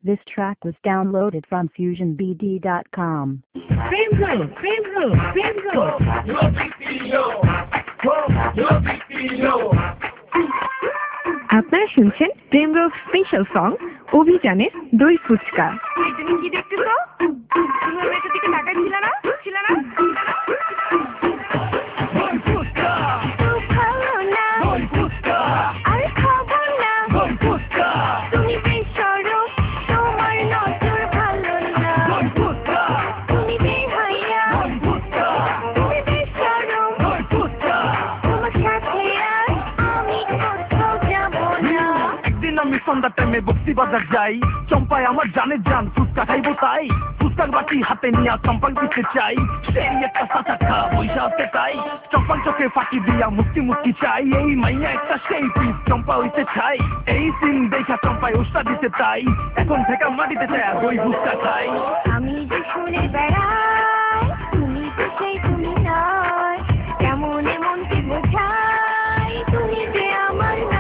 This track was downloaded from FusionBD.com. আপনারা শুনছেন প্রেমরোগ special song অভিযানের দই ফুচকা। তুমি কি দেখতেছো? তুমি আমার দিকে তাকাচ্ছিল না? সন্ধ্যার টাইমে বক্সি বাজার যাই, চম্পায় আমার জানের জান, ফুচকা খাইবো তাই ফুচকার বাটি হাতে নিয়ে চম্পাক দিতে চাই, সেই একটা সাঁচা খা পয়সা হাতে তাই চম্পার চোখে ফাঁকি দিয়া মুক্তি মুক্তি চাই, এই মাইয়া একটা সেই পিস চম্পা হইতে চাই, এই সিন দেখা চম্পায় উস্তা দিতে চাই, এখন থেকে মাটিতে চাই দই ফুচকা খাই। আমি যে শুনে বেড়াই তুমি তো সেই তুমি নয়, কেমন এমন কি বোঝাই তুমি যে আমার নয়।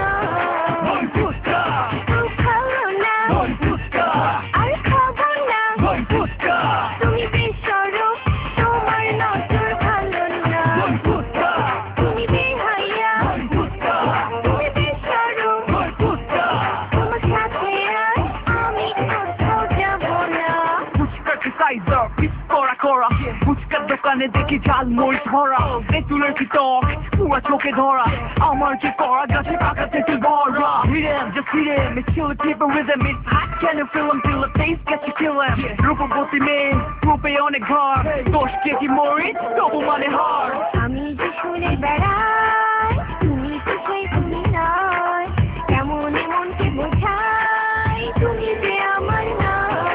ফুচকার দোকানে দেখি ঝাল মরিচ ভরা, তেঁতুলের কি টক পুরা চোখে ধরা, আমার কি করা গাছে পাকা থেকে ভরা, hidden just hidden it's chill keep it with him, it's hot can you feel him till the taste gets you kill him, রূপবতী মেয়ে রূপে অনেক ঘর, 10 কেজি মরিচ তবু মানে হার। আমি যে শুনে বেড়াই তুমি তো সেই তুমি নয়, কেমন এমন কি বোঝাই তুমি যে আমার নয়।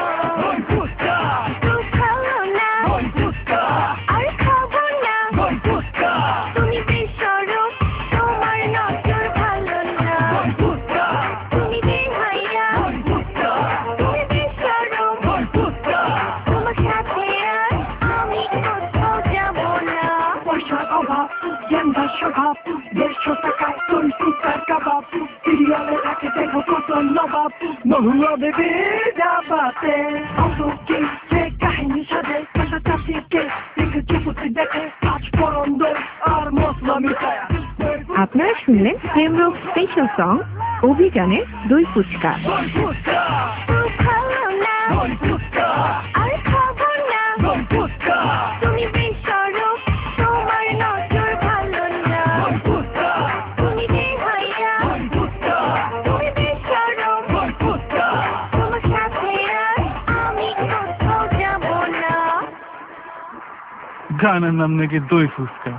আপনারা শুনলেন প্রেমরোগ স্পেশাল সং অভিযানের দই ফুচকা। গানের নাম নাকি দই ফুচকা।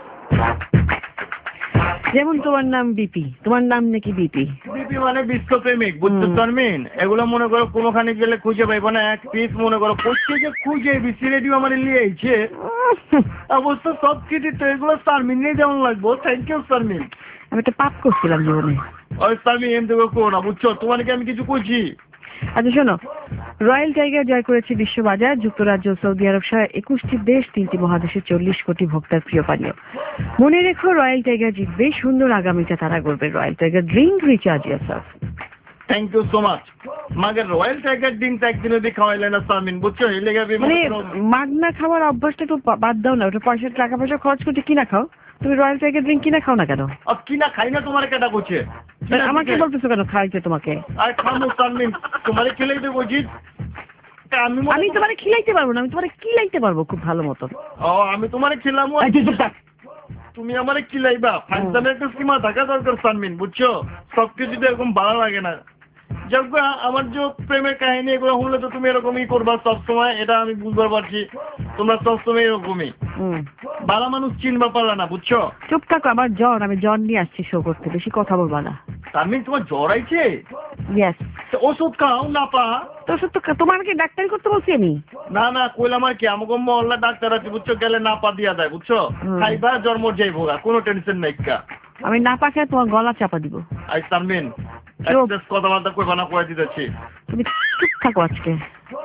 যেমন তোমার নাম বিপি, তোমার নাম নাকি বিপি। বিপি মানে বিশ্বপ্রেমিক, বুঝতে পারবেন? এগুলো মনে করো কোনোখানে গেলে খুঁজে পাইবো না, এক পিস মনে করো কোথায় যে খুঁজে বিসি রেডিও আমার লিয়েছে অবশ্য সব ক্রেডিট তো এগুলো সারমিন নিয়ে যেমন লাগবো। Thank you Sharmin. আমি একটা পাপ করছিলাম জীবনে। ওই সারমিন এম থেকে করো না, বুঝছো? তোমাকে আমি কিছু কইছি। আচ্ছা শোনো, রয়্যাল টাইগার জয় করেছে বিশ্ববাজার, যুক্তরাজ্য, সৌদি আরব সহ 21টি দেশ, 3টি মহাদেশে 40 কোটি ভোক্তার প্রিয় পানীয়। মনে রেখো, রয়্যাল টাইগার জিতবে, সুন্দর আগামীটা তারা করবে। Royal Tiger drink, recharge yourself. Thank you so much. মাগের রয়্যাল টাইগার ড্রিঙ্ক একদিন যদি খাওয়াইলে না সারমিন, বুঝছো? এই লেগে মানে মাগনা খাওয়ার অভ্যাসটা তো বাদ দাও না, ওটা টাকা পয়সা খরচ করতে কিনা খাও। তুমি রয়্যাল টাইগার ড্রিঙ্ক কিনা খাও না কেন? কিনা খাই না, তোমার কেটা করছে? আমাকে বলতেছো কেন খাইতে তোমাকে? আর খামো সারমিন, তোমারে খেলেই দেবো জিত। আমি তোমারে খিলাইতে পারবো না, আমি তোমারে কিলাইতে পারবো খুব ভালো মতো। ও আমি তোমারে খিলাম, তুমি আমারে কিলাইবা? ফাইজদামের একটা সীমা থাকা দরকার সারমিন, বুঝছো? সবকিছু এরকম ভালো লাগে না। যাক, আমার যে প্রেমের কাহিনী এগুলো শুনলে তো তুমি এরকমই করবা সবসময়, এটা আমি বুঝতে পারছি। তোমরা সবসময় এরকমই। ভালো মানুষ চিনবা পারলা না, বুঝছো? চুপ থাকো, আমার জ্বর, আমি জ্বর নিয়ে আসছি শো করতে, বেশি কথা বলবা না। সারমিন তোমার জ্বর আইছে? ইয়েস। ওষুধ খাও না পা। তো ওষুধ তো তোমার কি ডাক্তারি করতে বলছি আমি? না না, কইলাম আর কি, আমাকে মহল্লা ডাক্তার আছে, বুঝছো? গেলে না পা দিয়া যায়, বুঝছো? খাইবা জন্ম যাইবো, কোনো টেনশন নাই। আমি না পা খেয়ে তোমার গলা চাপা দিব। আই সারমিন কথাবার্তা কইবা না, কয়ে দিতেছি। তুমি চুপ থাকো আজকে।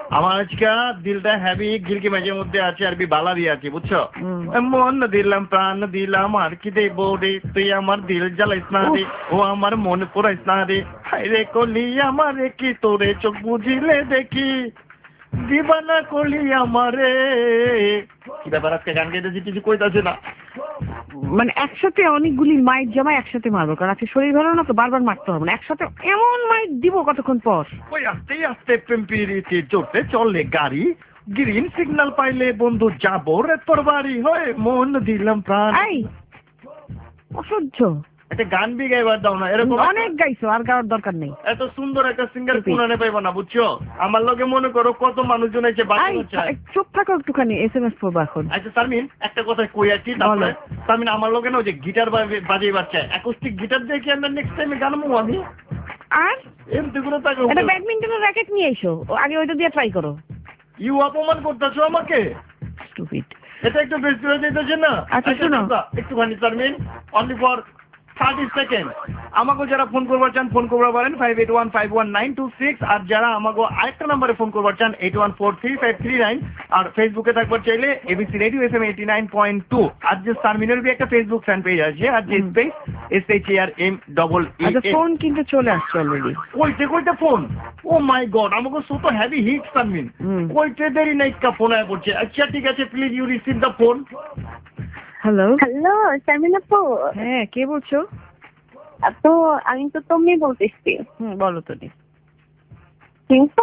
আমার আজকে দিলটা হ্যাভি গিলকি মাঝের মধ্যে আছে আর বালা দিয়ে আছে বুঝছো মন দিলাম প্রাণ দিলাম আর কি দেব রে তুই আমার দিল জ্বালাইস না রে ও আমার মন পুরাইস না রে হায়রে কলি আমারে কি তোরে চোখ বুঝিলে দেখি দিবানা কলি আমারে কি ব্যাপার আজকে গান গাইতেছি কিছু কইতাছে না মানে একসাথে অনেকগুলি মাইট জমা একসাথে মারবো, কারণ আজকে শরীর ভালো না তো বারবার মারতে হবে না, একসাথে এমন মাইট দিব কতক্ষণ পর। ওই আস্তে আস্তে প্রেমপিরিতে চড়তে চলে গাড়ি, গ্রিন সিগন্যাল পাইলে বন্ধু যাবো রে তোর বাড়ি হয়ে মন দিলাম প্রাণ। এই অসহ্য, একটা গান বি গাইবার দাও না, এরকম অনেক গাইছো, আর গাওয়ার দরকার নেই। এত সুন্দর একটা সিঙ্গার কোনানে পাইবা না বুঝছো। আমার লগে মনে করো কত মানুষজন এসে বাজানো চায়। চুপ থাকো একটুখানি, SMS পড়বো এখন। আচ্ছা তারমিন একটা কথা কই আছি, তারপরে তারমিন আমার লগে না ওই যে গিটার বাজাইবার চায়, অ্যাকোস্টিক গিটার দিয়ে কি আমরা নেক্সট টাইমে গান গাবো আমি। আর এমনি করে তাকে এটা ব্যাডমিন্টনের র্যাকেট নিয়ে এসো, আগে ওইটা দিয়ে ট্রাই করো। ইউ অপমান করতেছো আমাকে, স্টুপিড। এটা একটু বেশি হয়ে যাইতেছে না। আচ্ছা শোনো একটুখানি তারমিন, অনলি ফর 30 সেকেন্ড আমাকে যারা ফোন করবার চান ফোন করবার পারেন 58151926, আর যারা আমাকে আরেকটা নাম্বারে ফোন করবার চান 81435339, আর ফেসবুকে থাকবার চাইলে এবিসি রেডিও FM 89.2। আর যে সারমিনের বি একটা ফেসবুক ফ্যান পেজ আছে, আর যে স্পেস SHARMEE। আচ্ছা ফোন কিন্তু চলে আসছে অলরেডি। কইতে ফোন, ও মাই গড আমাকে সো তো হেভি হিট সারমিন, কইতে দেরি নাই কা ফোন আয়া পড়ছে। আচ্ছা ঠিক আছে, please you receive the phone. Hello hello Sharmin আপু। হ্যাঁ কে বলছো? তো আমি তো তুমি বলতেছি। বলো তো নি। কিন্তু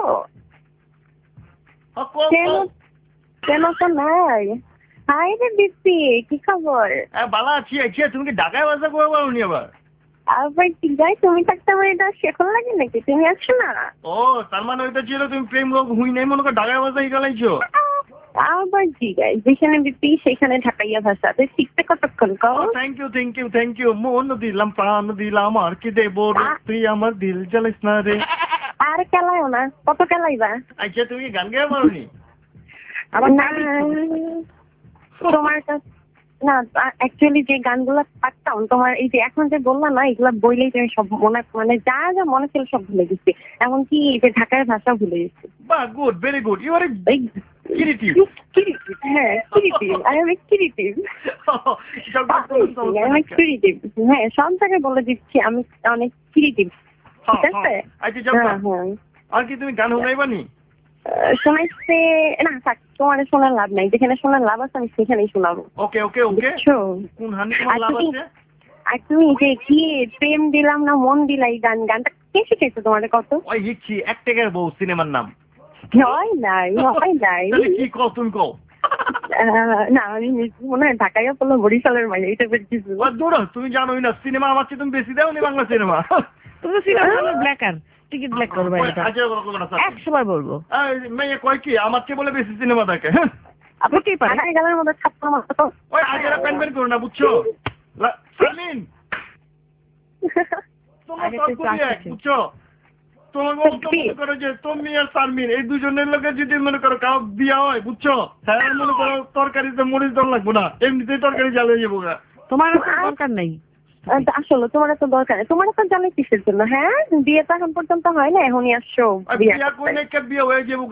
কেন তো নাই? হাই রে বিপি, কি খবর? ভালো আছি। আচ্ছা তুমি কি ঢাকায় বাসা করে পারোনি আবার? আবার ঠিক আছে, তুমি থাকতে আমার এটা শেখন লাগে নাকি? তুমি আছো না? ও তার মানে ওইটা ছিল তুমি প্রেম লোক হুই নাই মনে করো ঢাকায় বাসা গেলাইছো। আবার ঠিক আছে, যেখানে বিপি সেখানে ঢাকাইয়া ভাষা, তুই শিখতে কতক্ষণ কও? থ্যাংক ইউ মন দিলাম প্রাণ দিলাম আর কি দেব রে তুই আমার দিল জ্বালাইস না রে। আর কেলাইও না, কত কেলাইবা? আচ্ছা তুমি কি গান গাইতে পারোনি? তোমার কাছে না, অ্যাকচুয়ালি যে গানগুলো পারতাম, তোমার এই যে এখন যে বললাম না, এগুলা বইলেই তুমি সব মানে যা যা মনে ছিল সব ভুলে গেছি, এমনকি এই যে ঢাকার ভাষা ভুলে গেছি। বাহ, good, very good, you are creative. হ্যাঁ ক্রিয়েটিভ, আই এম ক্রিয়েটিভ। হ্যাঁ সব জায়গায় বলে দিচ্ছি আমি অনেক ক্রিয়েটিভ, ঠিক আছে? আর কি তুমি গান শোনাইবানি? শোনাইছে না, থাক, তোমার শোনার লাভ নাই, যেখানে শোনার লাভ আছে আমি সেখানেই শোনাবো। ওকে কোন হানি তোমার লাভ আছে? আর তুমি যে কি প্রেম দিলাম না মন দিলাই গানটা কে শিখাইছো তোমার? কত ওই হিচ্ছি এক টাকার বউ সিনেমার নাম। হয় নাই তাহলে কি কও তুমি কও? না আমি মনে হয় ঢাকাইয়া পড়লো বরিশালের মাঝে, এইটা বেশ কিছু। তুমি জানোই না সিনেমা আমার চেয়ে তুমি বেশি দাও নি বাংলা সিনেমা। তুমি সিনেমা ব্ল্যাকার টিকিট ব্ল্যাক করবে, এটা 100 বার বলবো। মেয়ে কয় কি আমার চেয়ে বলে বেশি সিনেমা দেখে। আপনি কি পারেন? গানের মধ্যে ছাত্র মতো ওই আগেরা প্যান প্যান করো না বুঝছো সামিন, তোমার তো বুঝছো তোমাকে মনে করো যে তুমি আর সারমিন এই দুজনের লোকে যদি মনে করো কাউ বিয়া হয় বুঝছো, হ্যাঁ মনে করো তরকারিতে মরিচ দর লাগবো না, এমনিতেই তরকারি জ্বালিয়ে যাবো। তোমার দরকার নেই আসলে, তোমার তো দরকার নেই, তোমার তো জানে কিসের জন্য? হ্যাঁ বিয়ে তো এখন পর্যন্ত হয় না, এখনই আসছো বিয়া কোন একটা বিয়ে হয়ে যাবো।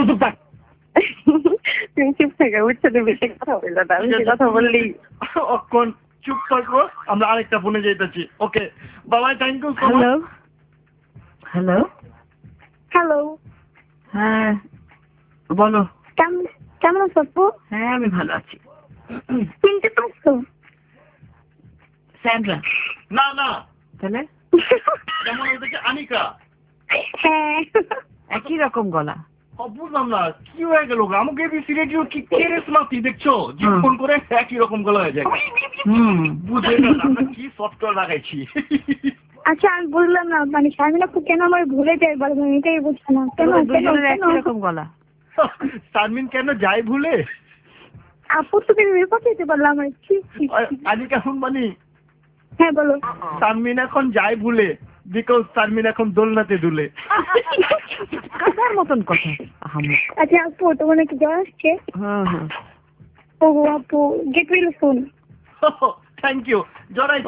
তুমি চুপ থেকে উঠছো, তুমি বেশি কথা বললে না, বেশি কথা বললি অক্ষণ চুপ থাকো, আমরা আরেকটা ফোনে যাইতেছি। ওকে বাবাই, থ্যাংক ইউ। হ্যালো হ্যালো হ্যাঁ বলো। কেমন আছো আপু? হ্যাঁ আমি ভালো আছি। চিনতে পারছো? স্যান্ড্রা? না তাহলে যেমন ওইটাকে আনিকা। হ্যাঁ একই রকম গলা। বুঝলাম না কি হয়ে গেল, আমাকে রেডিও কি কেরেস মাতি দেখছো, যে ফোন করে একই রকম গলা হয়ে যায়। বুঝে না আমরা কি সফটওয়্যার লাগাইছি। আচ্ছা আমি বুঝলাম না, মানে শারমিন আপু কেন আমার ভুলে যায় বলো, আমি এটাই বুঝছি না, কেন একই রকম গলা? শারমিন কেন যায় ভুলে? আপু তুমি পাঠাইতে পারলাম আমার। আনিকা শুনবানি? হ্যাঁ বলো। শারমিন এখন যায় ভুলে, বিকজ শারমিন এখন দোলনাতে দুলে। কাদার মতন কথা। আচ্ছা আপু তোমার কি জ্বর আসছে? হ্যাঁ ও আপু get well soon. Thank you. জ্বর আইছে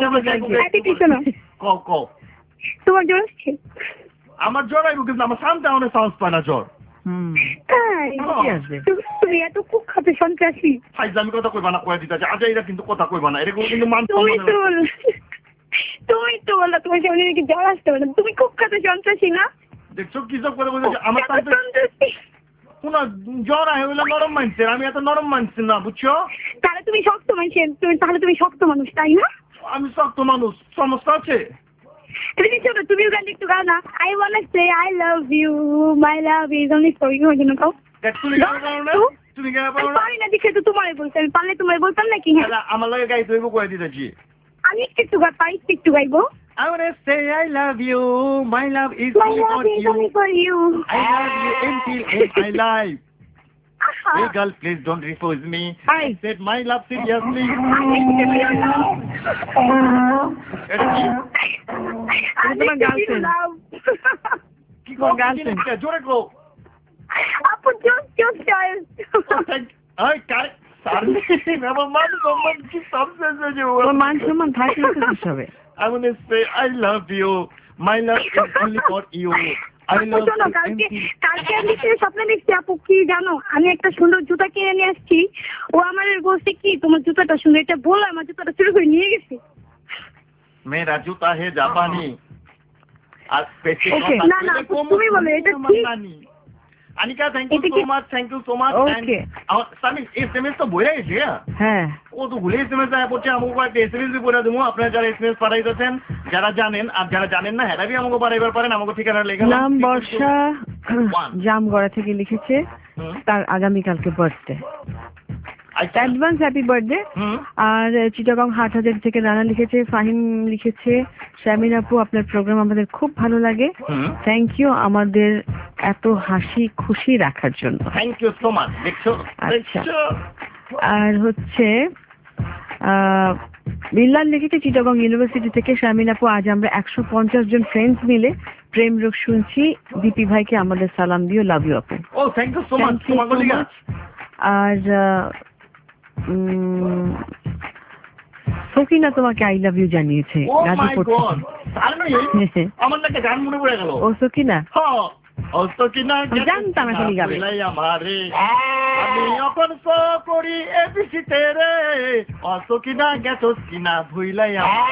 কও তোমার জ্বর আসছে? আমার জ্বর আইব, কিন্তু আমার সামনে অনেক সাহস পায় না জ্বর। কি আসবে? তুমি এত কুখ্যাত সন্ত্রাসী। ফাইজলামি কথা কইবা না, কয়ে দিতেছে। আচ্ছা এটা কিন্তু কথা কইবা না, এরকম কিন্তু মান তুমি সম্মান তো বললা তোমার সামনে নাকি জ্বর আসতে পারে। তুমি কুখ্যাত সন্ত্রাসী না? দেখছো কি সব করে বলছে আমার তাতে সন্ত্রাসী। কোনো জ্বর আহে হইলে নরম মানছে, আমি এত নরম মানছি না, বুঝছো? তাহলে তুমি শক্ত মানুষ, তাহলে তুমি শক্ত মানুষ, তাই না? আমি শক্ত মানুষ, সমস্যা আছে? তুমি শোনো, তুমিও গান একটু গাও না। I wanna say I love you, my love is only for you, ওই জন্য গাও। তুমি গায়ে পারো না? তুমি গায়ে পারো না? পারি না দেখে তো তোমারে বলছি, আমি পারলে তোমায় বলতাম নাকি? হ্যাঁ, তাহলে আমার লগে গাইতে হইব, কয়ে দিতেছি। আমি একটু পারি, একটু গাইবো। I wanna say I love you, my love is My only love for is you. only for you. I love you until end my life. আহা, Hey girl, please don't refuse me. Hi. I said my love seriously. আমি একটু love. এটা কি? আমি তোমার একটু girlfriend. love. কি কও? girlfriend. কি জোরে কও। আপু just child. এই কারে সারনি আমার মান সম্মান কি সাবসেন্স হয়ে ওর যাবে। মান সম্মান থাকলে তো কিছু হবে। I wanna say I love you. My love is only for you. I আপু love শোনো, you কালকে আমি স্বপ্নে দেখছি আপু, কি জানো, আমি একটা সুন্দর জুতা কিনে নিয়ে আসছি। ও আমার বলছে কি তোমার জুতাটা সুন্দর, এটা বলে আমার জুতাটা চুরি করে নিয়ে গেছে। मेरा जूता है जापानी। আর পেছে Okay. না, না, তুমি বলো, এটা ঠিক? আনিকা থ্যাংক ইউ এটা সো কি- much, thank you so much. Okay. আমার সামি এসএমএস তো বইরা গেছে। হ্যাঁ, ও তো ভুলে এসএমএস আয়া পড়ছে, আমাকে একটা এসএমএস বি পড়া দেবো। আপনারা যারা এসএমএস পাঠাইতেছেন, যারা জানেন আর যারা জানেন না, হেরা বি আমাকে পাঠাইবার পারেন। আমাকে ঠিকানা লেখা নাম বর্ষা জামগড়া থেকে লিখেছে, তার আগামীকালকে বার্থডে। Advance happy birthday. আর চিটাগং হাটহাজারি থেকে রানা লিখেছে, ফাহিম লিখেছে, শামিন আপু আপনার প্রোগ্রাম আমাদের খুব ভালো লাগে, থ্যাংক ইউ আমাদের এত হাসি খুশি রাখার জন্য। Thank you so much. দেখছো আচ্ছা। দেখছো? আর হচ্ছে বিল্লাল লিখেছে চিটাগং ইউনিভার্সিটি থেকে, শামিন আপু আজ আমরা 150 জন ফ্রেন্ডস মিলে প্রেম রোগ শুনছি, দীপি ভাইকে আমাদের সালাম দিও, লাভ ইউ আপু। Oh thank you so much Thank you তোমাকে so লিখা। much. আর সকিনা তোমাকে আই লাভ ইউ জানিয়েছে ও মাই গাজীপুর গড। থেকে। আরে আমার নাকি গান মনে পড়ে গেল। ও সকিনা, হ্যাঁ ও তো কিনা জানতাম এখনই গাবে। আমারে আমি এখন সো করি এবিসিতে রে অত কিনা গেছস কিনা ভুইলাই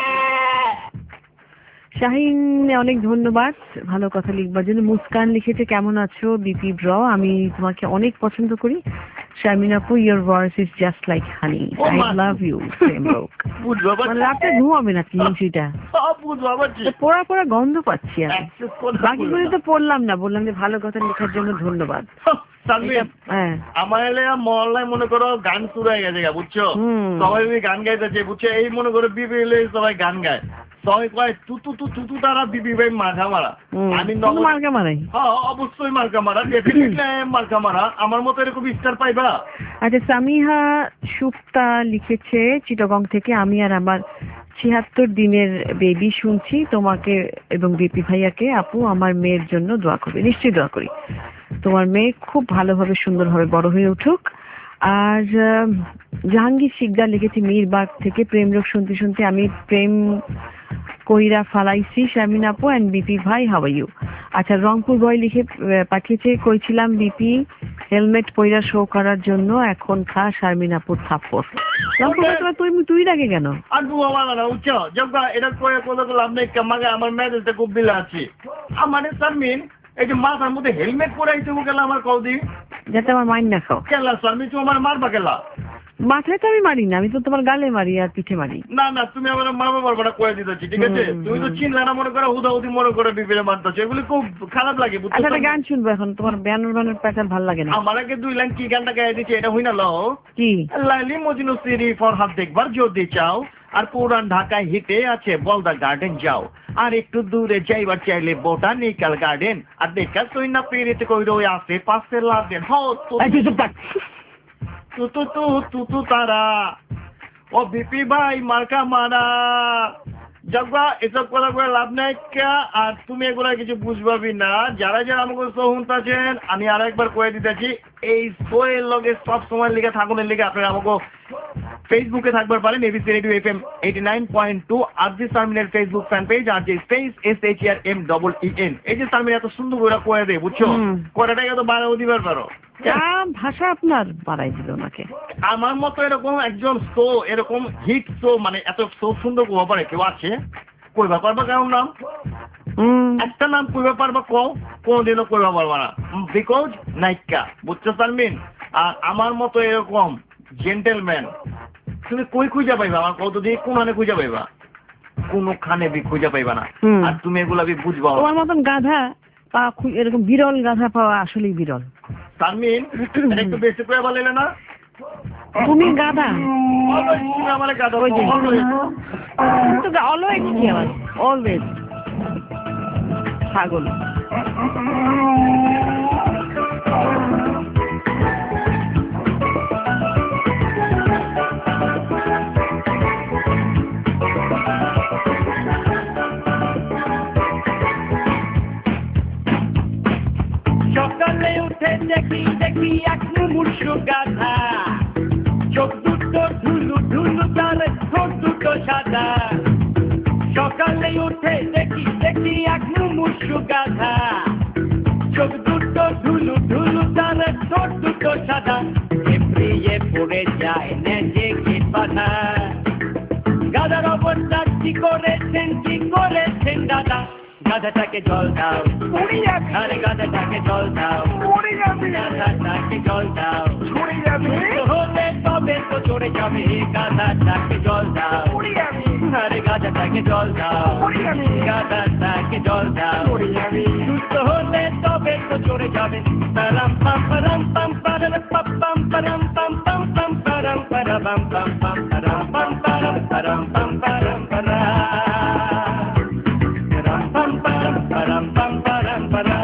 শাহিন অনেক ধন্যবাদ ভালো কথা লিখবার জন্য। মুস্কান লিখেছে কেমন আছো বিপি ব্র, আমি তোমাকে অনেক পছন্দ করি, শামিন আপু your voice is just like honey, Oh I my- love you same লোক। বুঝবো মানে রাতে ঘুমাবে না কি সেটা, সব বুঝবো আবার কি পোড়া পোড়া গন্ধ পাচ্ছি আমি। অ্যাক্সেস করে বাকিগুলো তো পড়লাম না, বললাম যে ভালো কথা লেখার জন্য ধন্যবাদ। সানমিন হ্যাঁ, আমার এলে মহল্লায় মনে করো গান শুরু হয়ে গেছে বুঝছো, হুম। সবাই ওই গান গাইতেছে বুঝছো, এই মনে করো বিবি এলে সবাই গান গায়, সবাই কয় তুতু তুতু তারা বিবি ভাই মাথা মারা। আমি কোনো মার্কা মারাই। হ্যাঁ অবশ্যই মার্কা মারা, ডেফিনেটলি মার্কা মারা, আমার মতো এরকম স্টার পাইবা। আচ্ছা, সামিহা সুপ্তা লিখেছে চিটাগং থেকে, আমি আর আমার 76 দিনের বেবি শুনছি, তোমাকে এবং বিপি ভাইয়াকে আপু আমার মেয়ের জন্য দোয়া করবে। নিশ্চয়ই দোয়া করি, তোমার মেয়ে খুব ভালোভাবে সুন্দরভাবে বড় হয়ে উঠুক। আর জাহাঙ্গীর শিকদার লিখেছে মিরবাগ থেকে, প্রেম রোগ শুনতে শুনতে আমি প্রেম কইরা ফালাইছি, শামিন আপু অ্যান্ড বিপি ভাই হাউ আর ইউ। আচ্ছা, রংপুর বয় লিখে পাঠিয়েছে, কইছিলাম বিপি হেলমেট পইরা শো করার জন্য, এখন খা শারমিন আপুর থাপ্পড়। রংপুর বয় তুই লাগে কেন? আর বুয়া মানা না বুঝছো, যখন এটা করে কথা লাভ নেই, কামাগে আমার মেজাজটা খুব বিলা আছে। আমার সারমিন এই যে মাথার মধ্যে হেলমেট পরাইতে গেলে আমার কল দি যাতে আমার মাইন্ড না খাও। কেলা সারমিন তুমি আমার মারবা কেলা? মাথায় তো আমি মারি না, আমি তো তোমার গালে মারি আর পিঠে মারি। না না তুমি আমার মারবা পারবা না, কয়ে দিতেছি ঠিক আছে। তুমি তো চিনলে না মনে করো, হুদাহুদি মনে করে বিপিরে মারতেছো, এগুলি খুব খারাপ লাগে বুঝছো। আচ্ছা, একটা গান শুনবো এখন, তোমার ব্যানার প্যাটার্ন ভালো লাগে না। আমার আগে 2 লাইন কি গানটা গায়ে দিচ্ছে এটা হই না লো, কি? লাইলি মজনু সিরি ফরহাদ দেখবার যদি চাও, আর পুরান ঢাকায় হিটে আছে বলদা গার্ডেন যাও, আর একটু দূরে যাইবার চাইলে বোটানিক্যাল গার্ডেন, আর দেখা তুই না পেরেতে কই রই আসে পাশে লাদেন হো তো তু তারা ও বিপি ভাই মার্কা মারা জগবা এসব কথা করে লাভ নাই কে, আর তুমি এগুলা কিছু বুঝবাবি না। যারা যারা আমাকে সহুন্ত আছেন আমি আর একবার কয়ে দিতেছি, এই শোয়ের লগে সব সময় লিখে থাকুনের লিখে আপনারা আমাকে ফেসবুকে থাকবার পারেন, এবিসি রেডিও FM 89.2 আরজি সারমিনের ফেসবুক ফ্যান পেজ, আর যে স্পেস SHRMEEN, এই যে সারমিন এত সুন্দর করে কয়ে দেয় বুঝছো, কয়টাকে তো 12 দিবার পারো। যা ভাষা আপনার বাড়াই দিল ওনাকে। আমার মতো এরকম একজন শো, এরকম হিট শো, মানে এত শো সুন্দর কইবা পারে কেউ আছে? কইবা পারবা কারণ নাম? একটা নাম কইবা পারবা? কোনদিনও কইবা পারবা না, বিকজ নায়িকা, বুঝছো তানমিন? আর আমার মতো এরকম জেন্টেলম্যান তুমি কই খুঁজে পাইবা? আমার কত দিয়ে কোনখানে খুঁজে পাইবা? কোনখানে খুঁজে পাইবা না। আর তুমি এগুলা বুঝবা না। তোমার মতন গাধা এরকম বিরল গাধা পাওয়া আসলেই বিরল। তানমিন একটু বেশি করে বললে না? তুমি গাধা, তুমি আমার গাধা। অলওয়েজ কি আমার অলওয়েজ ছাগল। সকালে উঠে দেখি দেখি এক মুমূর্ষু গাধা, চোখ দুটো ঢুলু ঢুলু, তার ঠোঁট দুটো সাদা। সকালে উঠে দেখি দেখি এক মুমূর্ষু গাধা, চোখ দুটো ঢুলু ঢুলু, তার ঠোঁট দুটো সাদা। এপ্রিয়ে পড়ে যায় নেজে কি বাধা। গাধার অবস্থা কি করেছেন দাদা? গাধাটাকে জল দাও, আরে গাধাটাকে জল দাও, গাধাটাকে জল দাও। হলে তবে তো চড়ে যাবে, গাধাটাকে জল দাও, আরে গাধাটাকে জল দাও, গাধাটাকে জল দাও। সুস্থ হলে তবে তো চড়ে যাবে। পারাম পাম পারাম পাম পারাম পাম পাম পারাম পাম পাম পাম পারাম পারাম পাম পাম পারাম পাম পারাম পারাম পাম পারাম পারাম param pam param param.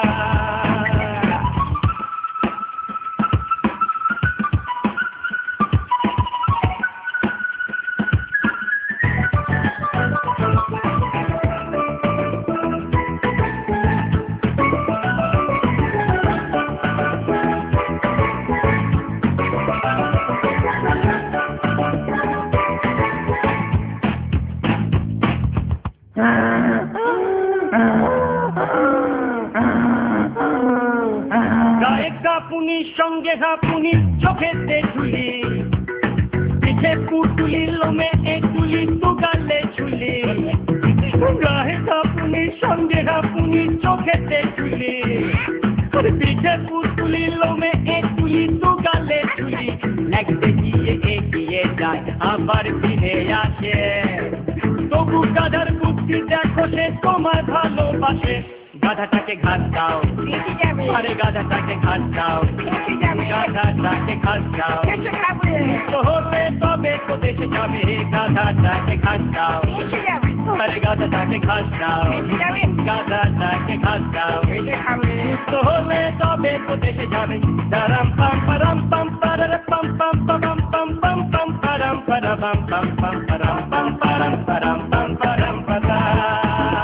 সঙ্গে হাপুনি চোখেতে ঝুলি, পিঠে পুটুলি, লোমে একুলি, তুগালে ঝুলি। গায়ে হাপুনি সঙ্গে হাপুনি চোখেতে ঝুলি, পিঠে পুটুলি, লোমে একুলি, তুগালে ঝুলি। লাগতে গিয়ে এগিয়ে যায় আবার ফিরে আসে, তবু গাধার বুদ্ধি দেখো সে তোমার ভালোবাসে। গাধাটাকে ঘাস দাও, আরে গাধাটাকে ঘাস দাও, গাধাটাকে ঘাস দাও। হলে তবে তো দেশে যাবে, গাধাটাকে ঘাস দাও, আরে গাধাটাকে ঘাস দাও, গাধাটাকে ঘাস দাও। হলে তবে তো দেশে যাবে। পারাম পাম পারাম পাম পারার পাম পাম পাম পাম পাম পাম পারাম পারাম পাম পাম পারাম পাম পারাম পারাম পাম পারাম পারাম।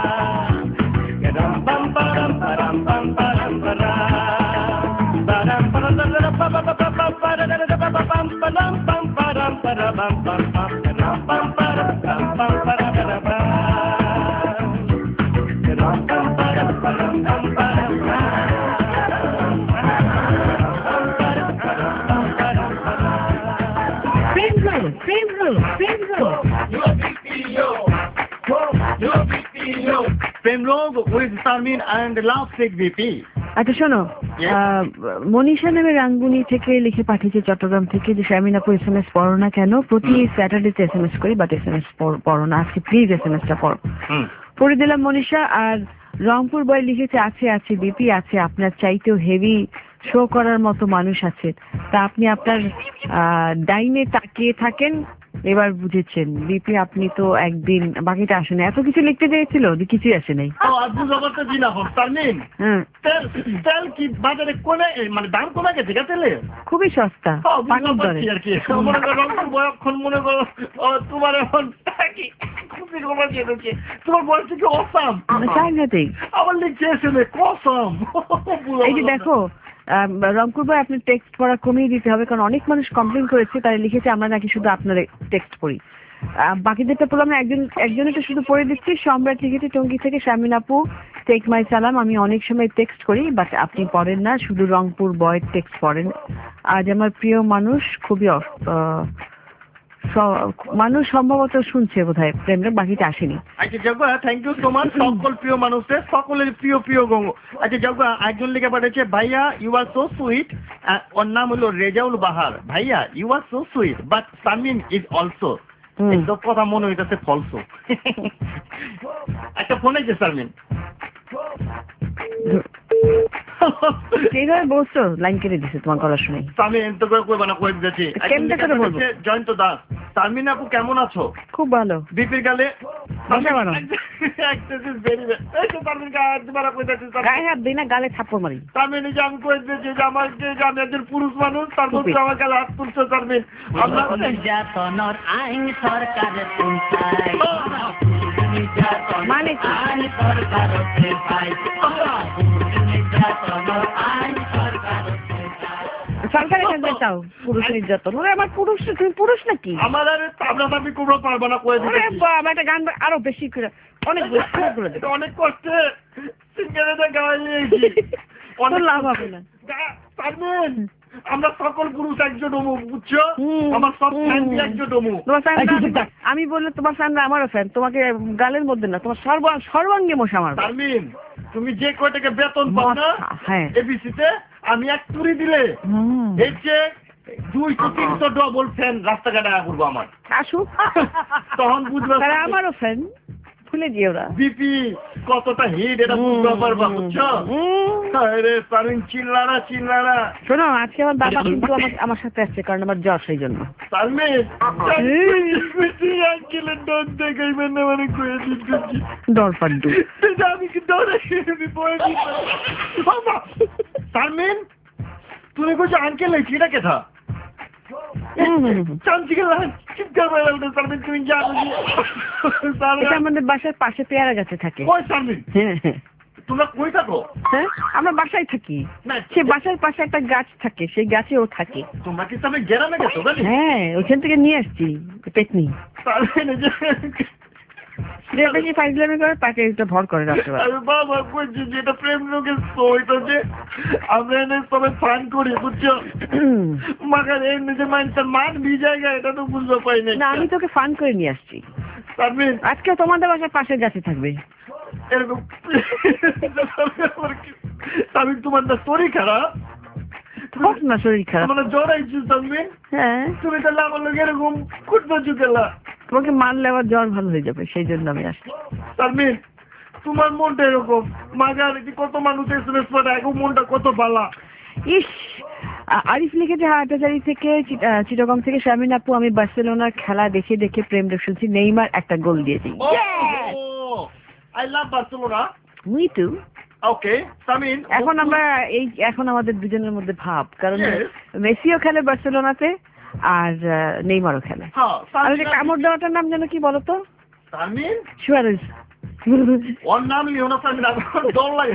Premrog with Tanmin and love sick VP. আচ্ছা শোনো, মনীষা নামে রাঙ্গুনি থেকে লিখে পাঠিয়েছে চট্টগ্রাম থেকে যে শারমিন আপু SMS পড়ো না কেন? প্রতি স্যাটারডেতে SMS করি, বাট SMS পড়ো না, আজকে প্লিজ SMS টা পড়ো। পড়ে দিলাম মনীষা। আর রংপুর বয় লিখেছে আছে বিপি আছে, আপনার চাইতেও হেভি শো করার মতো মানুষ আছে, তা আপনি আপনার ডাইনে তাকিয়ে থাকেন। এবার বুঝেছেন বিপি, আপনি তো একদিন বাকিটা আসেনি। এত কিছু লিখতে চেয়েছিল, কিছুই আসে নাই। তেল কি বাজারে কোনে, মানে দাম কমে গেছে তেলে? খুবই সস্তা, আর কি মনে করো তোমার এখন তোমার বয়স কি অসাম আমার লিখছে কসম। এই যে দেখো রংপুর ভাই, আপনার টেক্সট পড়া কমিয়ে দিতে হবে, কারণ অনেক মানুষ কমপ্লেন করেছে, তারা লিখেছে আমরা নাকি শুধু আপনার টেক্সট পড়ি। বাকিদেরটা পড়লাম না, একজনেরটা শুধু পড়ে দিচ্ছি। সম্রাট লিখেছে টঙ্গী থেকে, শারমিন আপু টেক মাই সালাম। আমি অনেক সময় টেক্সট করি, বাট আপনি পড়েন না, শুধু রংপুর বয়ের টেক্সট পড়েন। আজ আমার প্রিয় মানুষ খুবই মানুষ সম্ভবত শুনছে বোধহয় প্রেমটা, বাকিটা আসেনি। আচ্ছা জগা, থ্যাংক ইউ সো মাচ। সকল প্রিয় মানুষদের সকলের প্রিয় প্রিয় গঙ্গ। আচ্ছা জগা, একজন লিখে পাঠিয়েছে, ভাইয়া ইউ আর সো সুইট। ওর নাম হলো রেজাউল বাহার। ভাইয়া you are so sweet but Samin is also. একদম কথা মনে হইতেছে ফলসো। একটা ফোন আছে সামিন। সেইভাবে বলছো, লাইন কেটে দিছে তোমার গলা শুনে। সামিন তো কইবা না, কই দিয়েছি। কেমনে করে বলবো? জয়ন্ত দাস। সামিন আপু কেমন আছো? খুব ভালো। বিপির গালে বসা বানো। গায়ে হাত দিই না, গালে থাপ্পড় মারি। সামিন যে আমি কই দিয়েছি যে আমি একজন পুরুষ মানুষ, তার মধ্যে আমার গালে হাত তুলছে সামিন। আমরা নির্যাতনের আইন সরকার তুলছাই, মানে কি? আইন সরকার তুলছাই, নির্যাতনের আইন সরকার সরকারের কাছে চাও পুরুষ নির্যাতন? ওরে আমার পুরুষ, তুমি পুরুষ নাকি? আমার আর তাবলাতাবি করবো পারবো না, কয়ে ওরে দিয়েছি। বাবা, একটা গান আরো বেশি করে অনেক করে দেবে। অনেক কষ্টে সিঙ্গারেটা গাইছি। তোর লাভ হবে না। সামিন, আমরা সকল পুরুষ একজন হমু, বুঝছো? আমার সব ফ্যান একজন হমু। তোমার ফ্যান, আমি বললে তোমার ফ্যানরা আমারও ফ্যান। তোমাকে গালের মধ্যে না, তোমার সর্বাঙ্গে মশা মারবে। সামিন, তুমি যে কয়টাকে বেতন পাও না হ্যাঁ এবিসিতে, আমি এক তুড়ি দিলে এর চেয়ে 200-300 ডবল ফ্যান রাস্তাঘাটে করবো আমার। আসুক, তখন বুঝবে তারা আমারও ফ্যান। ভুলে দিও না বিপি কতটা হিট, এটা বুঝতে পারবা, বুঝছো? আরে সামিন, চিল্লারা চিল্লারা। শোনো, আজকে আমার বাবা কিন্তু আমার সাথে আসছে, কারণ আমার জ্বর, সেই জন্য। সামিন, আঙ্কেলের ডর দেখাইবেন না, মানে কয়ে দিচ্ছি ডর পাড্ডু। আমি কি ডরে বয়ে দিচ্ছি। সামিন, তুমি কইছো আঙ্কেল এই সেটা কেথা? এটা আমাদের বাসার পাশে পেয়ারা গাছে থাকে। তোমরা কই থাকো? হ্যাঁ, আমরা বাসায় থাকি। সে বাসার পাশে একটা গাছ থাকে, সেই গাছে ও থাকে। তোমরা কি সামনে গ্রামে গেছো? হ্যাঁ, ওইখান থেকে নিয়ে আসছি পেতনি। যে বেশি ফাইজলামি করে তাকে একটা ভর করে রাখতে পারে। বাবা কইছি যেটা প্রেম লোকের হইতেছে, আমরা এনে সবাই ফান করি, বুঝছো? মাগার এই নিজে মানুষের মান বি জায়গা, এটা তো বুঝতে পাই না। আমি তোকে ফান করে নিয়ে আসছি। আজকে তোমাদের বাসার পাশের গাছে থাকবে এরকম। আমি তোমার না শরীর খারাপ, হোক না শরীর খারাপ, মানে জ্বর আইছিস তুমি? হ্যাঁ, তুমি তাহলে আমার লোক এরকম খুঁজবো চুকেলা। তোমাকে মারলে আবার জ্বর ভালো হয়ে যাবে, সেই জন্য আমি আসছি। তারমিন, তোমার মনটা এরকম, মাগার কত মানুষ এসএমএস পাঠায়, এখন মনটা কত বালা। ইস, আরিফ লিখেছে হাটাজারি থেকে, চিটাগং থেকে, শামিন আপু আমি বার্সেলোনার খেলা দেখে দেখে প্রেম শুনছি, নেইমার একটা গোল দিয়েছি। I love Barcelona. Me too. Okay Samin, এখন আমাদের দুজনের মধ্যে ভাব, কারণ মেসিও খেলে বার্সেলোনাতে আর নেইমারও খেলে। আর যে কামড় দেওয়াটার নাম যেন কি বলতো? সামিন সুয়ারেজ। ওর নাম লিও না সামিন, ডর লাগে।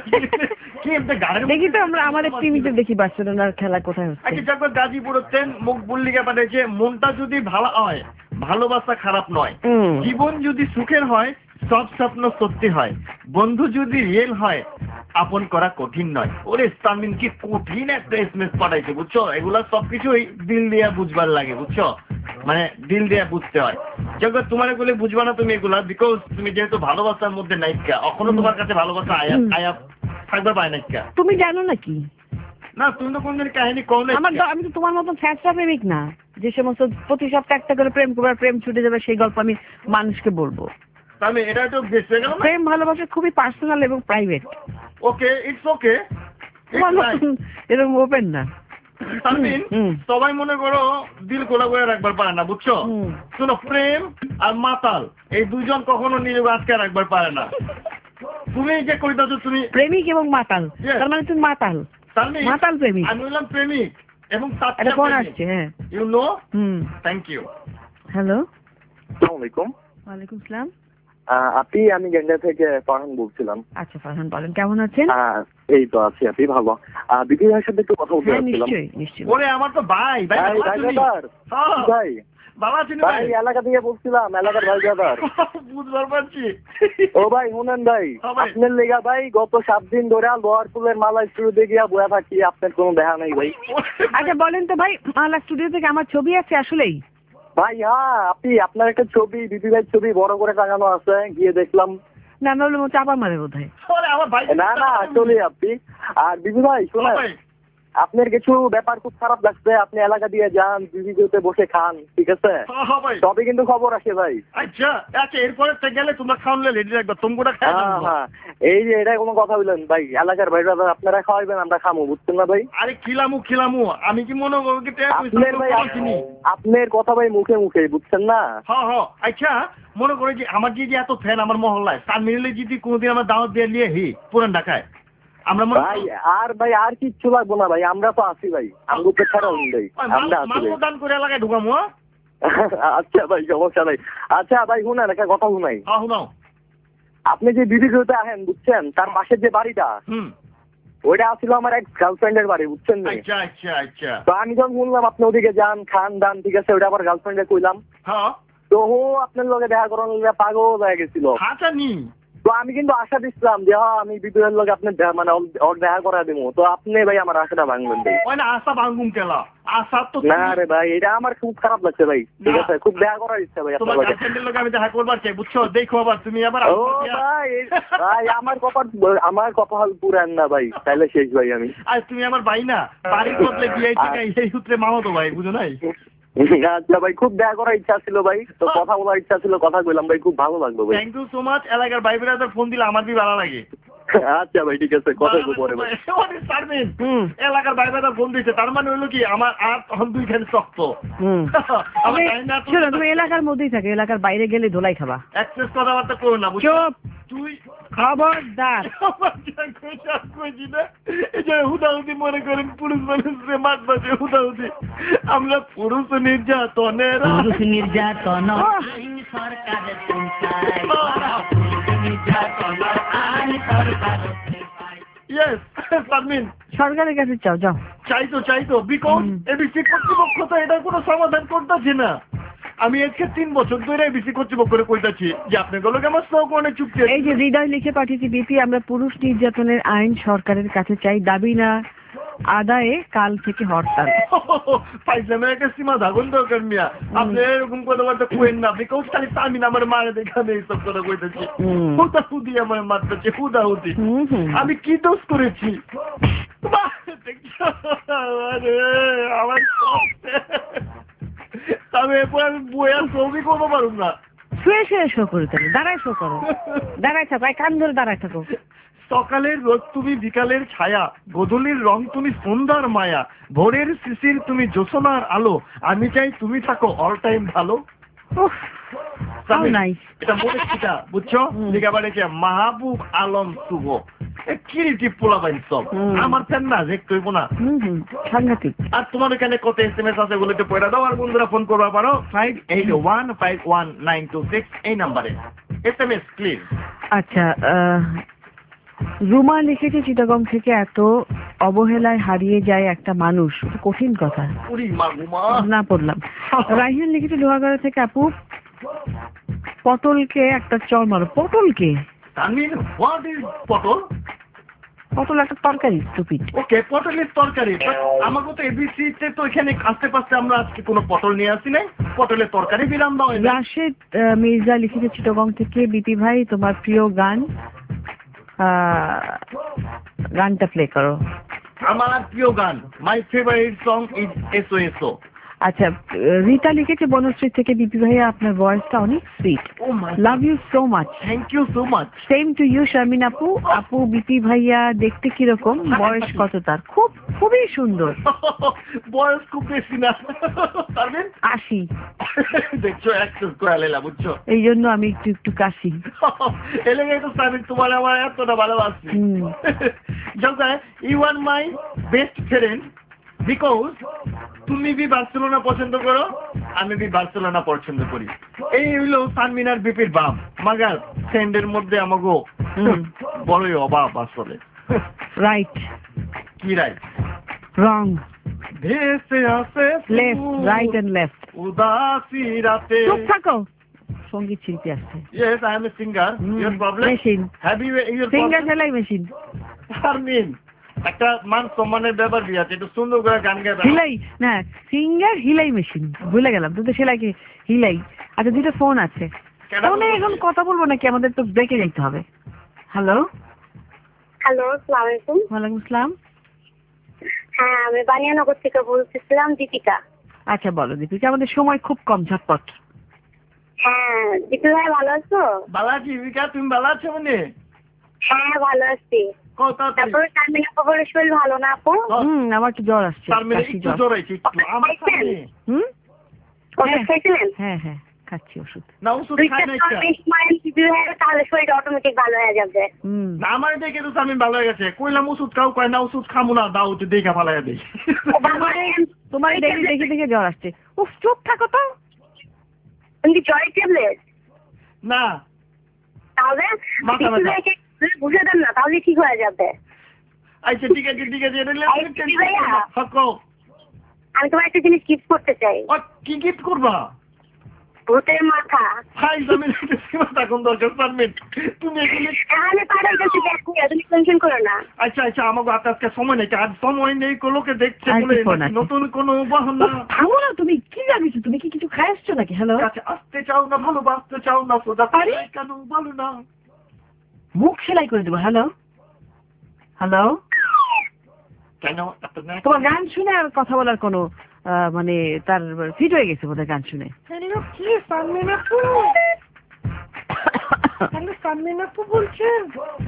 দেখি তো আমরা আমাদের টিভিতে দেখি বার্সেলোনার খেলা কোথায় হচ্ছে। আচ্ছা যাক, গাজীপুরের মুখ বুল্লিকে পাঠিয়েছে, মনটা যদি ভালো হয় ভালোবাসা খারাপ নয়, জীবন যদি সুখের হয় সব স্বপ্ন সত্যি হয়, বন্ধু যদি রিয়েল হয় আপন করা কঠিন নয়। ওরে সামিন, কি কঠিন একটা এসএমএস পাঠাইছে, বুঝছো? এগুলা সবকিছুই দিল দিয়া বুঝবার লাগে, বুঝছো? মানে দিল দিয়া বুঝতে হয়। যখন তোমার এগুলো বুঝবা না তুমি এগুলা, বিকজ তুমি যেহেতু ভালোবাসার মধ্যে নাইকা, এখনো তোমার কাছে ভালোবাসা আয়া থাকবে পায় নাইকা। তুমি জানো নাকি? না, তুমি তো কোনদিন কাহিনী কও না। আমি তো তোমার মতন ফ্যাসা প্রেমিক না, যে সমস্ত প্রতি সপ্তাহে একটা করে প্রেম করবার, প্রেম ছুটে যাবে সেই গল্প আমি মানুষকে বলবো। আমি এটা তো বেঁচে গেল না। প্রেম ভালোবাসা খুবই পার্সোনাল এবং প্রাইভেট। ওকে, ইটস ওকে, এরকম ওপেন না। সবাই মনে করো দিল খোলা করে রাখবার পারে না, বুঝছো? শোনো, প্রেম আর মাতাল এই দুজন কখনো নিজেকে আটকে রাখবার পারে না। তুমি যে কইতাছো তুমি প্রেমিক এবং মাতাল, তার মানে তুমি মাতাল। মাতাল প্রেমিক। আমি বললাম প্রেমিক এবং এটা ফোন আসছে। হ্যাঁ, you know. Thank you. Hello, আসসালামু আলাইকুম। ওয়ালাইকুম সালাম। আমি গেন্ডা থেকে ফারহান বলছিলাম। আচ্ছা ফারহান, বলেন কেমন আছেন? এই তো আছি, আপনি ভালো? বিপির ভাইয়ের সাথে একটু কথা বলতে চাচ্ছিলাম। নিশ্চয়ই। ওরে আমার তো ভাই ভাই ভালো আছেন ভাই এলাকা থেকে বলছিলাম, এলাকার ভাই দাদার। বুঝবার পারছি। ও ভাই শুনেন ভাই, হ্যাঁ ভাই। আপনার লেগা ভাই গত 7 দিন ধরে লোহার ফুলের মালা স্টুডিওতে গিয়া বয়া থাকি, আপনার কোনো দেখা নাই ভাই। আচ্ছা বলেন তো ভাই, মালা স্টুডিও থেকে আমার ছবি আছে আসলেই? ভাই হ্যাঁ, আপনার একটা ছবি, বিপি ভাইয়ের ছবি বড় করে টাঙানো আছে, গিয়ে দেখলাম। না আমি বললাম চাপা মারে বোধ হয়। আরে আমার ভাই না না আসলে আপনি। আর বিপি ভাই শুনেন, ভাই আপনার কিছু ব্যাপার খুব খারাপ লাগছে, আপনি এলাকা দিয়ে যান, বিবিতে বসে খান, ঠিক আছে? হ্যাঁ ভাই। তবে কিন্তু খবর আসে ভাই। আচ্ছা আচ্ছা, এরপরে থেকে গেলে তোমরা খাওয়ালে রেডি রাখবা, তোমরা খাই হ্যাঁ হ্যাঁ, এই যে এটা কোনো কথা বললেন ভাই, এলাকার ভাই দাদা আপনারা খাওয়াইবেন, আমরা খামো, বুঝছেন না ভাই? আরে খিলামু আমি কি মনে করবো কি আপনার ভাই, আপনার কথা ভাই মুখে মুখে, বুঝছেন না? হ্যাঁ আচ্ছা, মনে করে যে আমার যে এত ফ্যান আমার মহল্লায়, তার মিলে যদি কোনোদিন আমার দাওয়াত দিয়ে নিয়ে হি পুরান ঢাকায় আমরা ভাই আর কিচ্ছু লাগবো না ভাই, আমরা তো আছি ভাই, আমগো তো ছাড়া ভাই, আমরা আছি ভাই। দান করে এলাকায় ঢুকামো। আচ্ছা ভাই, সমস্যা নাই। আচ্ছা ভাই শুনেন, একটা কথা শুনাই। হ্যাঁ শুনাও। আপনি যে বিবিতে আহেন, বুঝছেন, তার পাশের যে বাড়িটা, ওইটা আসছিল আমার এক গার্লফ্রেন্ডের বাড়ি, বুঝছেন না? আচ্ছা আচ্ছা আচ্ছা। তো আমি যখন শুনলাম আপনি ওদিকে যান, খান দান, ঠিক আছে, ওটা আমার গার্লফ্রেন্ডে কইলাম। হ্যাঁ। তো ও আপনার লগে দেখা করার পাগল হয়ে গেছিল। আচ্ছা নি। তো আমি কিন্তু আশা দিচ্ছিলাম যে হ্যাঁ আমি বিপিএল লগে আপনি মানে ওর দেখা করা দিব। তো আপনি ভাই আমার আশাটা ভাঙবেন ভাই। ওই না আশা ভাঙুম কেলা, আশা তো না রে ভাই, এটা আমার খুব খারাপ লাগছে ভাই, ঠিক আছে? খুব দেখা করার ইচ্ছা ভাই তোমার আপনার লগে। গার্লফ্রেন্ডের লগে আমি দেখা করবার চাই, বুঝছো? দেখো আবার তুমি আবার ও ভাই ভাই, আমার কপাল পুরান না ভাই, তাইলে শেষ ভাই আমি। আর তুমি আমার ভাই না, বাড়ির বদলে বিয়ে থেকে এই সূত্রে মামা তো ভাই, বুঝো নাই? আচ্ছা ভাই, খুব দেখা করার ইচ্ছা ছিল ভাই, তো কথা বলার ইচ্ছা ছিল, কথা কইলাম ভাই, খুব ভালো লাগলো ভাই। Thank you so much. এলাকার ভাই বেড়াদের ফোন দিলে আমার বি ভালো লাগে। আচ্ছা ভাই ঠিক আছে, কথা পরে ভাই। এলাকার ভাই বেড়াদের ফোন দিচ্ছে, তার মানে হলো কি আমার আর তখন দুইখানে শক্ত। আমার তাই না, শোনো, তুমি এলাকার মধ্যেই থাকে, এলাকার বাইরে গেলে ধোলাই খাবা। অ্যাক্সেস কথাবার্তা করো না, বুঝছো? চুপ, তুই খবরদার। হুদাহুদি মনে করেন পুরুষ মানুষে মাঠ বাজে হুদাহুদি। আমরা পুরুষ নির্যাতনের নির্যাতন আইন সরকারের পৌঁছায়, নির্যাতন আইন সরকার। ইয়েস শারমিন, সরকারের কাছে চাও, যাও। চাইতো বিকজ এবিসি কর্তৃপক্ষ তো এটার কোনো সমাধান করতেছে না। আমি আজকে 3 বছর ধরে এবিসি কর্তৃপক্ষরে কইতাছি যে আপনাগুলোকে আমার সব অনেক চুক্তি। এই যে হৃদয় লিখে পাঠিয়েছি, বিপি আমরা পুরুষ নির্যাতনের আইন সরকারের কাছে চাই, দাবি না আদায়ে কাল থেকে হরতাল। ফাইজলামের একটা সীমা থাকুন দরকার মিয়া, আপনি এরকম কথাবার্তা কইেন না, বিকজ খালি আমি আমার মারে দেখানে এইসব কথা কইতেছি। হুদাহুদি আমার মারতেছে, হুদাহুদি। আমি কি দোষ করেছি? আমার তবে এরপর আমি বইয়া ছবি করবো পারুম না। শুয়ে শুয়ে শো করে দেবে, দাঁড়ায় শো করো, দাঁড়ায় থাকো, কান ধরে দাঁড়ায় থাকো। সকালের রোদ তুমি বিকালের ছায়া, গোধূলির রং তুমি সন্ধ্যার মায়া, ভোরের শিশির তুমি জ্যোৎস্নার আলো, আমি চাই তুমি থাকো অল টাইম ভালো। এটা মনে ছিটা, বুঝছো? লিখা রেখে মাহবুব আলম শুভ। কিরিটি পোলা বাইন সব আমার ফ্যান না, যে কইব না সাংঘাতিক। আর তোমার এখানে কত SMS আছে বলে পয়রা দাও, আর বন্ধুরা ফোন করবা পারো 58151926 এই নাম্বারে SMS প্লিজ। আচ্ছা, রুমা লিখেছে চিটাগং থেকে, এত অবহেলায় হারিয়ে যায় একটা মানুষ, কঠিন কথা, না পড়লাম। রাইহান লিখেছে লোহাগড়া থেকে, আপু পটলকে একটা চর মারো। পটলকে? হোয়াট ইজ পটল? পটল একটা তরকারি, স্টুপিড। ওকে, পটলের তরকারি। আমাকে তো এবিসি তে তো এখানে আস্তে পাশে আমরা আজকে কোনো পটল নিয়ে আসি নাই, পটলের তরকারি বিরাম দাও। রাশেদ মির্জা লিখেছে চিটাগং থেকে, বিপি ভাই তোমার প্রিয় গান, গানটা প্লে করো। আমার প্রিয় গান, my favourite song is SOSO। আচ্ছা, রীতা লিখেছে বনশ্রী থেকে, বিপি ভাইয়া আপনার ভয়েসটা অনেক sweet, love you so much. Thank you so much. Same to you Sharmin আপু। আপু বিপি ভাইয়া দেখতে কিরকম, বয়স কত তার? খুবই সুন্দর। বয়স খুব বেশি না, 80। দেখছো অ্যাক্সেস করে লেলা, বুঝছো? এই জন্য আমি একটু কাশি। এলাকা তো সাবিন তোমার আমার এতটা ভালোবাসি। You are my best friend because তুমি বি বার্সেলোনা পছন্দ করো, আমি বি বার্সেলোনা পছন্দ করি। এই হইলো সানমিনার বিপির বাপ, মাগার সেন্ডের মধ্যে আমাগো বড়ই অভাব আসলে। রাইট কি রাইট? রং, ভেসে আসে লেফট, রাইট এন্ড লেফট। উদাসী রাতে। চুপ থাকো, সঙ্গীত শিল্পী আসছে। Yes, I am a singer. Your problem? Machine, Have you your singer problem? সেলাই মেশিন। শারমিন, একটা মান সম্মানের ব্যাপার দিয়ে আছে, একটু সুন্দর করে গান গাইবে। হিলাই না, সিঙ্গার হিলাই মেশিন, ভুলে গেলাম। তুই তো সেলাই কি হিলাই। আচ্ছা, দুটো ফোন আছে, ফোনে এখন কথা বলবো নাকি? আমাদের তো ব্রেকে যেতে হবে। হ্যালো, হ্যালো, আসসালামু আলাইকুম। ওয়ালাইকুম আসসালাম। হ্যাঁ, আমি বানিয়ানগর থেকে বলতেছিলাম, দীপিকা। আচ্ছা বলো দীপিকা, আমাদের সময় খুব কম, ঝটপট। হ্যাঁ, দীপিকা ভাই ভালো আছো? বালা জীবিকা, তুমি ভালো আছো মনে? হ্যাঁ, ভালো আছি। কথা তারপরে শারমিনা খবরের শরীর ভালো না আপু? আমার একটু জ্বর আসছে, শারমিন কাশি একটু জ্বর। জ্বর হয়েছে একটু। আমার সামনে ওষুধ খাইছিলেন? হ্যাঁ হ্যাঁ, খাচ্ছি ওষুধ। না ওষুধ খাই না একটা। তাহলে শরীরটা অটোমেটিক ভালো হয়ে যাবে। না আমার দেখে তো শারমিন ভালো হয়ে গেছে। কইলাম ওষুধ খাও, কয় না ওষুধ খামু না, দাও একটু দেখে ফালাইয়া দেই। তোমার দেখে দেখে দেখে জ্বর আসছে। উফ, চুপ থাকো তো। তুমি কি জ্বরের ট্যাবলেট? না তাহলে মাথা ব্যথা। বুঝে দেন না, তাহলে ঠিক হয়ে যাবে। আচ্ছা ঠিক আছে ঠিক আছে, ভাইয়া। হকো। আমি তোমার একটা জিনিস গিফট করতে চাই। কি গিফট করবা? ভূতের মাথা। ভাই শারমিন মাথা কোন দরকার শারমিন, তুমি এগুলি আমি পাঠাইতেছি, তুমি টেনশন করো না। আচ্ছা আচ্ছা, আমাকে আজকে সময় নেই, আজ সময় নেই, লোকে দেখছে আর বলে কি ফোন আছে? নতুন কোনো বাহানা। থামো না, তুমি কি জানিস? তুমি কি কিছু খাই আসছো নাকি? হ্যালো, কাছে আসতে চাও না, ভালোবাসতে চাও না, সোজা কেন বলো না? মুখ সেলাই করে দেবো। হ্যালো হ্যালো, কেন তোমার গান শুনে আর কথা বলার কোনো মানে তার ফিট হয়ে গেছে বোধহয় গান শুনে। হ্যালো, কি শারমিন আপু? হ্যালো, শারমিন আপু বলছেন?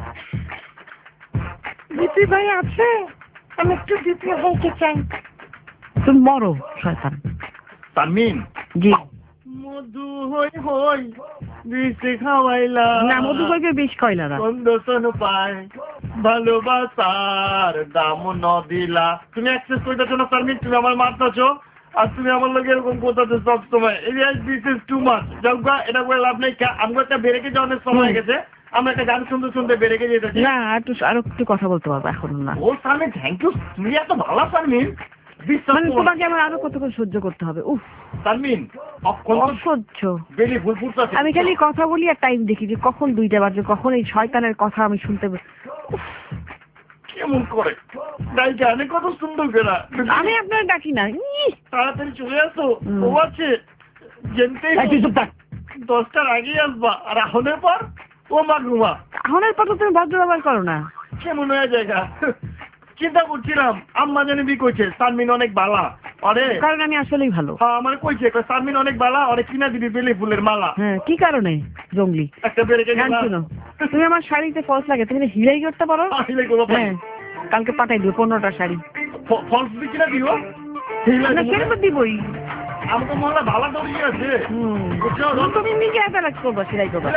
দীপি ভাই আছে? আমি একটু দীপি ভাইকে চাই। তুমি মরো শয়তান। শারমিন জি মধু হই হই বিষ খাওয়াইলা না, মধু কইবে বিষ কইলা না। কন্দসন পায় ভালোবাসার দাম ন দিলা। তুমি অ্যাক্সেস করতেছো না শারমিন, তুমি আমার মারতেছো আর তুমি আমার লোক এরকম করতেছো সব সময়। This is too much. যাওগা, এটা করে লাভ নেই। আমরা একটা বেরেকে যাওয়ার সময় হয়ে গেছে, আমরা একটা গান শুনতে শুনতে বেরেকে যেতেছি। না, আরো একটু কথা বলতে পারবো, এখন না। ও শারমিন, থ্যাংক ইউ, তুমি এত ভালো শারমিন। মানে তোমাকে আমার আরো কতক্ষণ সহ্য করতে হবে? উফ শারমিন অসহ্য। বেলি ভুল ফুটতেছে। আমি খালি কথা বলি আর টাইম দেখি যে কখন 2টা বাজে, কখন এই শয়তানের কথা আমি শুনতে উফ, কেমন করে গাইকে অনেক কত সুন্দর করে। আমি আপনার ডাকি না। তাড়াতাড়ি চলে আসো, ও আছে জেনতেই 10টার আগেই আসবা, আর আহনের পর ও মা ঘুমা। আহনের পর তো তুমি ভদ্র ব্যবহার করো না। কেমন হয়ে জায়গা চিন্তা করছিলাম, আম্মা জানি বি কইছে শারমিন অনেক বালা। আরে কারণ আমি আসলেই ভালো। হ্যাঁ আমার কইছে শারমিন অনেক বালা, আরে কিনা দিবি বেলি ফুলের মালা। হ্যাঁ, কি কারণে জঙ্গলি? একটা বেরেকে গান শুনো। তুমি আমার শাড়িতে ফলস লাগে, তুমি হিলাই করতে পারো? হ্যাঁ, কালকে পাঠাই দিও 15টা শাড়ি। ফলস দিচ্ছি না দিও না, কেন দিবই? আমি তো মহল্লা ভালা দৌড়িয়ে আছে। তুমি নিজে এত রাখ করবো, সেলাই করবো,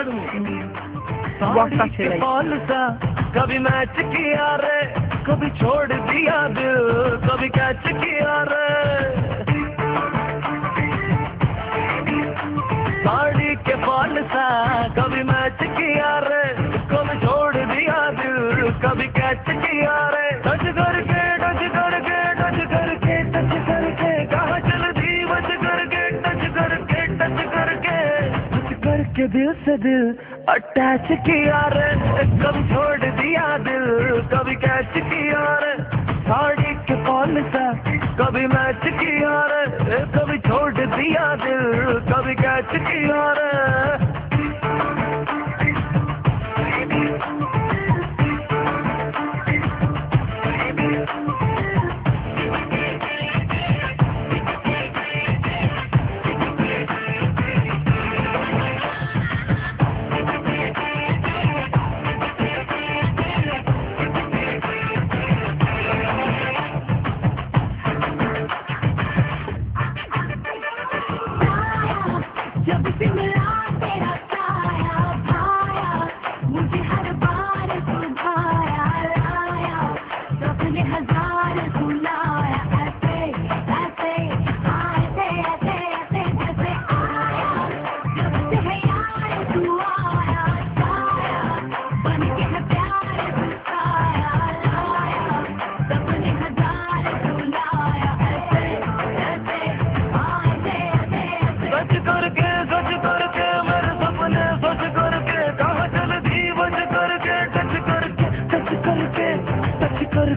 বস্তা সেলাই। कभी मैच किया रे, कभी छोड़ दिया दिल, कभी कैच किया रे। साड़ी के फॉल सा कभी मैच किया रे, कभी छोड़ दिया दिल, कभी कैच किया रे। टच करके टच करके टच करके टच करके कहाँ चल दी, बच करके टच करके टच करके टच करके दिल से दिल अटैच किया रे, कभी छोड़ दिया दिल, कभी कैच किया रे। साड़ी के फॉल सा कभी मैच किया रे, कभी छोड़ दिया दिल, कभी कैच किया रे। जब भी मिला तेरा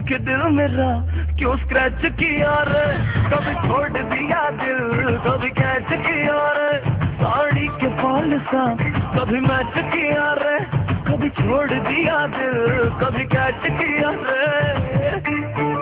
के दिल मेरा क्यों स्क्रैच किया रे, कभी छोड़ दिया दिल कभी कैच किया रे, साड़ी के फॉल सा कभी मैच किया रे, कभी छोड़ दिया दिल कभी कैच किया रे।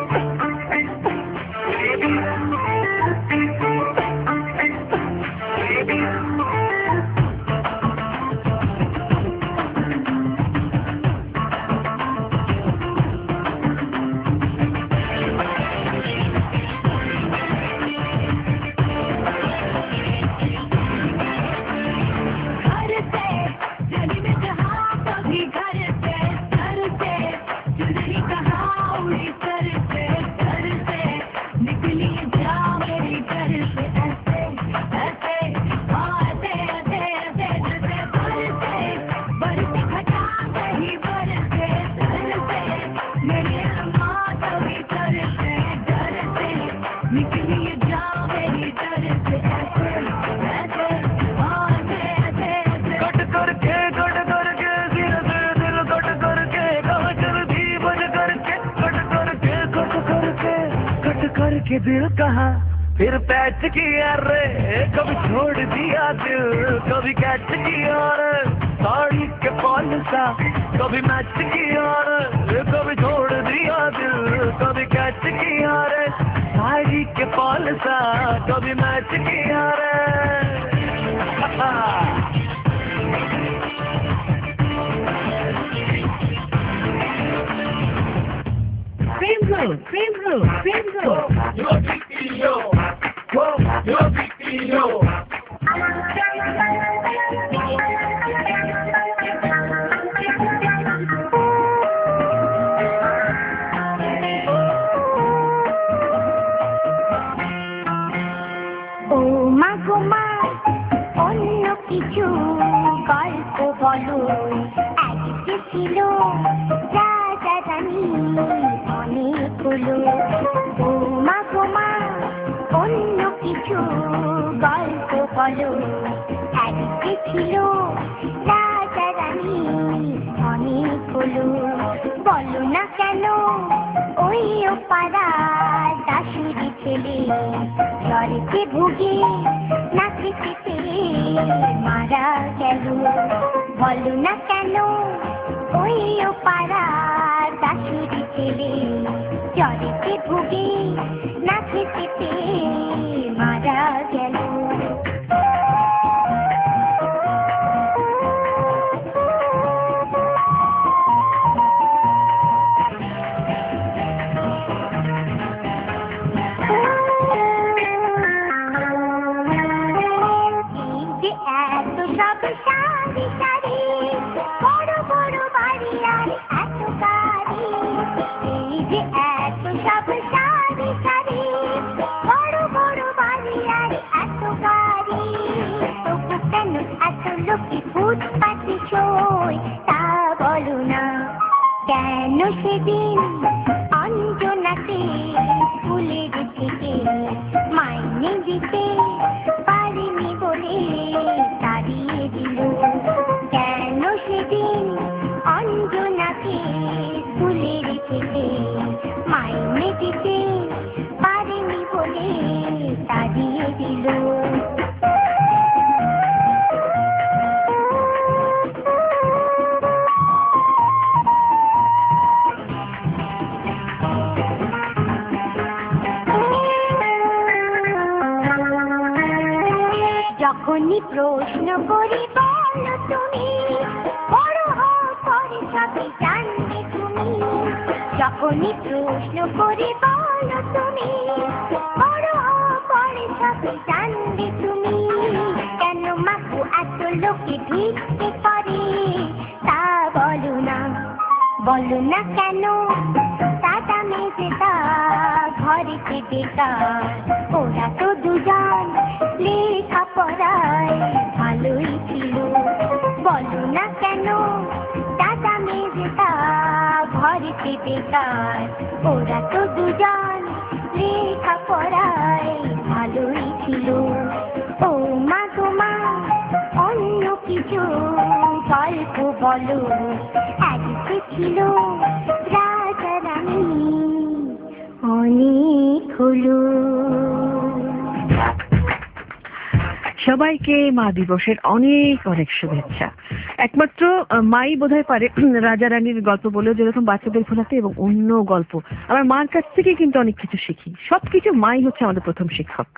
करके दिल कहाँ फिर पैच किया रे, कभी छोड़ दिया दिल कभी कैच किया रे, साड़ी के फॉल सा कभी मैच किया रे, कभी छोड़ दिया दिल कभी कैच किया रे, साड़ी के फॉल सा कभी मैच किया रे। Your video, your video. ও মা গো মা, অন্য কিছু গল্প বলো, আজকে ছিল রাজা রানী অনেকগুলো। ও মা গো মা, অন্য কিছু গল্প বলো, আজকে ছিল রাজা রানী অনেকগুলো। বলো না কেন ওই ও পাড়া দাসুরি ছেলে জ্বরেতে ভুগে নাচতে পেরে মারা গেল। বলো না কেন ওই ও পাড়া দাসুরি ছেলে জ্বরেতে ভুগে নাচতে পেরে মারা গেল। কেন সেদিন অঞ্জনাতে ফুলের থেকে মাইনে দিতে পারিনি বলে তাড়িয়ে দিল। কেন সেদিন অঞ্জনাকে ফুলের থেকে মাইনে দিতে পারিনি বলে তাড়িয়ে দিল। যখনই প্রশ্ন করি বলো তুমি, বড় হও পরে সবই জানবে তুমি। যখনই প্রশ্ন করি বলো তুমি, বড় হও পরে সবই জানবে তুমি। কেন মাকু এত লোকে ভিড়তে করে তা বলো না, বলো না কেন দাদা মেজেদা ঘরেতে বেকার। ওরা তো দুজন লেখাপড়ায় ভালোই ছিল। বলো না কেন দাদা মেজেদা ঘরেতে বেকার। ওরা তো দুজন লেখাপড়ায় ভালোই ছিল। ও মা গো মা, অন্য কিছু গল্প বলো, আজকে ছিল রাজা রানী অনেক হলো। সবাইকে মা দিবসের অনেক অনেক শুভেচ্ছা। একমাত্র মাই বোধহয় পারে রাজা রানীর গল্প বলেও যেরকম বাচ্চাদের ভোলাতে, এবং অন্য গল্প আমার মার কাছ থেকে কিন্তু অনেক কিছু শিখি। সবকিছু মাই হচ্ছে আমাদের প্রথম শিক্ষক।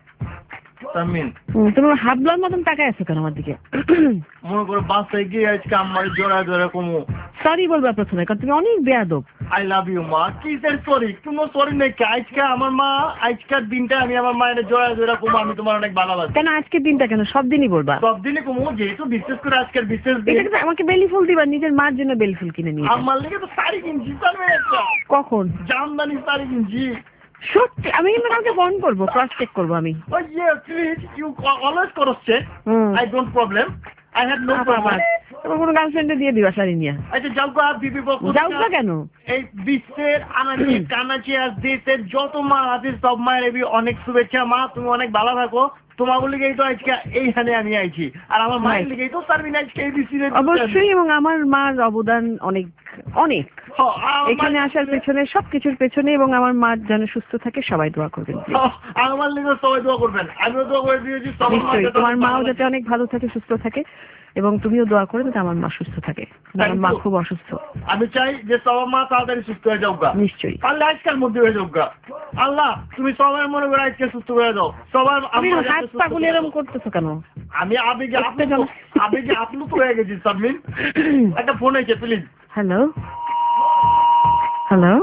তুমি হাবলার মতন তাকায় আছো কেন আমার দিকে? মনে করো বাসায় গিয়ে আজকে আমার জোড়া জোড়া কমু সরি বলবা প্রথমে, কারণ তুমি অনেক বেয়াদব। আই লাভ ইউ মা। কি সরি? কোনো সরি নেই। আজকে আমার মা, আজকের দিনটা আমি আমার মায়ের জোড়া জোড়া কমু, আমি তোমার অনেক ভালোবাসি। কেন আজকের দিনটা কেন? সব দিনই বলবা। সব দিনই কমু, যেহেতু বিশেষ করে আজকের বিশেষ দিন। আমাকে বেলি ফুল দিবা, নিজের মার জন্য বেলি ফুল কিনে নিয়ে। আমার লেগে তো শাড়ি কিনছি, চলবে একটা। কখন? জামদানি শাড়ি কিনছি। সত্যি? আমি কিন্তু কাউকে ফোন করবো, ক্রস চেক করবো আমি। Oh yeah, please, you always cross check. I don't problem. I have no problem. তোমার কোনো গার্লফ্রেন্ডে দিয়ে দিবা শাড়ি নিয়ে। আচ্ছা যাও গা বিবি বকো। যাও না কেন? এই বিশ্বের আনাচে কানাচে আর দেশের যত মা আছে সব মায়ের অনেক শুভেচ্ছা। মা তুমি অনেক ভালো থাকো। তোমার লিগেই তো আজকে এইখানে আমি আইছি, আর আমার মায়ের লিগেই তো সার্ভিন আজকে এই বিসিরে। অবশ্যই, এবং আমার মার অবদান অনেক অনেক এখানে আসার পেছনে, সবকিছুর পেছনে। এবং আমার মা যেন সুস্থ থাকে, সবাই দোয়া করবেন। আমার লিগে সবাই দোয়া করবেন, আমিও দোয়া করে দিয়েছি। তোমার মাও যাতে অনেক ভালো থাকে, সুস্থ থাকে, এবং তুমিও দোয়া করে যাতে আমার মা সুস্থ থাকে। আমার মা খুব অসুস্থ। আমি চাই যে সবার মা তাড়াতাড়ি সুস্থ হয়ে যাও গা। নিশ্চয়ই আল্লাহ আজকাল মধ্যে হয়ে যাও গা। আল্লাহ তুমি সবাই মনে করে আজকে সুস্থ হয়ে যাও। সবার হাত পাগুলি এরকম করতেছো কেন? আমি আবেগে আপ্লুত হয়ে গেছি। সাবমিন একটা ফোন আছে প্লিজ। হ্যালো হ্যালো,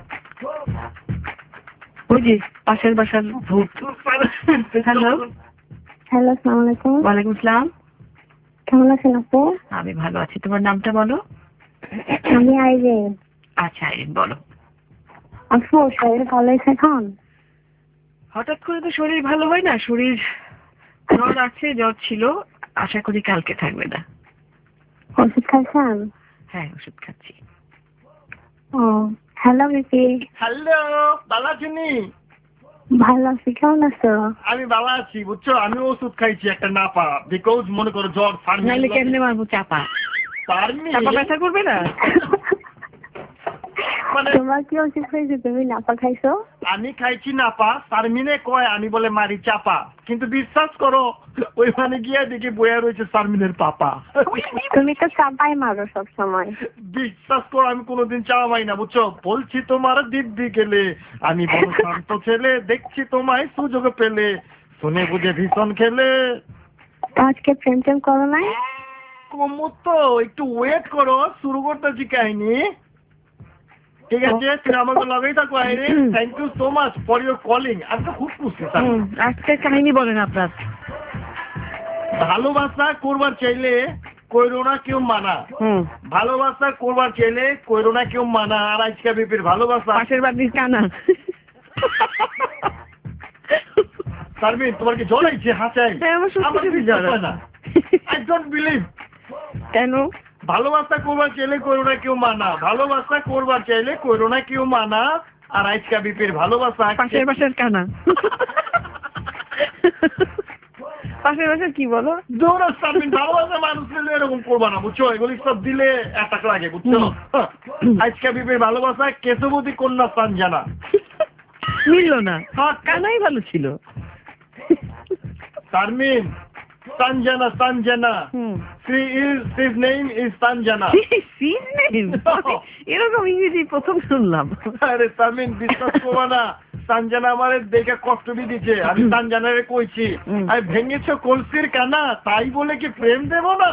ওই যে পাশের বাসার ভূত। হ্যালো হ্যালো, আসসালামু আলাইকুম। ওয়ালাইকুম আসসালাম। কেমন আছেন আপু? আমি ভালো আছি। তোমার নামটা বলো। আমি আইরিন। আচ্ছা আইরিন, বলো। আপু শরীর ভালো আছে এখন? হঠাৎ করে তো শরীর ভালো হয় না। শরীর জ্বর আছে, জ্বর ছিল, আশা করি কালকে থাকবে না। ওষুধ খাচ্ছেন? হ্যাঁ, ওষুধ খাচ্ছি। ও হ্যালো বিপি। হ্যালো, ভালো আছেন? ভালো আছি, কেমন আছো? আমি ভালো আছি, বুঝছো। আমি ওষুধ খাইছি একটা নাপা, বিকজ মনে করো জ্বর নাইলে কেমনে মারবো চাপা? চাপা ব্যথা করবে না? তোমার কি ওষুধ খাইছো? তুমি নাপা খাইছো? আমি খাইছি নাপা, সারমিনে কয় আমি বলে মারি চাপা, কিন্তু বিশ্বাস করো ওইখানে গিয়ে দেখি বইয়া রয়েছে সারমিনের পাপা। তুমি তো চাপাই মারো সব সময়। বিশ্বাস করো আমি কোনোদিন চাপা মারি না, বুঝছো। বলছি তোমার দিব্যি গেলে, আমি বড় শান্ত ছেলে, দেখছি তোমায় সুযোগ পেলে, শুনে বুঝে ভীষণ খেলে। আজকে প্রেম টেম করো নাই? কমু তো, একটু ওয়েট করো, শুরু করতেছি কাহিনী। ঠিক আছে, তুমি আমাকে লাগাই থাকো। Thank you so much for your calling. আমি তো খুব খুশি। আজকে কাহিনী বলেন আপনার। ভালোবাসা করবার চাইলে কইরো না কেউ মানা। ভালোবাসা করবার চাইলে কইরো না কেউ মানা। আর আজকে বিপির ভালোবাসা পাশের বাড়ির কানা। সারমিন তোমার কি জ্বর আইছে? হাসাই আমার বিশ্বাস হয় না। I don't believe. কেন? ভালোবাসা করবার চাইলে কইরো না কেউ মানা। ভালোবাসা করবার চাইলে কইরো না কেউ মানা। আর আজকে বিপির ভালোবাসা পাশের বাসার কানা। পাশের বাসার কি বলো? দৌড়া সারমিন, ভালোবাসা মানুষ দিলে এরকম করবা না, বুঝছো। এগুলি সব দিলে অ্যাটাক লাগে, বুঝছো। আজকে বিপির ভালোবাসা কেশবতী কন্যা সানজানা। মিললো না, কানাই ভালো ছিল। Sharmeen, Sanjana, Sanjana. His name is Sanjana. His name? এরকম ইংরেজি প্রথম শুনলাম। আরে সারমিন, বিশ্বাস করবা না, সানজানা আমারে দেখে কষ্ট দিয়েছে। আমি সানজানারে কইছি, আমি ভেঙেছো কলসির কানা, তাই বলে কি প্রেম দেব না?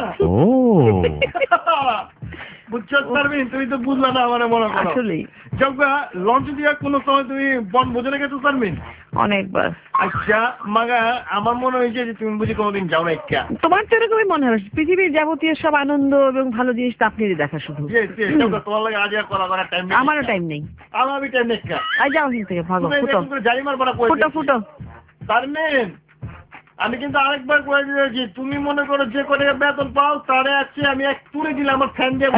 বুঝছো সারমিন, তুমি তো বুঝলা না আমার মনে করো। আসলেই যজ্ঞা লঞ্চ দিয়া কোন সময় তুমি বন ভোজনে গেছো সারমিন? অনেকবার। আচ্ছা মাগা, আমার মনে হয়েছে যে তুমি বুঝি কোনোদিন যাও না। একটা তোমার তো এরকমই মনে হয়। পৃথিবীর যাবতীয় সব আনন্দ এবং ভালো জিনিস তো আপনি দেখা শুধু। তোমার লাগে আজ করার টাইম নেই। আমারও টাইম নেই। আমার টাইম নেই। আই যাও এখান থেকে, ভাগো, ফুটো জারি মারবার ফুটো ফুটো। সারমিন, আমি কিন্তু আরেকবার করে দিয়েছি, তুমি মনে করো যে করে বেতন পাও তারে আছে আমি এক তুলে দিলে আমার ফ্যান দিয়ে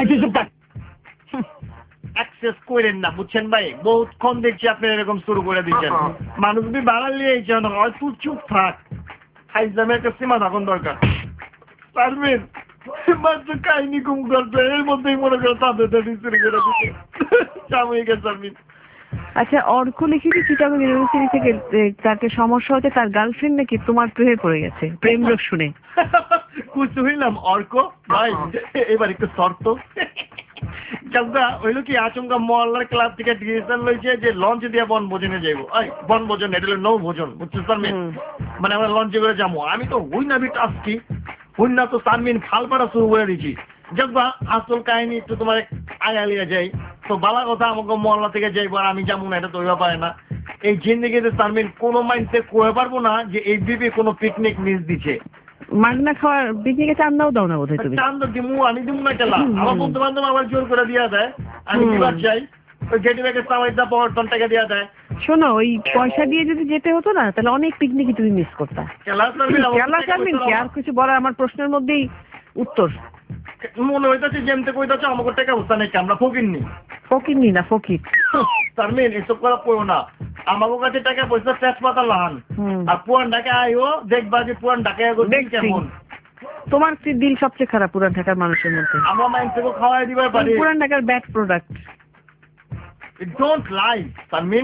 অ্যাক্সেস করেন না, বুঝছেন ভাই। বহুতক্ষণ দেখছি আপনি এরকম শুরু করে দিচ্ছেন। মানুষ বি বাড়ালে তুই চুপ থাক। হাইজামে একটা সীমা থাকুন দরকার। সারমিন কাহিনী ঘুম করবে, এর মধ্যেই মনে করো তাদের শুরু করে দিচ্ছে। সারমিন আচ্ছা, অর্ক লিখিটি চিটাগং ইউনিভার্সিটি থেকে তাকে সমস্যা হচ্ছে তার গার্লফ্রেন্ড নাকি তোমার প্রেমে পড়ে গেছে, প্রেম রোগ শুনে। খুশি হইলাম অর্ক ভাই, এবার একটু শর্ত চাপা হইলো কি আচমকা মহল্লার ক্লাব থেকে ডিসিশন লইছে যে লঞ্চ দিয়ে বনভোজনে যাইবো। এই বনভোজন এটা হলো নৌ ভোজন, বুঝছো সারমিন? মানে আমরা লঞ্চে করে যাবো। আমি তো হই না বিট আসছি, হই না তো সারমিন ফালপাড়া শুরু করে দিছি। যাবা আসল কাহিনী একটু তোমার আগালিয়া যাই তো বালা কথা, আমাকে মহল্লা থেকে যাইবো আর আমি যাবো না, এটা তো হইবা পারে না। এই জিন্দিগিতে সারমিন কোনো মাইন্ডে কয়ে পারবো না যে এই বিবি কোনো পিকনিক মিস দিছে। মাগনা খাওয়ার পিকনিকে চান্দাও দাও না বোধ হয় তুমি? চান্দা দিমু, আমি দিমু না কেলা, আমার বন্ধু বান্ধব আবার জোর করে দিয়া দেয়, আমি দিবার চাই। ওই গেটি ব্যাগের সামাইদা পাওয়ার টাকা দিয়া দেয়। শোনো, ওই পয়সা দিয়ে যদি যেতে হতো না তাহলে অনেক পিকনিকই তুমি মিস করতা। কেলা সারমিন কি আর কিছু বলার? আমার প্রশ্নের মধ্যেই উত্তর। মনে হইতাছে যেমতে কইতাছে আমাকে টাকা অবস্থা নেই, আমরা ফকিরনি। ফকিরনি না ফকির। সারমিন এসব করা পড়ো না, আমাকে কাছে টাকা পয়সা শেষ পাতা লাহান, আর পুরান ঢাকা আইও দেখবা যে পুরান ঢাকা কেমন। তোমার দিল সবচেয়ে খারাপ পুরান ঢাকার মানুষের মধ্যে। আমরা মানুষকে খাওয়াই দিবার পারি। পুরান ঢাকার bad product. Don't lie Sharmin,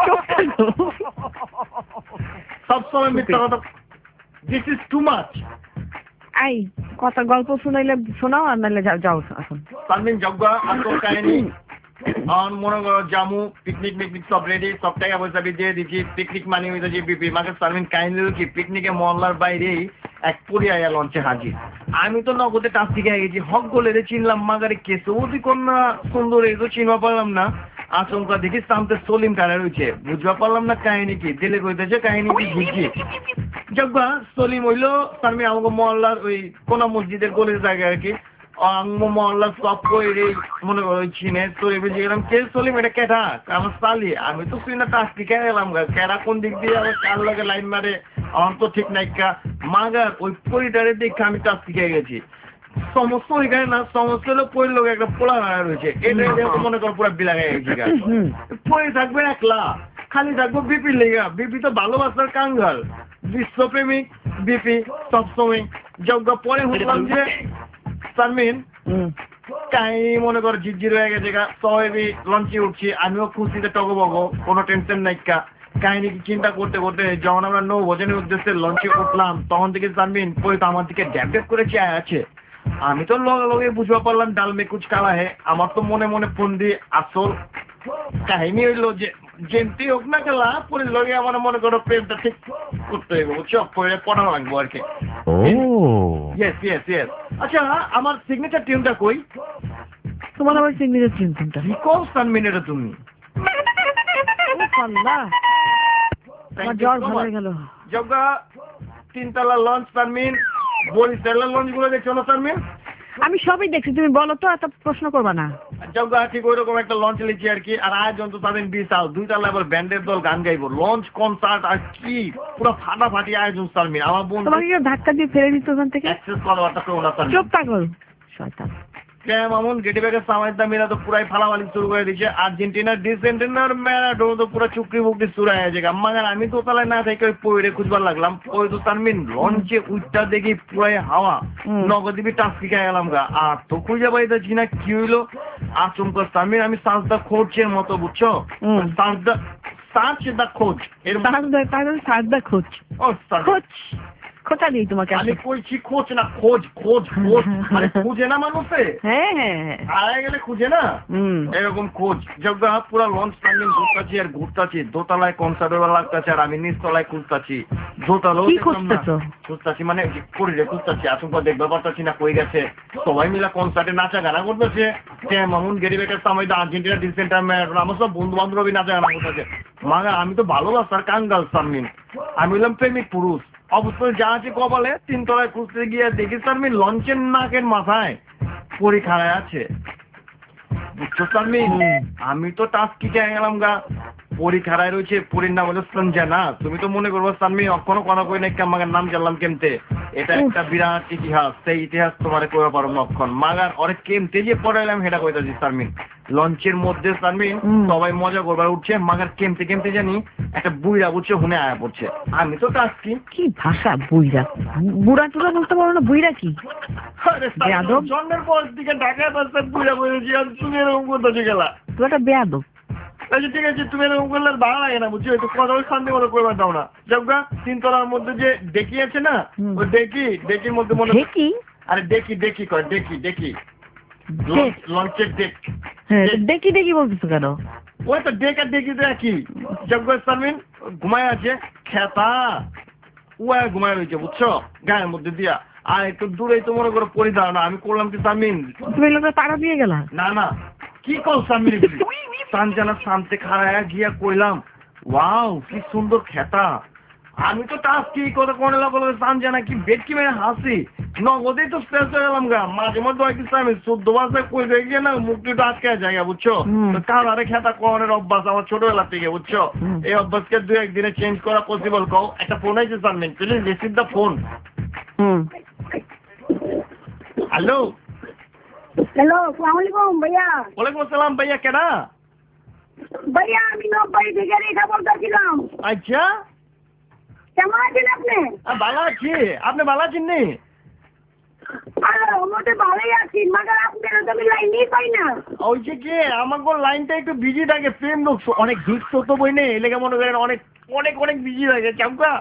সবসময় মিথ্যা কথা। This is too much. I কথা গল্প শুনাইলে শোনাও, আর নাহলে যাও এখন। সারমিন জগ্গা আসল কাহিনী মনে করো জামু পিকনিক মিকনিক সব রেডি, সব টাকা পয়সা দিয়ে দিচ্ছি। পিকনিক মানে হইতে যে বিপি মাকে সারমিন কাহিনী কি পিকনিকে মহল্লার বাইরেই এক পুরিয়া লঞ্চে হাজির। আমি তো নগদে টাচ থেকে গেছি, হক গোলে চিনলাম মাগারে কেসে ওদি কন্যা সুন্দর এই তো চিনবা পারলাম না। আচমকা দেখি সামতে সলিম কারা রয়েছে, বুঝবা পারলাম না কাহিনী কি, দিলে কইতেছে কাহিনী কি বুঝছি। জগ্গা সলিম হইলো সারমিন আমাকে মহল্লার ওই কোনা মসজিদের গলির জায়গায় আর কি মহল্লা সব করে মনে করো চিনে চলে বেঁচে গেলাম। কে সলিম এটা কেটা? আমার সালি। আমি তো শুই না টাস্কি কে গেলাম কেটা কোন দিক দিয়ে আবার কার লাগে লাইন মারে আমার তো ঠিক নাই কা মাগার ওই পরিটারে দেখে আমি টাস্কি খেয়ে গেছি। সমস্ত ওইখানে না, সমস্ত হলো পরির লোক একটা পোলা মারা রয়েছে, এটা মনে করো পুরো বিলা গেছে পরি থাকবে একলা, খালি থাকবো বিপি লেগা। বিপি তো ভালোবাসার কাঙ্গাল, বিশ্বপ্রেমিক বিপি সবসময়। যোগ্য পরে হলাম যে সারমিন কাহিনী মনে করো ঝিরঝির হয়ে গেছে গা, সবাই লঞ্চে উঠছি, আমিও খুশিতে টগবগো, কোনো টেনশন নাই কা। কাহিনী কি চিন্তা করতে করতে যখন আমরা নৌভোজনের উদ্দেশ্যে লঞ্চে উঠলাম তখন থেকে সারমিন পরে তো আমার দিকে ড্যাপ ড্যাপ করে চেয়ে আছে। আমি তো লগে লগে বুঝবা পারলাম ডাল মে কুচ কালা হে। আমার তো মনে মনে ফোন দিয়ে আসল কাহিনী হইলো যে যেমতি হোক না গেলা পরে লগে আমার মনে করো প্রেমটা ঠিক করতে হইব, বুঝছো? পরে পড়া লাগবো আর কি। Yes yes yes. আচ্ছা আমার সিগনেচার টিউনটা কই? তোমার আবার সিগনেচার টিউন কোনটা? কোন সারমিন এটা তুমি? আমার জ্বর ভালো হয়ে গেল। জগা তিনতলা লঞ্চ সারমিন, বরিশালের লঞ্চ গুলো দেখছো না সারমিন? আমি সবই দেখছি, তুমি বলো তো, এত প্রশ্ন করবা না। জগা ঠিক ওইরকম একটা লঞ্চ লিখছি আর কি। আর আয়োজন তো তাদের বিশাল, 2 তলা আবার ব্যান্ডের দল গান গাইবো, লঞ্চ কনসার্ট আর কি পুরো ফাটাফাটি আয়োজন সারমিন। আমার বোন তোমাকে কেউ ধাক্কা দিয়ে ফেলে দিত ওখান থেকে? অ্যাক্সেস কথাবার্তা করো না সারমিন। চুপ পাগল শয়তান। মামুন গেটি ব্যাগের সামাইদা মিলা তো পুরাই ফালাফালি শুরু করে দিচ্ছে। আর্জেন্টিনার ডিসেন্টিনার ম্যারাডোনা তো পুরো চুকরি বুকরি শুরু হয়ে গেছে। মাগার আমি তো তালায় না থেকে ওই পইরে খুঁজবার লাগলাম। ওই তো সারমিন লঞ্চে উঠটা দেখি পুরাই হাওয়া, নগদিবি টাস্কি খেয়ে গেলাম গা। আর তো খুঁজে পাইতেছি না কি হইলো। আচমকা সারমিন আমি সার্চদা খোঁজের মতো, বুঝছো? সার্চ দা খোঁজ, এর সার্চদা খোঁজ। ও খোঁজ খোঁজা দিই তোমাকে। আমি কইছি খোঁজ না, খোঁজ খোঁজ খোঁজ, মানে খুঁজে না মানুষে? হ্যাঁ হ্যাঁ, হারায় গেলে খুঁজে না, এরকম খোঁজ। যোগ্যা পুরা লঞ্চ টার্মিং ঘুরতাছি আর ঘুরতাছি, দোতলায় কনসার্টের লাগতাছে আর আমি নিচতলায় খুঁজতাছি। দোতলাও খুঁজতাছি মানে করিডোরে খুঁজতাছি, আচমকা দেখতে পারতাছি না কই গেছে। সবাই মিলা কনসার্টে নাচা গানা করতেছে। মামুন গেরিবেকের সময় আর্জেন্টিনা ডিসেন্টার ম্যারাডোনা আমার সব বন্ধু বান্ধবী নাচা গানা করতেছে। মাগা আমি তো ভালোবাসার কাঙ্গাল সারমিন, আমি হলাম প্রেমিক পুরুষ। অবশ্যই যা আছে কপালে, 3 তলায় খুঁজতে গিয়ে দেখি সারমিন লঞ্চের নাকের মাথায় পরি খাড়ায় আছে, বুঝছো সারমিন? আমি তো টাস্কি খেয়ে গেলাম গা। পরি খাড়ায় রয়েছে, পরির নাম হলো সঞ্জনা। তুমি তো মনে করবো সারমিন অক্ষণও কথা কই নাই আমাকে নাম জানলাম কেমতে। এটা একটা বিরাট ইতিহাস, সেই ইতিহাস তোমার কইবা পারো নক্ষণ। মাগার অনেক কেমতে যে পড়াইলাম সেটা কইতাছি সারমিন। লঞ্চের মধ্যে সারমিন সবাই মজা করবার উঠছে, মাগার কেমতে কেমতে জানি একটা বুইরা বুঝছে হুনে আয়া পড়ছে। আমি তো টাস্কি। কি ভাষা বুইরা? বুড়া টুড়া বলতে পারো না, বুইরা কি? জন্মের পর দিকে ঢাকায় বুইরা বলেছি আর তুমি এরকম করতেছি গেলা। তুই একটা বেয়াদব। আচ্ছা ঠিক আছে, তুমি এরকম করলে আর ভালো লাগে না বুঝছো, একটু কথা শান্তি মতো করবার দাও না। যাবগা 3 তলার মধ্যে যে ডেকি আছে না, ওই ডেকির মধ্যে মনে দেখি আরে ডেকি কয় ডেকি লঞ্চের ডেক। দেখি বলতেছো কেন? ওই তো ডেক আর ডেকি তো একই। যাবগা সালমিন ঘুমায় আছে খেতা, ও ঘুমায় রয়েছে বুঝছো গায়ের মধ্যে দিয়া। আর একটু দূরেই তো মনে করো পরিধান না, আমি করলাম কি সালমিন তুমি লোকের পাড়া দিয়ে গেলা? না কি কল সালমিন সানজানা শান্তি খাড়ায় গিয়া কইলাম ওয়াও কি সুন্দর খেতা। আমি তো টাস কি কথা কোনে বলে সানজানা কি বেড কি মেরে হাসি নগদেই তো স্ট্রেস হয়ে গেলাম গা। মাঝে মধ্যে হয় কিছু আমি 14 বছর কই রয়ে গিয়ে না মুখটি তো আটকে জায়গা বুঝছো। কালারে খেতা কোনের অভ্যাস আমার ছোটবেলা থেকে বুঝছো। এই অভ্যাসকে 2-1 দিনে চেঞ্জ করা পসিবল কও। একটা ফোন আইছে Salmin, please receive the phone. Hello আসসালামু আলাইকুম ভাইয়া। ওয়ালাইকুম আসসালাম ভাইয়া, কেডা? ভাইয়া আমি নব্বাড়ি থেকে রেখা বলতেছিলাম। আচ্ছা কেমন আছেন আপনি? ভালো আছি, আপনি ভালো আছেন নি? মোটে ভালোই আছি, মাগার আপনার তো আমি লাইনই পাই না। ওই যে কি আমার লাইনটা একটু বিজি থাকে, প্রেম লোক অনেক হিট তো বই নেই, এলাকা মনে করেন অনেক বিজি থাকে। চামকা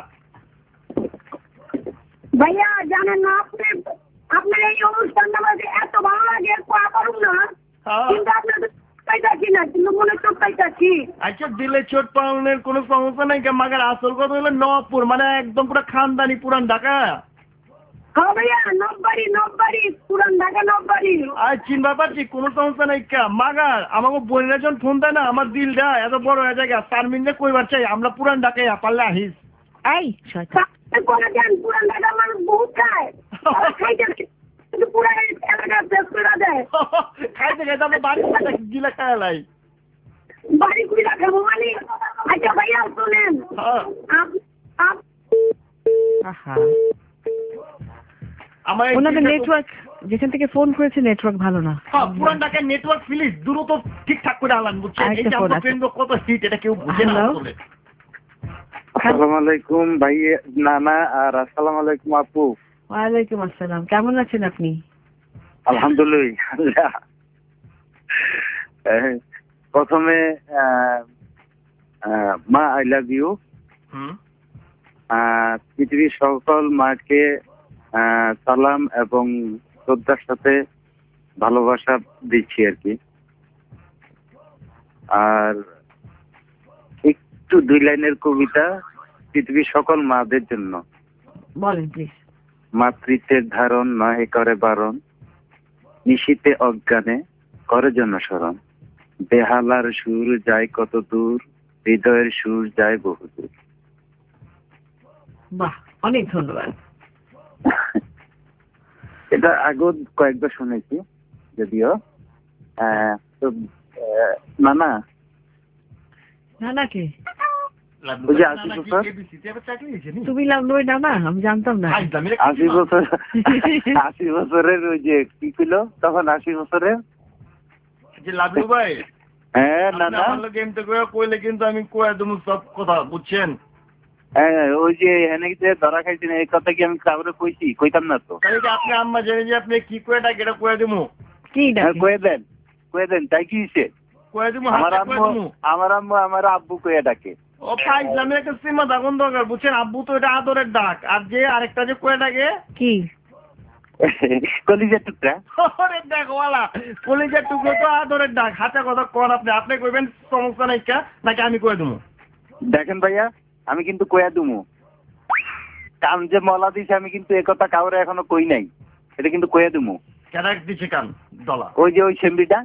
ভাইয়া জানেন না আপনার এই অনুষ্ঠানটা আমাকে এত ভালো লাগে, পারুম না কিন্তু আপনার পাইতাছি না, কিন্তু মনে চোখ পাইতাছি। আচ্ছা দিলে চোট পালনের কোনো সমস্যা নাই, মাগার আসল কথা হলো নবপুর মানে একদম পুরো খানদানি পুরান ঢাকা। হ্যাঁ ভাইয়া নববাড়ি পুরান ঢাকা নববাড়ি। আর চিনবা পারছি, কোনো সমস্যা নাই কা। মাগার আমাকে বোনেরা যখন ফোন দেয় না আমার দিলটা এত বড় হয়ে যায়। তারমিনে কইবার চাই আমরা পুরান ঢাকায় পারলে আহিস। এই শয়তান পুরান ঢাকার মানুষ বহুত খায়, কিন্তু পুরান এলাকা শেষ করে দেয়। খাইতে আমরা বাড়ি গিলা খায়ালাই বাড়ি কুইলা খাবো মানে। আচ্ছা ভাইয়া শোনেন, ওনাদের নেটওয়ার্ক যেখান থেকে ফোন করেছে নেটওয়ার্ক ভালো না। পুরান ঢাকার নেটওয়ার্ক ফিলিস দ্রুত ঠিকঠাক করে আলান বুঝছেন। এই যে আমরা ট্রেন কত হিট এটা কেউ বুঝে না আসলে। আসসালামু আলাইকুম ভাই নানা, আর আসসালামু আলাইকুম আপু। ওয়ালাইকুম আসসালাম, কেমন আছেন আপনি? আলহামদুলিল্লাহ। প্রথমে মা আই লাভ ইউ। পৃথিবীর সকল মাকে সালাম এবং শ্রদ্ধার সাথে ভালোবাসা দিচ্ছি আর কি। আর একটু 2 লাইনের কবিতা পৃথিবীর সকল মাদের জন্য। বলেন প্লিজ। মাতৃত্বের ধারণ নহে করে বারণ, নিশীতে অজ্ঞানে করে জনস্মরণ। বেহালার সুর যায় কত দূর, হৃদয়ের সুর যায় বহুদূর। বাহ, অনেক ধন্যবাদ। এটা আগেও কয়েকবার শুনেছি যদিও। তো নানা কে? তুমি নানা আমি জানতাম না। 80 বছরের ওই যে কি ছিল তখন 80 বছরের লাভলু ভাই। হ্যাঁ নানা গেম তো কইলে কিন্তু আমি কয়ে দেবো সব কথা বুঝছেন। হ্যাঁ ওই যে এনে ধরা খাইছেন এই কথা কি আমি কাউরে কইতাম না তো। আপনি আম্মা জেনে যে আপনি কি কয়ে ডাক এটা কয়ে দেবো। কি কয়ে দেন তাই কি কয়ে দেবো। আমার আম্মু আমার আব্বু কয়ে ডাকে। ও পাইলাম একটা সীমা দাগুন দরকার বুঝছেন। আব্বু তো এটা আদরের ডাক, আর যে আরেকটা যে কয়ে ডাকে কি কলিজার টুকরা। দেখওয়ালা কলিজার টুকরো তো আদরের ডাক। হাতে কথা কন আপনি কইবেন সমস্যা নাই কা নাকি আমি কয়ে দেবো। দেখেন ভাইয়া আমি কিন্তু কয়া দুমু, কান যে মলা দিছে আমি কিন্তু একথা কাউরে এখনো কই নাই, এটা কিন্তু কয়া দুমু। কেন দিছে কান দলা? ওই যে ওই সেমবিটা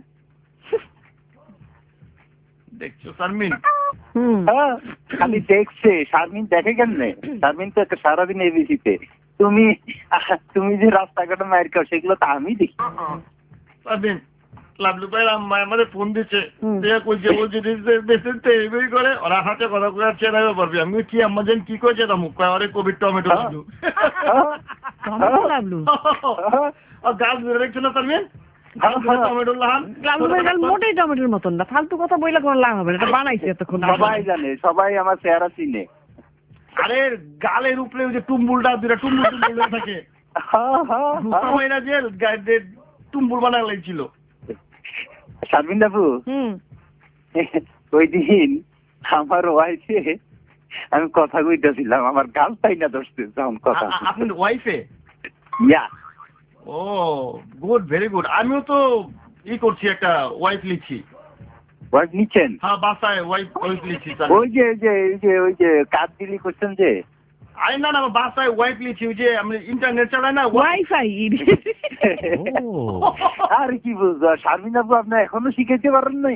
দেখছো শারমিন? খালি দেখছে। শারমিন দেখে কেমনে? শারমিন তো সারাদিন এবিসিতে। তুমি যে রাস্তাঘাটে মায়ের খাও সেগুলো তো আমি দেখি। শারমিন লাভলু ভাই আম্মা আমাদের ফোন দিচ্ছে, বলছে করে ওরা হাতে কথা করে চেনাবে পারবি। আমি কি আম্মা যেন কি করেছে তা মুখ পায় কোভিড টমেটো লাভলু গাছ ধরে দেখছো না শারমিন? মোটেই টমেটোর মতন না, ফালতু কথা বইলে কোনো লাভ হবে না। এটা বানাইছে এতক্ষণ সবাই জানে, সবাই আমার চেহারা চিনে। আরে গালের উপরে ওই যে টুম্বুলটা দুটা টুম্বুল থাকে যে টুম্বুল বানা লাগছিল। শারমিন বাবু ওই দিন আমার ওয়াইফে আমি কথা কইতেছিলাম, আমার গাল পাই না ধরতে যখন কথা। আপনার ওয়াইফে? Yeah. Oh good, very good. আমিও তো করছি, একটা ওয়াইফ লিখছি। ওয়াইফ নিচ্ছেন? হ্যাঁ, বাসায় ওয়াইফ লিখছি। ওই যে কাজ দিলি করছেন যে? আরে না, বাসায় ওয়াইফ লিখছি। ওই যে আমি ইন্টারনেট চালাই না, ওয়াইফাই। আর কি বুঝছো শারমিন আপু, আপনি এখনো শিখাইতে পারেন নাই?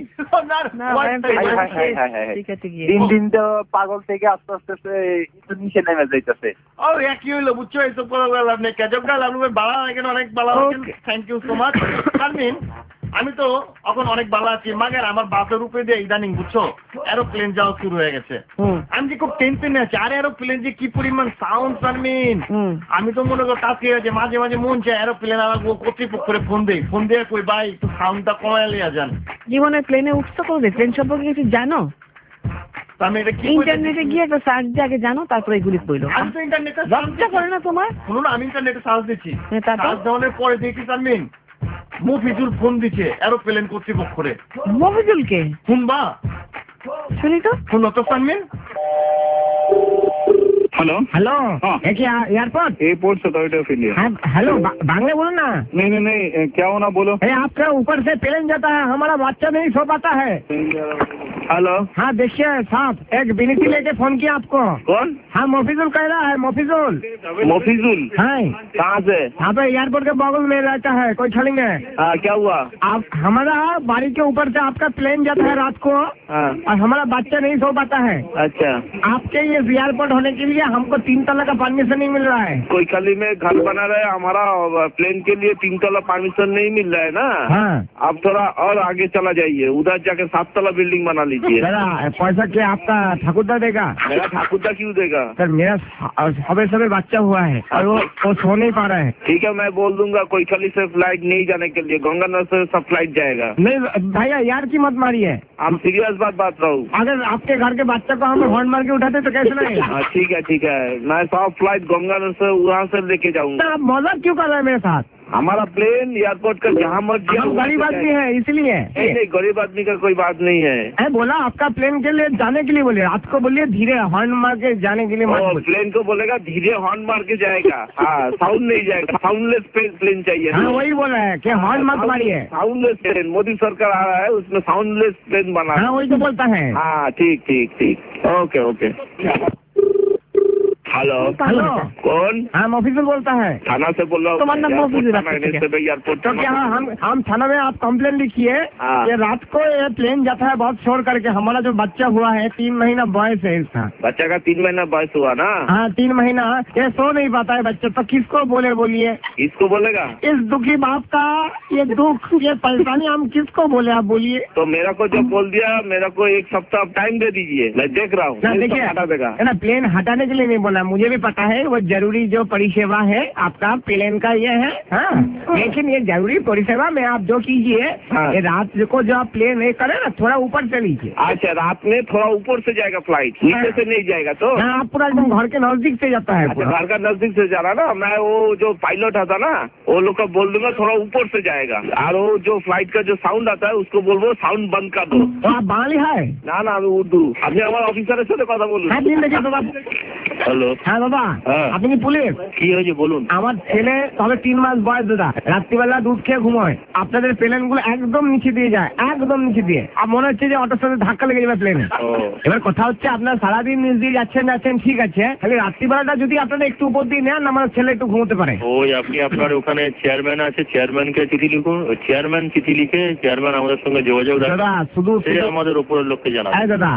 দিন তো পাগল থেকে আস্তে আস্তে নিচে নেমে যাইতেছে। ও একই হইলো, বুঝছো? এইসব কথা বললাম আপনি কেজব গাল আপনি বালা লাগেন, অনেক বালা লাগেন। Thank you so much Sharmin. আমি তো এখন অনেক ভালো আছি, মাগের আমার বাসের উপরে দিয়ে ইদানিং বুঝছো এরোপ্লেন যাওয়া শুরু হয়ে গেছে। আমি যে খুব টেনশনে আছি, আর এরোপ্লেন যে কি পরিমাণ সাউন্ড শারমিন, আমি তো মনে করি কাছে আছে, মাঝে মাঝে মন চায় এরোপ্লেন আমার কর্তৃপক্ষরে ফোন দিয়ে কই ভাই একটু সাউন্ডটা কমায় লিয়া যান। জীবনে প্লেনে উঠতে করবে, প্লেন সম্পর্কে কিছু জানো? আমি এটা কি ইন্টারনেটে গিয়ে একটা সার্চ দিয়ে আগে জানো, তারপরে এগুলি বইলো। আমি তো ইন্টারনেটে লজ্জা করে না তোমার? শুনুন, আমি ইন্টারনেটে সার্চ দিচ্ছি, সার্চ দেওয়ার পরে দেখি শারমিন মফিজুল ফোন দিচ্ছে এরোপ্লেন কর্তৃপক্ষরে। মফিজুলকে শুনবা? শুনি তো। শুনো তো Sharmin. Hello hello airport airport authority of India. Hello Bangla बोलो ना। नहीं क्या होना बोलो। आपका ऊपर से प्लेन जाता है, हमारा बच्चा नहीं सो पाता है। हेलो हाँ देखिए साहब, एक विनती लेके फोन किया आपको। कौन? हाँ मोफिजुल कह रहा है, मोफिजुल। मोफिजुल? हाँ। कहाँ से? यहाँ पे एयरपोर्ट के बगल में रहता है, कोई छलेंगे। क्या हुआ? आप हमारा बाड़ी के ऊपर से आपका प्लेन जाता है रात को, और हमारा बच्चा नहीं सो पाता है। अच्छा, आपके ये एयरपोर्ट होने के लिए हमको 3 तला का परमिशन नहीं मिल रहा है। कोई कली में घर बना रहे, हमारा प्लेन के लिए 3 तला परमिशन नहीं मिल रहा है ना। हाँ। आप थोड़ा और आगे चला जाइए, उधर जाके 7 तला बिल्डिंग बना लीजिए। पैसा क्या आपका ठाकुरदा देगा? मेरा ठाकुरदा क्यों देगा? सर मेरा सबे बच्चा हुआ है और वो सो नहीं पा रहा है। ठीक है, मैं बोल दूंगा कोई कली से फ्लाइट नहीं जाने के लिए, गंगानगर से सब फ्लाइट जाएगा। नहीं भैया यार की मत मारिए, हम सीरियस बात रहा हूँ। अगर आपके घर के बच्चे को हम हॉर्न मार के उठाते तो कैसे लगेगा? ठीक है मैं सब फ्लाइट गंगानगर से वहाँ से लेके जाऊंगा। आप मजाक क्यों कर रहे हैं मेरे साथ? हमारा प्लेन एयरपोर्ट का जहाँ मर्जी। हम गरीब आदमी है इसलिए। नहीं गरीब आदमी का कोई बात नहीं है। बोला आपका प्लेन के लिए जाने के लिए बोले, रात को बोलिए धीरे हॉर्न मार के जाने के लिए। प्लेन को बोलेगा धीरे हॉर्न मार के जाएगा। हाँ, साउंड नहीं जाएगा, साउंडलेस प्लेन चाहिए। हाँ वही बोला है कि हॉर्न मत मारिए। साउंडलेस प्लेन मोदी सरकार आ रहा है, उसमें साउंडलेस प्लेन बना। हाँ वही तो बोलता है। हाँ ठीक ओके। हेलो कौन? हाँ मोफिजुल बोलता है, थाना से बोल रहा हूँ। तुम्हारा नाम मोफिजुल एयरपोर्ट। तो क्या हम थाना में आप कंप्लेन लिखिए कि रात को ये प्लेन जाता है बहुत शोर करके, हमारा जो बच्चा हुआ है 3 महीना बॉयस है इसका। बच्चा का 3 महीना बॉयस हुआ ना? हाँ 3 महीना, ये सो नहीं पाता है बच्चा, तो किसको बोलिए? इसको बोलेगा? इस दुखी बाप का ये दुख, ये परेशानी हम किसको बोले, आप बोलिए। तो मेरा को जो बोल दिया, मेरा को 1 सप्ताह टाइम दे दीजिए, मैं देख रहा हूँ। देखिए हटा देगा ना, प्लेन हटाने के लिए नहीं बोला, मुझे भी पता है वो जरूरी जो परिसेवा है आपका प्लेन का ये है। हाँ लेकिन ये जरूरी परिसेवा में आप जो कीजिए, ये रात को जो आप प्लेन ये करे ना, थोड़ा ऊपर से लीजिए। अच्छा, रात में थोड़ा ऊपर से जाएगा फ्लाइट, नीचे से नहीं जाएगा। तो आप पूरा एकदम घर के नजदीक से जाता है। घर का नजदीक से जा रहा ना, मैं वो जो पायलट आता ना, वो लोग को बोल दूंगा थोड़ा ऊपर से जाएगा, और वो जो फ्लाइट का जो साउंड आता है उसको बोलबो साउंड बंद कर दो। तो आप बांग्ली है ना? আমি উর্দু। আপনি আমার অফিসারের সাথে কথা বলুন। হ্যালো। হ্যাঁ দাদা, আপনি পুলিশ? কি হয়েছে বলুন। আমার ছেলে তবে 3 মাস বয়স দাদা, রাত্রিবেলা দুধ খেয়ে ঘুমোয়, আপনাদের প্লেন গুলো একদম নিচে দিয়ে যায়, একদম নিচে দিয়ে, আর মনে হচ্ছে যে অটোর সাথে ধাক্কা লেগে যাবে প্লেনে। এবার কথা হচ্ছে আপনার সারাদিন নিচ দিয়ে যাচ্ছেন ঠিক আছে, খালি রাত্রিবেলাটা যদি আপনারা একটু উপর দিয়ে নেন, আমার ছেলে একটু ঘুমোতে পারে। ওই আপনি আপনার ওখানে চেয়ারম্যান আছে, চেয়ারম্যানকে চিঠি লিখুন, চেয়ারম্যান চিঠি লিখে চেয়ারম্যান আমাদের সঙ্গে যোগাযোগ রাখুন। দাদা শুধু আমাদের উপরের লোককে জানান। দাদা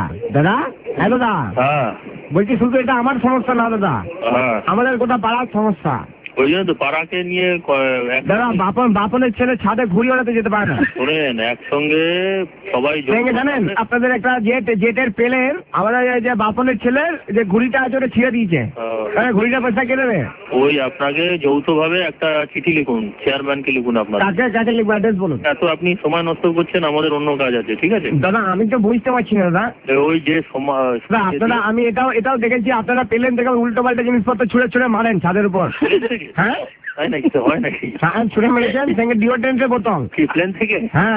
হ্যাঁ বলছি, শুধু এটা আমার সমস্যা না দাদা, আমাদের গোটা পাড়ার সমস্যা। ওই জন্য তো পাড়াকে নিয়ে দাদা বাপনের ছেলে ছাদে ঘুরি ওড়াতে যেতে পারে না। শোনেন, একসঙ্গে সবাই জানেন আপনাদের একটা জেটের প্লেন, আমাদের যে বাপনের ছেলের যে ঘুড়িটা আছে ওটা ছিঁড়ে দিয়েছে, ঘুড়িটা পয়সা কে দেবে? ওই আপনাকে যৌথভাবে একটা চিঠি লিখুন, চেয়ারম্যানকে লিখুন। আপনার কাকে লিখবো, অ্যাড্রেস বলুন। এত আপনি সময় নষ্ট করছেন, আমাদের অন্য কাজ আছে। ঠিক আছে দাদা, আমি তো বুঝতে পারছি না দাদা। ওই যে আপনারা, আমি এটাও দেখেছি আপনারা প্লেন থেকে উল্টো পাল্টা জিনিসপত্র ছুঁড়ে মারেন ছাদের উপর। হ্যাঁ হয় নাকি? তো হয় নাকি? ছুঁড়ে মেরেছেন সঙ্গে ডিওড্রেন্টের বোতল প্লেন থেকে? হ্যাঁ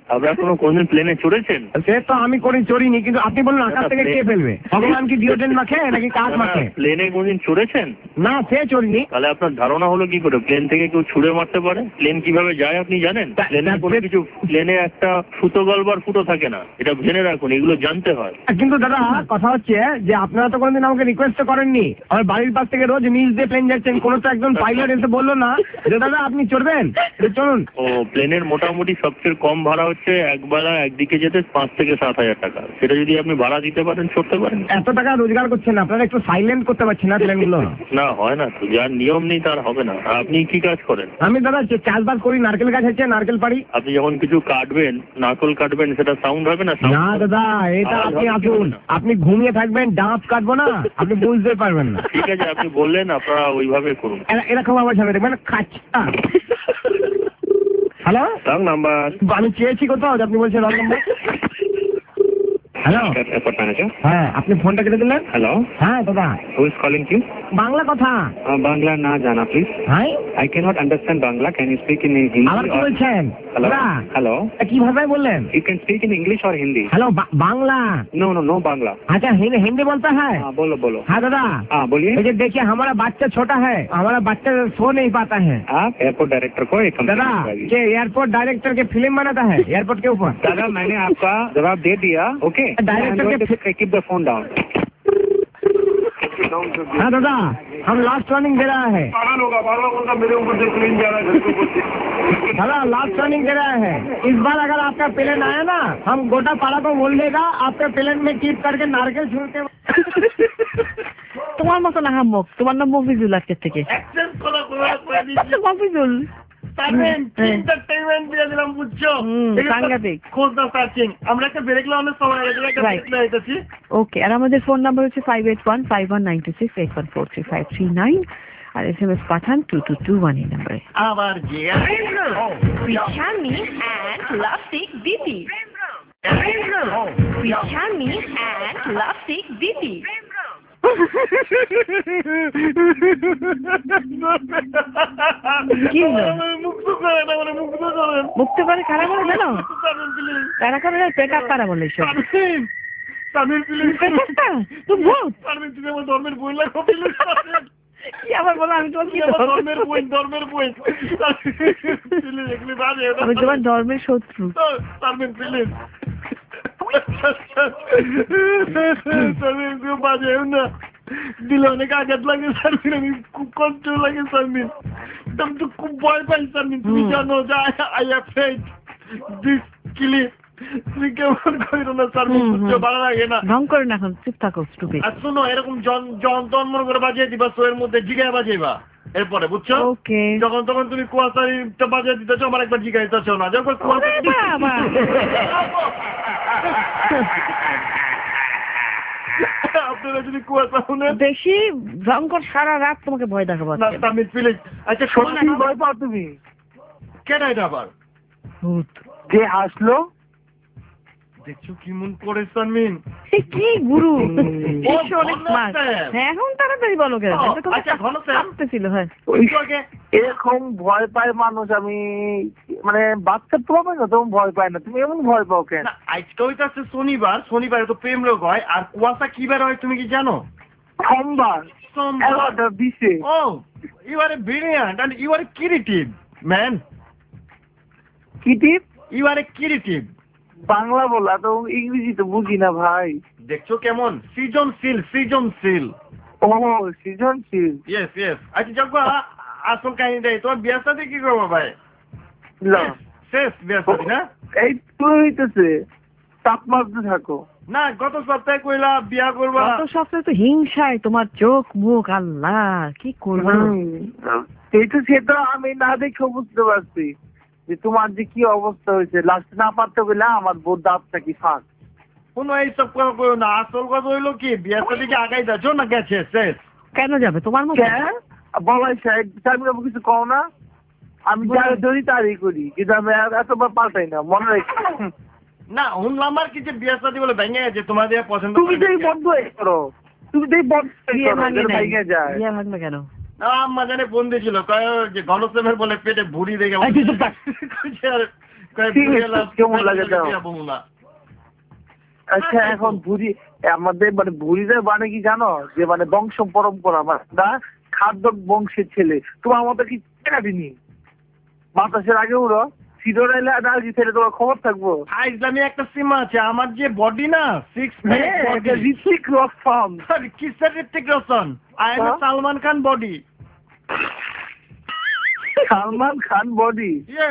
আপনারা কোনদিন প্লেনে চড়েছেন? সে তো আমি চড়িনি, কিন্তু আপনি বলুন আকাশ থেকে কে ফেলবে? ভগবান কি ডিওড্রেন্ট মাখে নাকি কাঠ মাখে? প্লেনে কোনদিন চড়েছেন? না, সে চড়িনি। তাহলে আপনার ধারণা হলো কি করে প্লেন থেকে কেউ ছুড়ে মারতে পারে? প্লেন কিভাবে যায় আপনি জানেন? প্লেনে কোনো কিছু, প্লেনে একটা ফুটো গলবার ফুটো থাকে না, এটা জেনে রাখুন, এগুলো জানতে হয়। কিন্তু দাদা কথা হচ্ছে যে আপনারা তো কোনোদিন আমাকে রিকোয়েস্ট করেননি। আমার বাড়ির পাশ থেকে রোজ নিজ দিয়ে প্লেন যাচ্ছেন, কোনো তো একজন পাইলট এসে বললো না যে দাদা আপনি চড়বেন, চলুন। ও প্লেনের মোটামুটি সবচেয়ে কম ভাড়া হচ্ছে একবেলা একদিকে যেতে 5 থেকে 7,000 টাকা। সেটা যদি আপনি ভাড়া দিতে পারেন চড়তে পারেন। এত টাকা রোজগার করছেন, আপনারা একটু সাইলেন্ট করতে পারছেন না প্লেনগুলো? না হয় না তো, যার নিয়ম নেই তার হবে না। আপনি কি কাজ করেন? আমি দাদা চাষবাস করি, নারকেল গাছ হচ্ছে, নারকেল পাড়ি। আপনি যখন কিছু কাটবেন, নারকেল কাটবেন, সেটা সাউন্ড হবে না? না দাদা, এটা আপনি আসুন, আপনি ঘুমিয়ে থাকবেন, ডাঁপ কাটবো না, আপনি বুঝতে পারবেন না। ঠিক আছে, আপনি বললেন, আপনারা ওইভাবে করুন। এরকম আমার সামনে দেখবেন খাচ্ছা। Hello, wrong number. আমি চেয়েছি কোথাও, আপনি বলছেন রং নাম্বার। হ্যালো, হ্যাঁ আপনি ফোনটা কেটে দিলেন। হ্যালো, হ্যাঁ দাদা। Who is calling you? Bangla কথা। বাংলা না জানা প্লিজ। হ্যাঁ, I cannot understand Bangla. Can you speak in Hindi? আবার কি বলছেন? Hello? Hello? কি ভাষায় বললেন? You can speak in English or Hindi. Hello, Bangla. No Bangla. अच्छा हिंदी बोलता है? हाँ बोलो। हाँ दादा। हाँ बोलिए। देखिए हमारा बच्चा छोटा है, हमारा बच्चा सो नहीं पाता है। आप एयरपोर्ट डायरेक्टर को एक दादा के एयरपोर्ट डायरेक्टर के फिल्म बनाता है एयरपोर्ट के ऊपर। दादा मैंने आपका जवाब दे दिया। ओके, डायरेक्टर के कीप द फोन डाउन। हाँ दादा, हम लास्ट वार्निंग दे रहा है। मेरे ऊपर से प्लेन जा रहा है। दादा लास्ट वार्निंग दे रहा है, इस बार अगर आपका प्लेन आया ना, हम गोटा पाड़ा को बोल देगा आपके प्लेन में कीप करके नारकेल छूटे। তোমার মতো না হাম্মক, তোমার নাম মফিজুল আজকের থেকে। মফিজুল এন্টারটেইনমেন্ট দিয়ে দিলাম, বুঝছো? সাংঘাতিক। খোঁজটা সার্চিং, আমরা একটা ব্রেক লাগানোর সময় হয়েছে। ওকে, আর আমাদের ফোন নাম্বার হচ্ছে 5815192681435339 আর SMS পাঠান 2221 এই নম্বরে। আবার যে Shami and Lovesick Diti. Shami and Lovesick Diti. মুক্ত করে কারা বলে জানো? কারা করে পেট আপ কারা বলে সব। তুমি আমার ধর্মের বই লাগো। কি আবার বলো? আমি তোমার ধর্মের বই আমি তোমার ধর্মের শত্রু। বাজেও না, দিলে অনেক আঘাত লাগে সারমিন, আমি খুব কষ্ট লাগে সারমিন, আমি তো খুব ভয় পাই সারমিন। তুমি জানো যে আই অ্যাফ্রেড দিস ক্লিপ। তুমি কেমন করো না সারমিন, বুঝছো? ভালো লাগে না, ঢং করে না, এখন চুপ থাকো স্টুপিড। আর শোনো, এরকম জন্ম করে বাজিয়ে দিবা, শোয়ের মধ্যে জিগায় বাজাইবা এরপরে, বুঝছো? ওকে, যখন তখন তুমি কুয়াশারিটা বাজিয়ে দিতেছো, আমার একবার জিগাইতেছো না, যখন আপনারা যদি কুয়াশা শুনেন বেশি ভয়ঙ্কর, সারা রাত তোমাকে ভয় দেখাবো। আচ্ছা সত্যি ভয় পাও তুমি? কেন এটা আবার? ভূত কে আসলো? দেখছো কি মন করে সারমিন? কি গুরু, অনেক স্মার্ট। এখন তাড়াতাড়ি বলো কেন? ছিল। হ্যাঁ, এরকম ভয় পায় মানুষ, আমি মানে বাচ্চা প্রবলেম না, তুমি ভয় পায় না, তুমি এমন ভয় পাও কেন? আজকে হইতাছে শনিবারে তো প্রেম রোগ হয়, আর কুয়াশা কি বার হয় তুমি কি জানো? সোমবার 11:20। Oh, you are a brilliant and you are a creative man. Creative? You are a creative. Bangla বলা তো, ইংরেজি তো বুঝি না ভাই। দেখছো কেমন সৃজনশীল। ও সৃজনশীল, ইয়েস। আচ্ছা যখন আসল কাহিনী দেয়, তোমার বিয়ে সাথে কি করবো ভাই? শেষ বিয়ে সাথে না? এই তো হইতেছে, তাপ মারতে থাকো না। গত সপ্তাহে কইলা বিয়া করবা। গত সপ্তাহে তো হিংসায় তোমার চোখ মুখ, আল্লাহ কি করবো। সেটা আমি না দেখে বুঝতে পারছি যে তোমার যে কি অবস্থা হয়েছে। লাস্ট না পারতে গেলে আমার বোধ দাঁতটা কি ফাঁক। কোনো এইসব কথা করো না, আসল কথা হইলো কি, বিয়ের সাথে কি আগাই যাচ্ছ না গেছে শেষ? কেন যাবে তোমার মতো? বলাই সাহেব কিছু কও না, আমি যা ধরি তারই করি, কিন্তু আমি এতবার পাল্টাই না, মনে রাখি। না শুনলাম আর কি যে বিয়ের সাথে বলে ভেঙে গেছে, তোমাদের পছন্দ। তুমি তো বন্ধ করো, তুমি তো বন্ধ ভেঙে যায়। বিয়ে ভাঙবে কেন? আম্মা জানে ফোন দিয়েছিল কয় যে গণসেমের বলে পেটে ভুড়ি দেখে কেমন লাগে না। আচ্ছা এখন ভুড়ি আমাদের মানে ভুড়িদের মানে কি জানো যে মানে বংশ পরম্পরা মানে খাদ্য বংশের ছেলে তোমার মতো কি দিনি বাতাসের আগে উড়ো সিডোর এলে আর ছেলে তোমার খবর থাকবো। ইসলামী একটা সীমা আছে আমার যে বডি না ঋত্বিক রোশন কিসের Hrithik Roshan I am Salman Khan body. Salman Khan body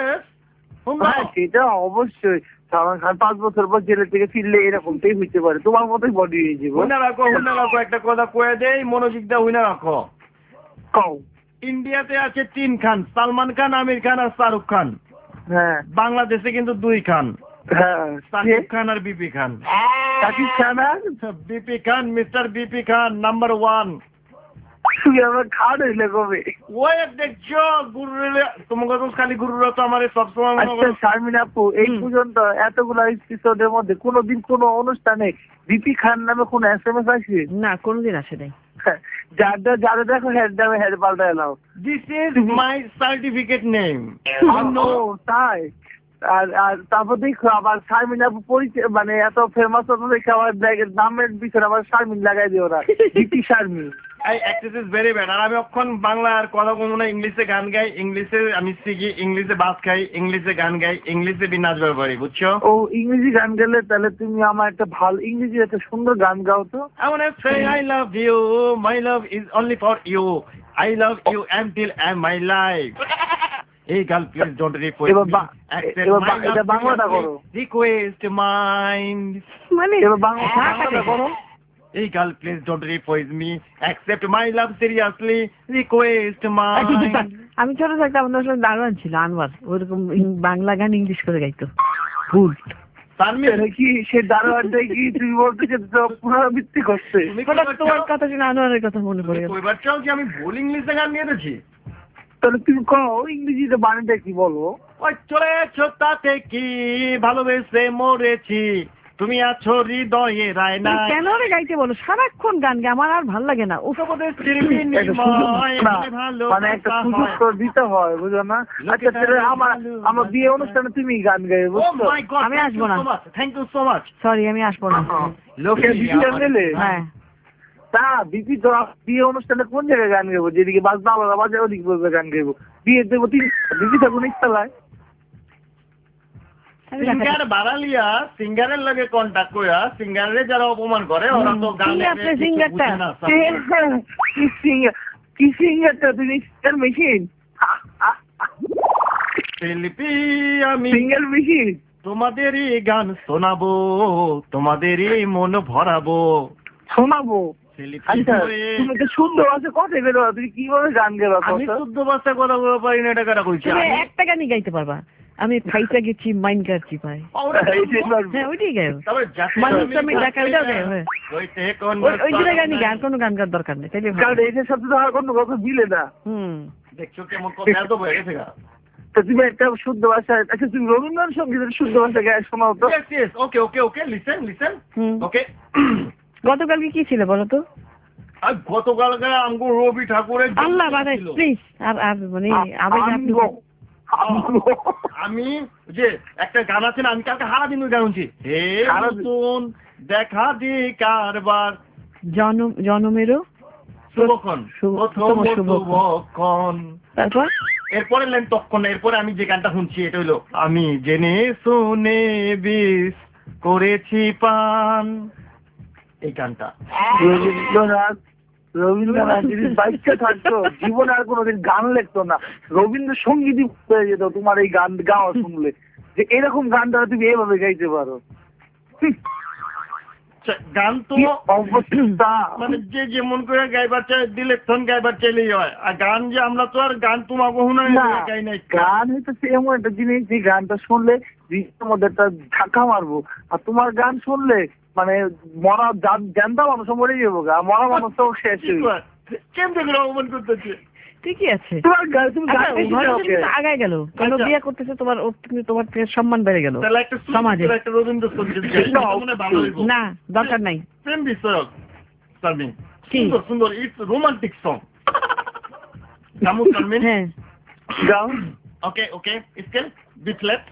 সেটা অবশ্যই সালমান খান 5 বছর পর জেলের থেকে ফিরলে এরকমটাই হইতে পারে তোমার মতোই বডি হয়ে যাবে। হুইনা রাখো একটা কথা কয়ে দেই মনোযোগ দাও হুইনা রাখো। কও ইন্ডিয়াতে আছে 3 খান সালমান খান আমির খান আর শাহরুখ খান। হ্যাঁ বাংলাদেশে কিন্তু 2 খান। হ্যাঁ সাকিব খান আর বিপি খান। সাকিব খান আর BP Khan mister BP Khan number 1। তুই আমার খান হইলে কবে ওই দেখছো গুরুরে তোমাকে তো খালি গুরুরা তো আমার সবসময় মনে করো। শারমিন আপু এই পর্যন্ত এতগুলা এপিসোডের মধ্যে কোনোদিন কোনো অনুষ্ঠানে বিপি খান নামে কোনো SMS আসে না? কোনোদিন আসে নাই। যারা দেখো হেড নামে হেড পাল্টা এলাও। This is my certificate name. তাই আর তারপর দেখো আবার শারমিন আপু পরিচয় মানে এত ফেমাস হতো দেখে আবার নামের পিছনে আবার শারমিন লাগাই দিও না বিপি শারমিন। এই অ্যাক্সেস ইজ ভেরি ব্যাড। আর আমি অক্ষণ বাংলা আর কথা কম না ইংলিশে গান গাই ইংলিশে আমি শিখি ইংলিশে বাস খাই ইংলিশে গান গাই ইংলিশে বি নাচবার পারি বুঝছো। ও ইংরেজি গান গেলে তাহলে তুমি আমার একটা ভালো ইংরেজি একটা সুন্দর গান গাও তো। I wanna say I love you my love is only for you I love you until end my life. Hey girl please don't request me এটা বাংলাটা করো request mine মানে এবার বাংলাটা করো। Hey girl please don't request me accept my love seriously request mine. আমি ছোট থাকতে আমাদের সাথে দারোয়ান ছিল আনোয়ার ওরকম বাংলা গান ইংলিশ করে গাইতো ফুল। কি সে দারোয়ানটাই কি তুমি বলতে পুনরাবৃত্তি করছে? তোমার কথা শুনে আনোয়ারের কথা মনে পড়ে গেল। এবার চাও কি আমি ভুল ইংলিশে গান গেয়েছি? তাহলে তুমি কও ইংরেজিতে বানানটা কি বলো। ওই চলেছো তাতে কি ভালোবেসে মরেছি তুমি আছো হৃদয়ে রায় না। কেন রে গাইতে বলো সারাক্ষণ গান গে আমার আর ভালো লাগে না। মানে একটা সুযোগ তো দিতে হয় বুঝো না। আচ্ছা আমার বিয়ে অনুষ্ঠানে তুমি গান গাইবে বুঝছো। আমি আসবো না। Thank you so much. Sorry আমি আসবো না। হ্যাঁ তা বিপি তো বিয়ে অনুষ্ঠানে কোন জায়গায় গান গাইবো যেদিকে বাজনা বাজে ওদিকে বলবে গান গাইবো বিয়ে দেবো বিপি থাকুন ইচ্ছা সিঙ্গার বাড়ালিয়া সিঙ্গারের লগে কন্টাক্ট কইরা সিঙ্গারে যারা অপমান করে ওরা তো গান কি সিঙ্গারটা তুমি সিঙ্গার মেশিন শিল্পী আমি সিঙ্গার মেশিন তোমাদেরই গান শোনাবো তোমাদেরই মন ভরাবো শোনাবো। তুমি তো শুদ্ধ ভাষা কথা বেরো তুমি কিভাবে গান গেলো? আমি শুদ্ধ ভাষা কথা বলতে পারি না এটা কারা কইছে? একটা গানই গাইতে পারবা। আমি ফাইটা গেছি মাইন কাটছি পাই হ্যাঁ ওইটাই গাইব। মানুষ আমি দেখা ওইটাও গাইব। ওই গানই গান কোনো গান গাওয়ার দরকার নেই তাইলে কারণ এটার সাথে তো আর কোনো কথা দিলে না। দেখছো কেমন কথা এত হয়ে গেছে গা। তো তুমি একটা শুদ্ধ ভাষা আচ্ছা তুমি রবীন্দ্রনাথ সঙ্গীতের শুদ্ধ ভাষা গায়ে শোনাও তো। Okay okay okay listen listen okay. গতকালকে কি ছিল বলো তো? আর গতকালকে আমগো রবি ঠাকুরের আল্লাহ বাদে প্লিজ আর মানে আমি যে একটা গান আছে না আমি কালকে সারাদিন ওই গান শুনছি হে নতুন দেখা দি কারবার জনমেরও শুভক্ষণ শুভক্ষণ। তারপর এরপরে লাইন তখন এরপরে আমি যে গানটা শুনছি এটা হইলো আমি জেনে শুনে বিষ করেছি পান এই গানটা। রবীন্দ্রনাথ যদি বাইকটা থাকতো জীবনে আর কোনোদিন গান লিখতো না রবীন্দ্রসঙ্গীতই হয়ে যেত তোমার এই গান গাওয়া শুনলে যে এরকম গানটা তুমি এভাবে গাইতে পারো। গান তো অবস্থা মানে যে যেমন করে গাইবার চাই দিলে তখন গাইবার চাইলেই হয়। আর গান যে আমরা তো আর গান তোমার কখনো গাই নাই। গান হইতেছে এমন একটা জিনিস যে গানটা শুনলে জীবনের মধ্যে একটা ধাক্কা মারবো আর তোমার গান শুনলে মানে মরা জানতাম মানুষ মরে যাবো গা মরা মানুষ তো শেষ কেমন অপমান করতেছে। ঠিকই আছে তোমার গান তুমি আগায় গেল কেন বিয়ে করতেছে তোমার তোমার সম্মান বেড়ে গেল সমাজে। না দরকার নাই প্রেম বিষয়ক সুন্দর সুন্দর it's romantic song Kamu Salmin? হ্যাঁ Down. Okay, okay. Scale, B flat.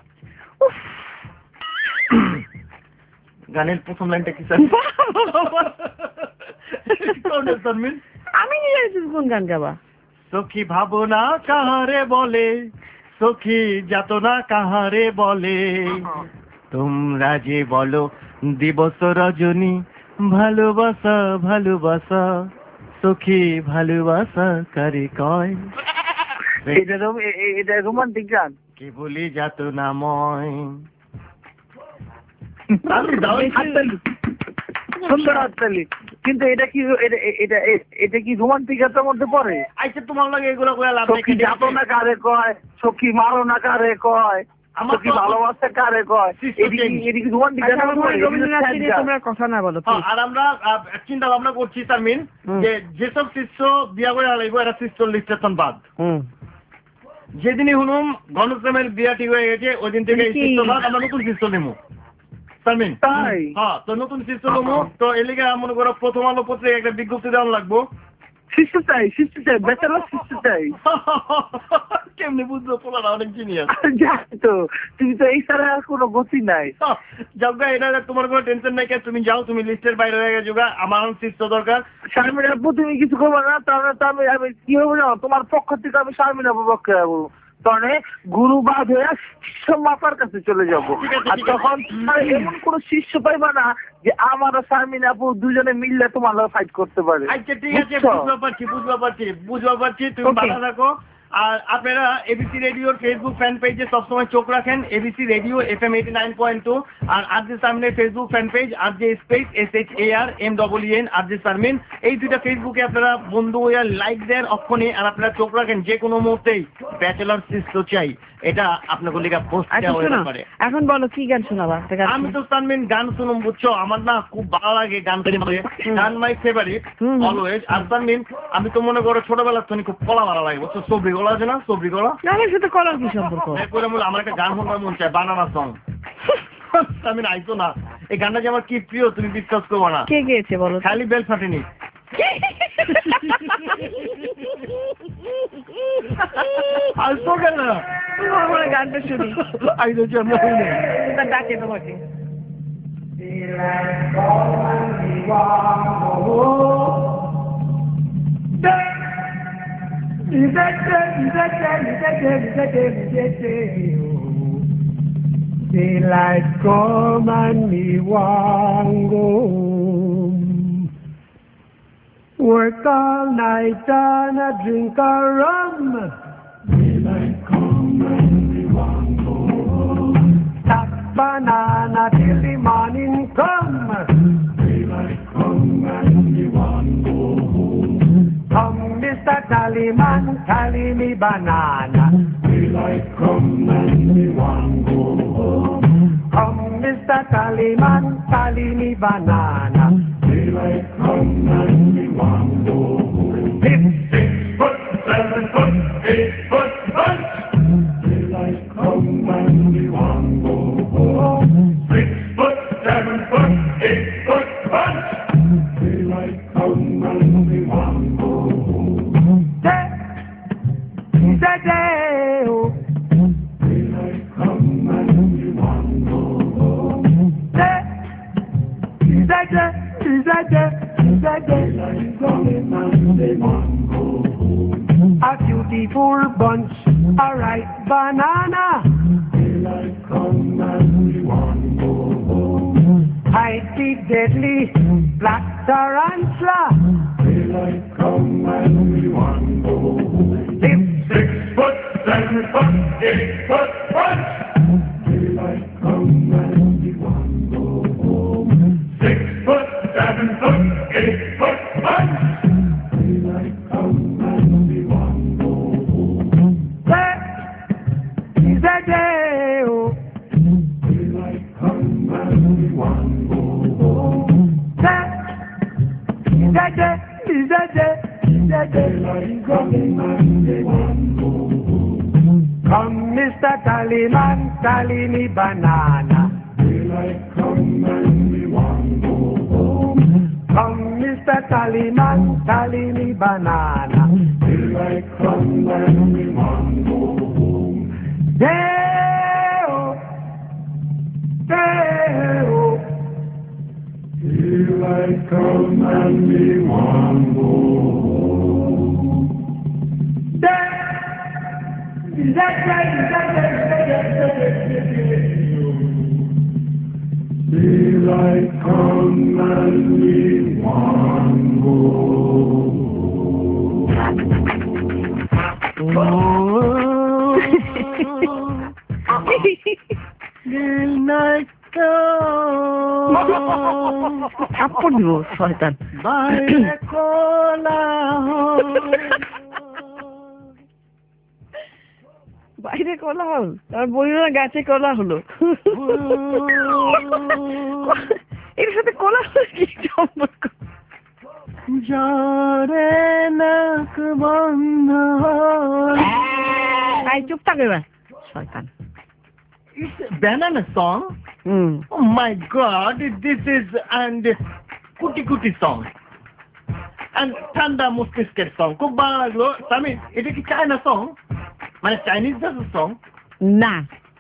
গানের প্রথম লাইনটা কি স্যার? কোনটা সালমিন? আমি জানি কোন গান গাবা। সখী ভাবনা কাহারে বলে, সখী যাতনা কাহারে বলে, তোমরা যে বলো দিবস রজনী, ভালোবাসা ভালোবাসা, সখী ভালোবাসা কারে কয়। এটা রোমান্টিক গান। কি বলি যাতনাময়। সুন্দর হাততালি। কিন্তু এটা কি রোমান্টিকতার মধ্যে পড়ে? আচ্ছা তোমার লাগে এগুলো কইয়া লাভ নাই। সখী যাতনা কারে কয়, সখী মারনা কারে কয়, সখী ভালোবাসা কারে কয়, এদিকে রোমান্টিকতা তোমরা কথা না বলো। আর আমরা চিন্তা ভাবনা করছি তারমিন যে যেসব শিষ্য বিয়া করে লাগবে এরা শিষ্য লিস্টেশন বাদ। যেদিনই হুনুম গণপ্রেমের বিয়া ঠিক হয়ে গেছে ওই দিন থেকে শিষ্য বাদ আমরা নতুন শিষ্য নেবো তারমিন। হ্যাঁ তো নতুন শিষ্য নেবো। তো এলিগে মনে করো প্রথম আলো পত্রিকা একটা বিজ্ঞপ্তি দেওয়া লাগবো। শিষ্য চাই ব্যাচেলর শিষ্য চাই। কেমনি বুঝলো তোমরা অনেক জিনিয়াস। জানি তো তুমি তো এই ছাড়া আর কোনো গতি নাই। যাওগা এটা তোমার কোনো টেনশন নাই। তুমি যাও, তুমি লিস্টের বাইরে হয়ে গেছো গা, আমার শিষ্য দরকার। শারমিন আপু তুমি কিছু করবো না, তাহলে তো আমি কি হবো না, তোমার পক্ষ থেকে আমি শারমিন আপুর পক্ষে যাবো। তখন গুরু বাদ হয়ে শিষ্য মাপার কাছে চলে যাবো। আর তখন এমন কোন শিষ্য পাইবা না যে আমার শারমিন আপু দুজনে মিললে তোমার ফাইট করতে পারে। আচ্ছা ঠিক আছে, বুঝতে পারছি তুমি ভালো থাকো। আর আপনারা এবিসি রেডিওর ফেসবুক ফ্যান পেজে সবসময় চোখ রাখেন, এবিসি রেডিও FM 89.2। আর আরজে সামনের Facebook fan page RJ space SHARMEN RJ Sharmin, এই দুইটা ফেসবুকে আপনারা বন্ধু হয়ে লাইক দেন অক্ষণে। আর আপনারা চোখ রাখেন যে কোনো মুহূর্তেই ব্যাচেলর শিষ্য চাই, এটা আপনাকে লিখা পোস্ট দেওয়া হতে পারে। এখন বলো কি গান শোনাবা? আমি তো সারমিন গান শুনুম বুঝছো, আমার না খুব ভালো লাগে গান। গান মাই ফেভারিট অলওয়েজ। আর সারমিন আমি তো মনে করো ছোটবেলার থেকে খুব কলা ভালো লাগে বুঝছো, সবরি গলা আছে না, সবরি গলা। আমার সাথে কলার কি সম্পর্ক? আমার একটা গান শোনার মন চায়, বানানা সং। আমি আইতো না এই গানটা যে আমার কি প্রিয় তুমি বিশ্বাস করবো না। কে গেয়েছে বলো? খালি বেল ফাটেনি। আসবো কেন গানটা শুনি? আইতো জন্য ডাকে তোমাকে। Daylight come and me want go home. Work all night and a drink a rum. Daylight come and me want go home. Stack banana till the morning come. Daylight come and me want go home. Come Mr. Tallyman, tally me banana. Daylight come and me want go home. Come Mr. Tallyman, tally me banana. Daylight come and me want go home. 6 foot, 7 foot, 8 foot bunch. Daylight come and me want go home. 6 foot, 7 foot, 8 foot bunch. Daylight come and me want go home. Day-oh. Daylight come and me want go home. Daylight come and me want go home. A beautiful bunch, a ripe banana. Daylight come and me want go home. Hide the deadly black tarantula. Daylight come and me want go home. 6 foot, 7 foot, 8 foot bunch. Daylight come and me want go home. 6 foot, 7 foot, 8 foot bunch. Daylight come and me want go home. Is that day-oh. Daylight come and me want go home. Is that day? Is that day? Daylight coming and me want go home. Come Mr. Tallyman, tally me banana. Daylight come and me want go home. Come Mr. fat tally man, tally me banana. Feel like fun when we want to go home. Day-o, day-o. Feel like fun when we want to go home. Is that right? Is that right? Feel like come and we want go. Good night. Appor দিব শয়তান বাইরে কোলা বাইরে কোলা হল আর বলি না গাছে কোলা হলো এর সাথে কোলা কি সম্পর্ক যারে নাক বন্ধ আই চুপ থাক এবার শয়তান It's a banana song. Oh my God! This is and Kuti Kuti song and Thanda Muskisket song. খুব ভালো লাগলো। সামি, এটা কি চায়না song? মানে Chinese dance song? না।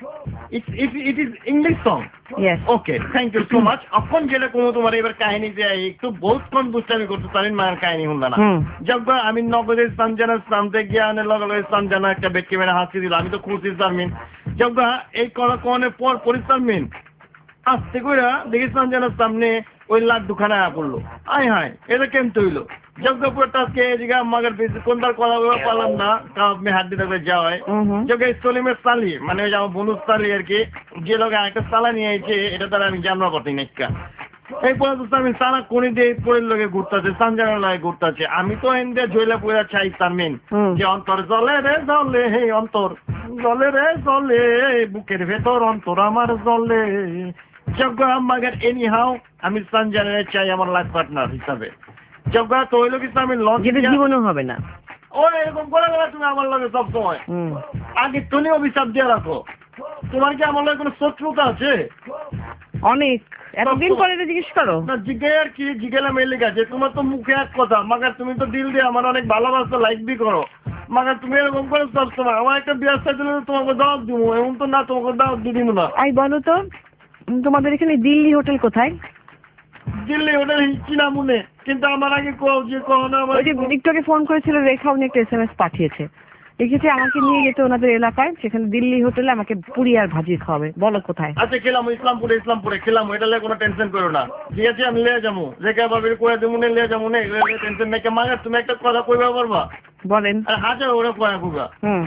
It is English song. Yes. Okay. Thank you so much. এখন যেটা কোনো তোমার এবার কাহিনী যে একটু বহুত কোন দুষ্টামি করতে পারেন মায়ের কাহিনী হল না। যখন আমি নগদের সঞ্জনার সামনে গিয়ে আনে লগে সঞ্জনা একটা বেটকে মেরে হাসি দিল আমি তো খুশি সামিন যখন এই কনের পর পরিশ্রমিন আসতে করে দেখি সঞ্জনার সামনে ওই লাড্ডু খানা পড়লো আয় হায় এটা কেমন হইলো জগপুরটাকে জিগা মগর বেশি কোনটার কথা পারলাম না কাপ মে হাত দিতে যাওয়ায় যোগে সলিমের সালি মানে ওই আমার বন্ধুর সালি আর কি যে লোক একটা সালা নিয়ে আইছে এটা তারা আমি জানবা করতে নাইকা এই পর্যন্ত আমি সারা কোনি দিয়ে পরের লোকে ঘুরতেছে সঞ্জনার লাগে ঘুরতেছে আমি তো এনদে জয়লা পুরা চাই সামিন যে অন্তর জলে রে জলে হে অন্তর জলে রে জলে বুকের ভেতর অন্তর আমার জলে জগা মগর এনি হাউ আমি সঞ্জনার চাই আমার লাইফ পার্টনার হিসাবে জগা তো হইলো কি আমি লঞ্চ জীবনও হবে না ও এরকম করে গেলে তুমি আমার লগে সব সময় আগে তুমি অভিশাপ দিয়ে রাখো তোমার কি আমার লগে কোনো শত্রুতা আছে অনেক এতদিন পরে এটা জিজ্ঞেস করো না জিজ্ঞেস আর কি জিজ্ঞেলা মেলে গেছে তোমার তো মুখে এক কথা মাগার তুমি তো দিল দিয়ে আমার অনেক ভালোবাসা লাইক বি করো মাগার তুমি এরকম করে সব সময় আমার একটা বিয়ার সাথে তোমাকে দাওয়াত দিব এমন তো না তোমাকে দাওয়াত দিব না আই বলো তো তোমাদের এখানে দিল্লি হোটেল কোথায় দিল্লি হোটেল চিনা মনে কিন্তু আমার আগে কও যে কও না আমার একটুকে ফোন করেছিল রেখা উনি একটা SMS পাঠিয়েছে লিখেছে আমাকে নিয়ে যেতে ওনাদের এলাকায় সেখানে দিল্লি হোটেলে আমাকে পুরি আর ভাজি খাওয়াবে বলো কোথায় আচ্ছা খেলাম ইসলামপুরে খেলাম এটা নিয়ে কোনো টেনশন করো না ঠিক আছে আমি লিয়ে যাবো রেখা বাবির কয়ে দেবো লিয়ে যাবো না টেনশন নেই মাগার তুমি একটা কথা কইবা পারবা বলেন আর হাজার ওরা কয়া কুবা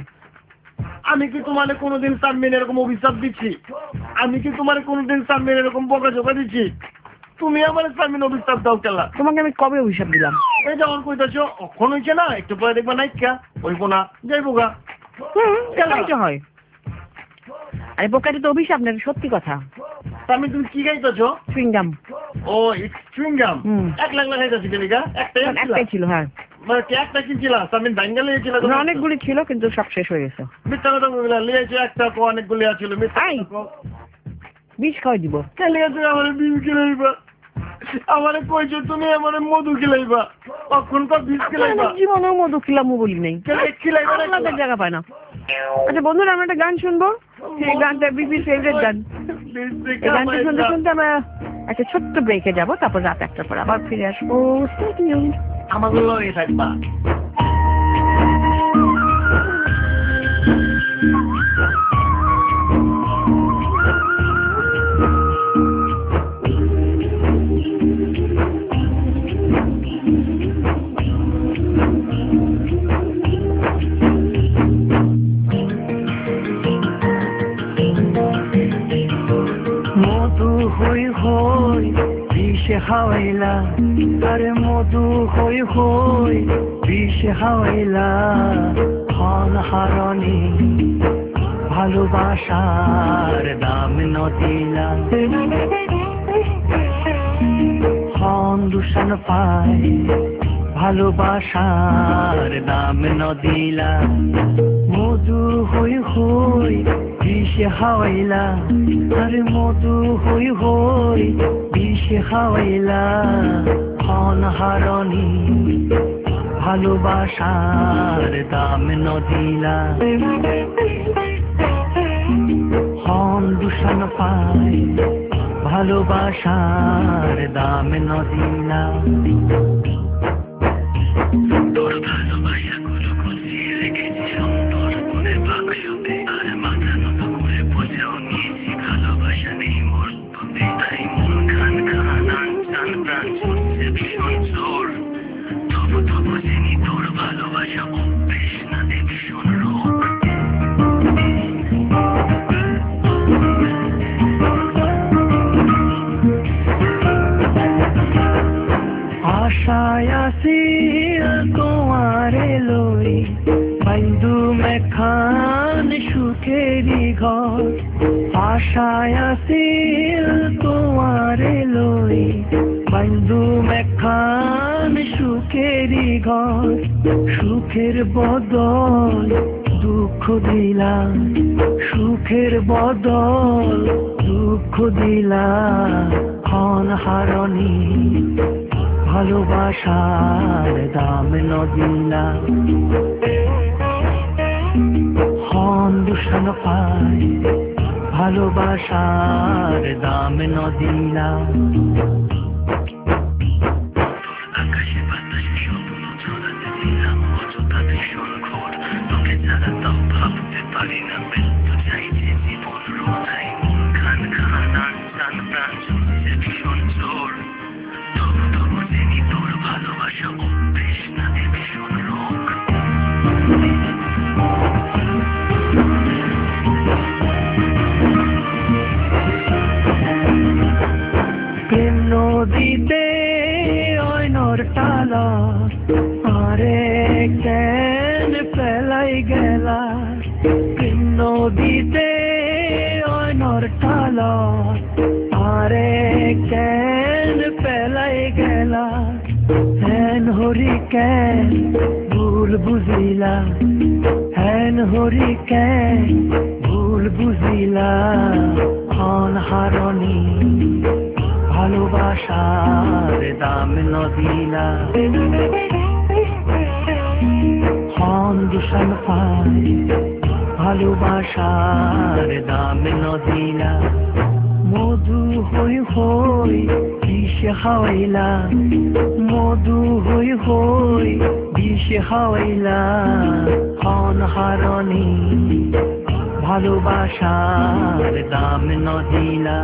আমি কি তোমার কোনোদিন সামনে এরকম অভিশাপ দিচ্ছি আমি কি তোমার কোনোদিন সামনে এরকম বকাঝোকা দিচ্ছি তুমি আমার সামনে অভিশাপ দাও খেলা তোমাকে আমি কবে অভিশাপ দিলাম এই যখন কইতেছো অখন হয়েছে না একটু পরে দেখবা নাইকা ওইবো না যাইবো গা খেলাই হয় আরে বোকাটি তো অভিশাপ না সত্যি কথা আমি তুমি কি গাইতেছো চুইংগাম ও চুইংগাম 1 লাখ লাগাইতেছি কেলিকা একটাই ছিল হ্যাঁ মানে একটা কিনছিল সামিন বাঙ্গালি ছিল অনেকগুলি ছিল কিন্তু সব শেষ হয়ে গেছে মিথ্যা কথা বললা লিয়েছে একটা তো অনেকগুলি ছিল মিথ্যা বিষ খাওয়াই দিব লিয়েছে আমার বিষ খেলাইবা আমারে কইছো তুমি আমার মধু খেলাইবা কখন তো বিষ খেলাইবা জীবনে মধু খেলামু বলি নাই খেলাইবা না আপনাদের জায়গা পায় না আচ্ছা বন্ধুরা আমরা একটা গান শুনবো সেই গানটা বিপির ফেভারিট গান এই গানটা শুনতে শুনতে আমরা একটা ছোট্ট ব্রেকে যাবো তারপর রাত 1টার পর আবার ফিরে আসবো আমাগুলো থাকবা হাওয়াইলা আরে মধু হই হই বিষ হাওয়াইলা হন হারণি ভালোবাসার দাম নদিলা হন দূষণ পায় ভালোবাসার দাম নদিলা মধু হই হই বিষ হাওয়াইলা আরে মধু হই হই বিষ হাওয়াইলা অনহারণী ভালোবাসার দাম নদিলা হন দূষণ পায় ভালোবাসার দাম নদিলা তোর ভালোবাসা গুলো গুছিয়ে রেখেছি অন্তর মনে বাক্সতে আর মাথা নত করে বোঝাও নিয়েছি ভালোবাসা নেই মোর পথে তাই মন খান খান আনচান প্রাণ ছুটছে ভীষণ জোর তবু তবু জেনি তোর ভালোবাসা অভ্যেস না দে ভীষণ রোগ আশায় আসিল তোমারে লই বন্ধু মেখান সুখেরি ঘর আশায় আসিল তোমারে লই বন্ধু মেখান সুখেরি ঘর সুখের বদল দুঃখ দিলা সুখের বদল দুঃখ দিলা অনহারণী ভালোবাসার দাম নদিলা হন দূষণ পায় ভালোবাসার দাম নদিলা আকাশে বাতাসে স্বপ্ন ছড়াতেছিলাম অযথা ভীষণ ঘোর তোকে ছাড়া তাও ভাবতে পারি না মৃত্যু চাইছে জীবন রোধাই মন খান খান আনচান প্রাণ ছুটছে ভীষণ জোর তবু তবু জেনি তোর ভালোবাসা অভ্যেস না দে ভীষণ রোগ প্রেম নদীতে অয়নর টালা আরে কেন ফেলাই গেলা প্রেম নদীতে অয়নর টালা আরে কেন ফেলাই গেলা হেন হরি কেন ভুল বুঝিলা হেন হরি কেন ভুল বুঝিলা অনহারণী ভালোবাসার দাম নদিলা হন দূষণ পায় ভালোবাসার দাম নদিলা মধু হই হই বিষে খাওয়াইলা মধু হই হই বিষে খাওয়াইলা অনহারণী ভালোবাসার দাম নদিলা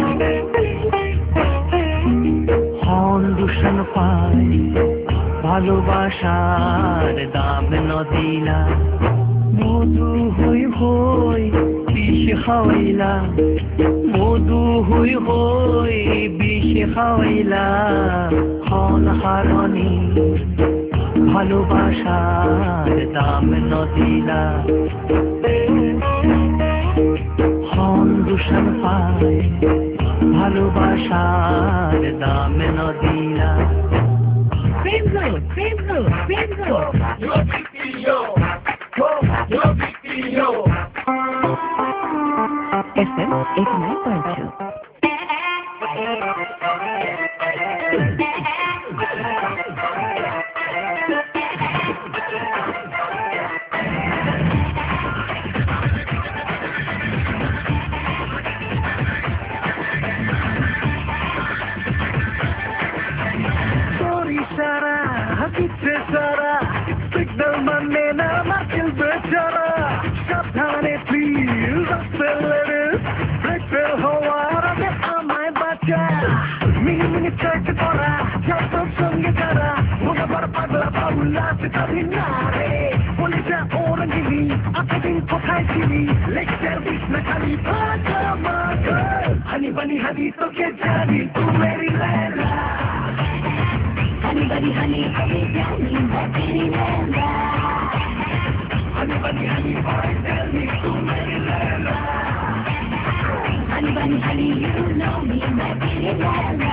হন দূষণ পায় ভালোবাসার দাম নদিলা মধু হই হই বিষে খাওয়াইলা মধু হই হই বিষে খাওয়াইলা অনহারণী ভালোবাসার দাম নদিলা হন দূষণ পায় ভালোবাসার দাম নদিলা FM 89.2 হাতিছে সারা সিগন্যাল মানে না মার্কেল বেচারা সাবধানে প্লিজ অ্যাক্সেলারেট ব্রেক ফেল হওয়ার আগে আমায় বাঁচা মিনি মিনি চাইট করা যত সঙ্গে যারা মনে বড় পাগলা বাউলা সেটাবি না রে বলে যা ওর গিলি এতদিন কোথায় ছিলি লেকচার দিস না খালি ভাজা মাগা হানি বানি হানি তোকে জানি তু মেরি Laila Honey, bunny, honey, honey, tell me what did he remember? Honey, bunny, honey, boy, tell me so many letters. Honey, bunny, honey, you know me, my baby Lela.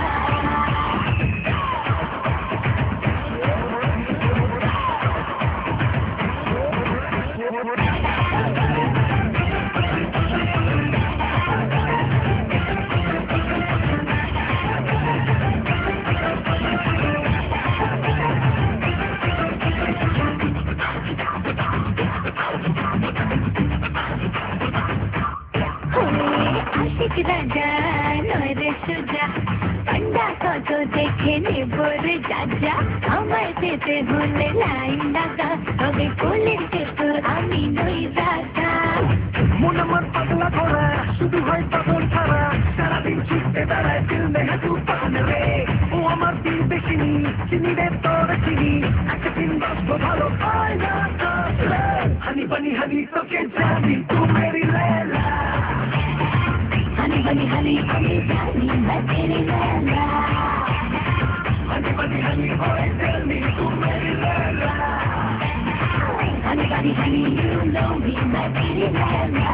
রাজা নয় রে সোজা পান্ডা কত দেখে নেব রে রাজা আমায় পেতে হলে লাইন লাগা তবে কোলের চেতো আমি নই রাজা মন আমার পাগলা করা শুধু হয় পাগল ছাড়া সারাদিন ছুটতে দাঁড়ায় ফিল্মে হাঁটু পান রে ও আমার দিল দেখিনি চিনি রে তোর চিনি একটা দিন বাসবো ভালো পায় না হানি বানি হানি তোকে জানি তু মেরি লেলা হানি বানি হানি আমি জানি मैं तेरी लैला হানি বানি হানি হয় টেল মি তু মেরি Laila Honey, honey, honey, you know me, my pretty Lala.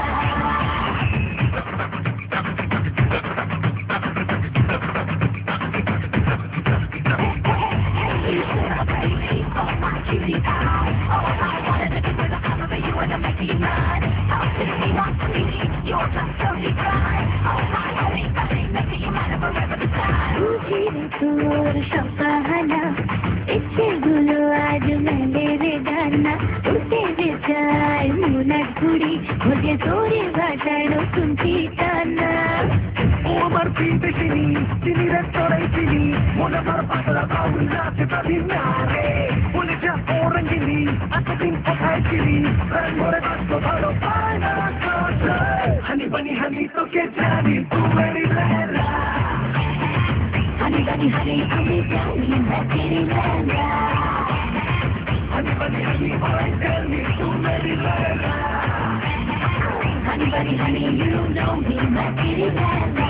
তোর সপাহানা ইচ্ছেগুলো আজ মেলে ডানা উঠে যে চাই মুনার ঘুড়ি খোঁজে তোরে ভাষায় নতুন ঠিকানা ও আমার পিতে চিনি চিনি রে তোরাই চিনি মন আমার পাগলা বাউল নাচে তালি না রে বলে যা ও রঙ্গিনী এতদিন কোথায় ছিলি রঙ ভরে বাসবো ভালো পায় না হানি বানি হানি তোকে জানি তু মেরি লেলা Honey, honey, honey, আমি জানি मैं तेरी Laila Honey, honey, honey, boy, tell me तू मेरी Laila Honey, honey, honey, you know me, मैं तेरी लैला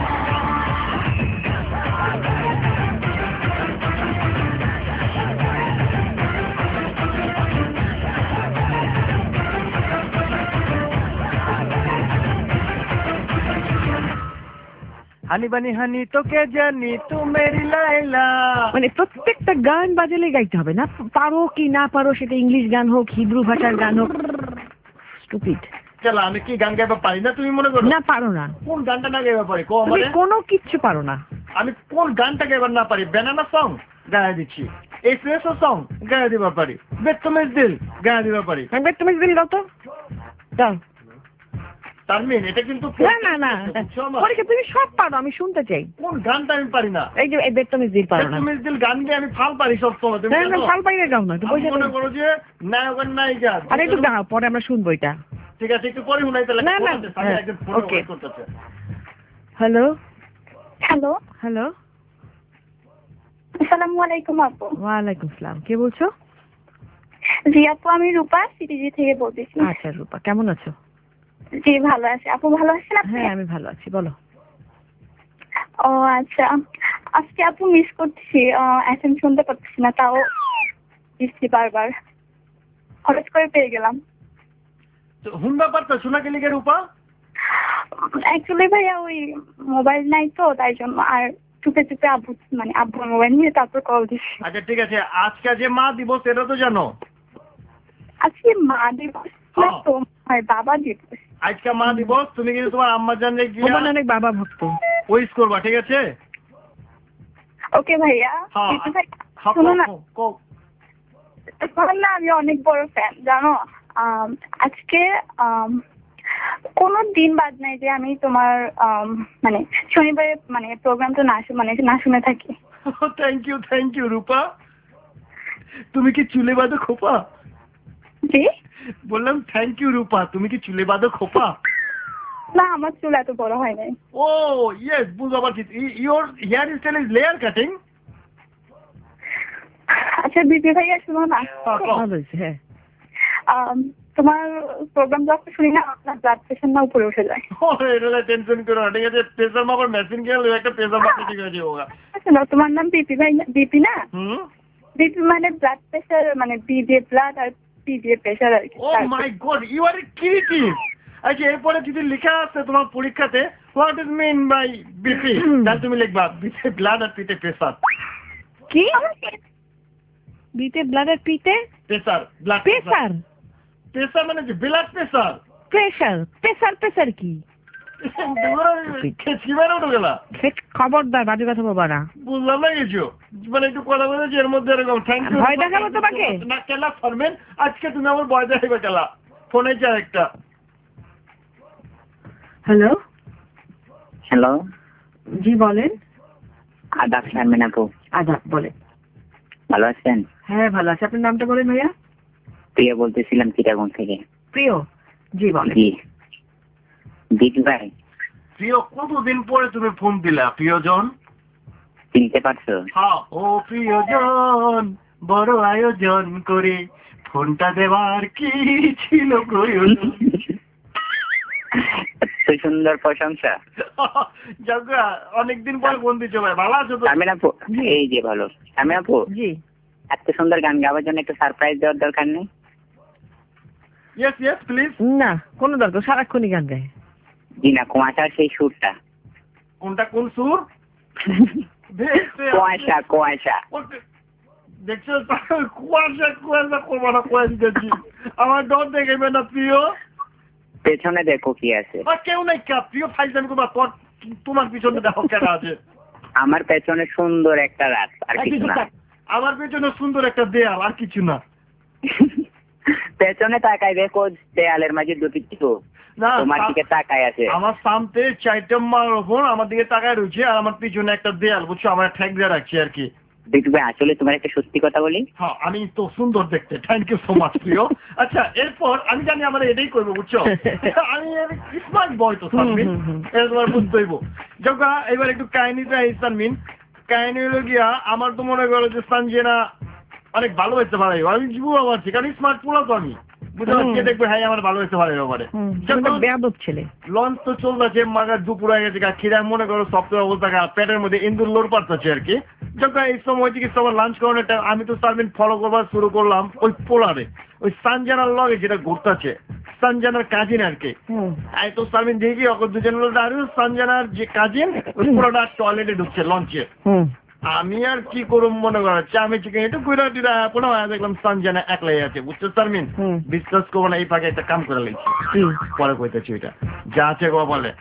হানি বানি হানি তোকে জানি তু মেরি লাইলা। মানে প্রত্যেকটা গান বাজালে গাইতে হবে না, পারো কি না পারো সেটা ইংলিশ গান হোক হিব্রু ভাষার গান হোক। স্টুপিড। চলো আমি কি গান গাইতে পারি না তুমি মনে করো? না পারো না। কোন গানটা না গাইতে পারি কো তুমি আমারে? কোনো কিচ্ছু পারো না। আমি কোন গানটা গাইবার না পারি? ব্যানানা সং গায়ে দিচ্ছি, এক্সপ্রেসো সং গায়ে দিবার পারি, বেতমেজ দিল গায়ে দিবার পারি। বেতমেজ দিল দাও তো, দাও। তারমিন এটা কিন্তু না না না পরীক্ষা তুমি সব পারো, আমি শুনতে চাই। কোন গানটা আমি পারি না? এই যে এই বেতমেজ দিল পারো না। বেতমেজ দিল গান দিয়ে আমি ফাল পারি সব সময়। তুমি না ফাল পাইলে গাও না, আমি মনে করো যে নায়ক আর নায়িকা। আরে একটু গাও, পরে আমরা শুনবো এটা। ঠিক আছে একটু পরে শুনাই তাহলে। না না ওকে। হ্যালো হ্যালো হ্যালো আসসালামু আলাইকুম আপু। ওয়ালাইকুম আসসালাম, কে বলছো? জি আপু আমি রূপা সিটিজি থেকে বলতেছি। আচ্ছা রূপা কেমন আছো? জি ভালো আছি, আপু ভালো আছেন আপনি? হ্যাঁ আমি ভালো আছি, বলো। ও আচ্ছা, আজকে আপু মিস করতেছি, এফএম শুনতে পারতেছি না, তাও দিচ্ছি বারবার, হঠাৎ করে পেয়ে গেলাম। হুম ব্যাপারটা শোনা গেলি কে রূপা? অ্যাকচুয়ালি ভাইয়া ওই মোবাইল নাই তো তাই জন্য, আর চুপে চুপে আব্বু মানে আব্বুর মোবাইল নিয়ে তারপর কল দিচ্ছি। আচ্ছা ঠিক আছে, আজকে যে মা দিবস এটা তো জানো? আজকে মা দিবস না তো, হয় বাবা দিবস। আজকে মা দিবস, তুমি কিন্তু তোমার আম্মা জানলে গিয়ে অনেক বাবা ভক্ত উইশ করবা, ঠিক আছে? ওকে ভাইয়া। শোনো না, না আমি অনেক বড় ফ্যান জানো। আজকে কোনো দিন বাদ নাই যে আমি তোমার মানে শনিবারে মানে প্রোগ্রামটা না শুনে থাকি। Thank you Rupa. তুমি কি চুলে বাঁধো খোপা? জি বললাম থ্যাংক ইউ রূপা, তুমি কি চুলে বাঁধো খোপা? না আমার চুল এত বড় হয় নাই। ও ইয়েস, বুঝতে পারছি। Your hair style is layer cutting. আচ্ছা বিপি ভাইয়া শুনো না, হ্যাঁ তোমার প্রোগ্রাম যখন শুনি না আপনার ব্লাড প্রেশার না উপরে উঠে যায়। এটা টেনশন করো না, ঠিক আছে? প্রেসার মাপার মেশিন গেলে একটা প্রেসার মাপতে ঠিক আছে হোগা। আচ্ছা তোমার নাম বিপি ভাই, বিপি না? বিপি মানে ব্লাড প্রেশার, মানে বি দিয়ে ব্লাড আর পি দিয়ে প্রেশার আর কি। Oh my god, you are creative. আচ্ছা এরপরে যদি লেখা আছে তোমার পরীক্ষাতে what is mean by BP, তাহলে তুমি লিখবা বিতে ব্লাড আর পিতে প্রেসার। কি বিতে ব্লাড আর পিতে প্রেসার? Blood pressure? প্রেসার মানে কি? Blood pressure. Pressure pressure pressure কি? খবরদার বাজে কথা বলবা না। বুঝলাম না কিছু, মানে একটু কথা বলেছি এর মধ্যে এরকম। Thank you. ভয় দেখাবো তোমাকে না কেলা ফরমেন, আজকে তুমি আমার ভয় দেখাবে কেলা। ফোনে যা একটা। হ্যালো হ্যালো, জি বলেন। আদাব শারমিন আপু। আদাব, বলেন। ভালো আছেন? হ্যাঁ ভালো আছে। আপনার নামটা বলেন ভাইয়া। প্রিয় বলতেছিলাম চিটাগং থেকে। প্রিয়, জি বলেন। জি দিক ভাই। প্রিয়, কতদিন পরে তুমি ফোন দিলা প্রিয়জন? চিনতে পারছো? হ্যাঁ। ও প্রিয়জন, বড় আয়োজন করে ফোনটা দেওয়ার কি ছিল প্রয়োজন? এত সুন্দর প্রশংসা। যাক, অনেকদিন পরে ফোন দিচ্ছ ভাই। ভালো আছো তো? শারমিন আপু, এই যে ভালো। শারমিন আপু, জি। এত সুন্দর গান গাওয়ার জন্য একটু সারপ্রাইজ দেওয়ার দরকার নেই? Yes yes please. না, কোনো দরকার, সারাক্ষণই গান গায়। জি না, কুয়াশার সেই সুরটা। কোনটা, কোন সুর? কুয়াশা কুয়াশা। দেখছো, কুয়াশা কুয়াশা করবো না, কুয়াশা দিচ্ছি। আমার ডর দেখবে না প্রিয়। পেছনে দেখো কি আছে। কেউ নাই কা প্রিয়, ফাইজান করবা তোর, তোমার পিছনে দেখো কেন আছে। আমার পেছনে সুন্দর একটা রাত, আর কিছু না। আমার পেছনে সুন্দর একটা দেয়াল, আর কিছু না। পেছনে তাকাই দেখো, দেয়ালের মাঝে দুটি চোখ তোমার দিকে তাকায় আছে। আমার সামনে 4টা মাইক্রোফোন আমার দিকে তাকায় রয়েছে, আর আমার পিছনে একটা দেয়াল, বুঝছো, আমার ঠ্যাক দিয়ে রাখছি আর কি। দেখবে, আসলে তোমার একটা সত্যি কথা বলি। হ্যাঁ, আমি তো সুন্দর দেখতে। থ্যাংক ইউ সো মাচ প্রিয়। আচ্ছা, এরপর আমি জানি আমার এটাই করবো, বুঝছো। আমি স্মার্ট বয় তো সানমিন, এটা তোমার বুঝতে হইব। যোগা, এবার একটু কাহিনীটা এই সানমিন। কাহিনী হলো গিয়া, আমার তো মনে করো যে সানজিনা অনেক ভালো হয়েছে পারে, আমি বুঝতে পারছি, কারণ স্মার্ট পোলা তো আমি বুঝতে পারছি। দেখবে হ্যাঁ আমার ভালো হয়েছে পারে ব্যাপারে। বেয়াদব ছেলে। লঞ্চ তো চলতেছে, মাগার দুপুর হয়ে গেছে, খিদা মনে করো সপ্তাহ অবস্থা খারাপ, পেটের মধ্যে ইন্দুর লোর পাচ্ছে আর কি। যখন এই সময় থেকে সবার লাঞ্চ করানোর টাইম, আমি তো সার্ভিন ফলো করবার শুরু করলাম ওই পোলারে, ওই সানজানার লগে যেটা ঘুরতেছে, সানজানার কাজিন আর কি। এই তো সার্ভিন দেখি ওকে দুজন লোক, আর সানজানার যে কাজিন ওই পোলাটা টয়লেটে ঢুকছে লঞ্চে। আমি আর কি করব মনে করাচ্ছে, আমি চিকেন একটু ঘুরে দিরা কোনো দেখলাম সানজানা একলাই আছে, বুঝছো সারমিন। বিশ্বাস করবো না, এই ফাঁকে একটা কাম করে লেগেছি, পরে কইতেছি ওইটা যা আছে গো বলে।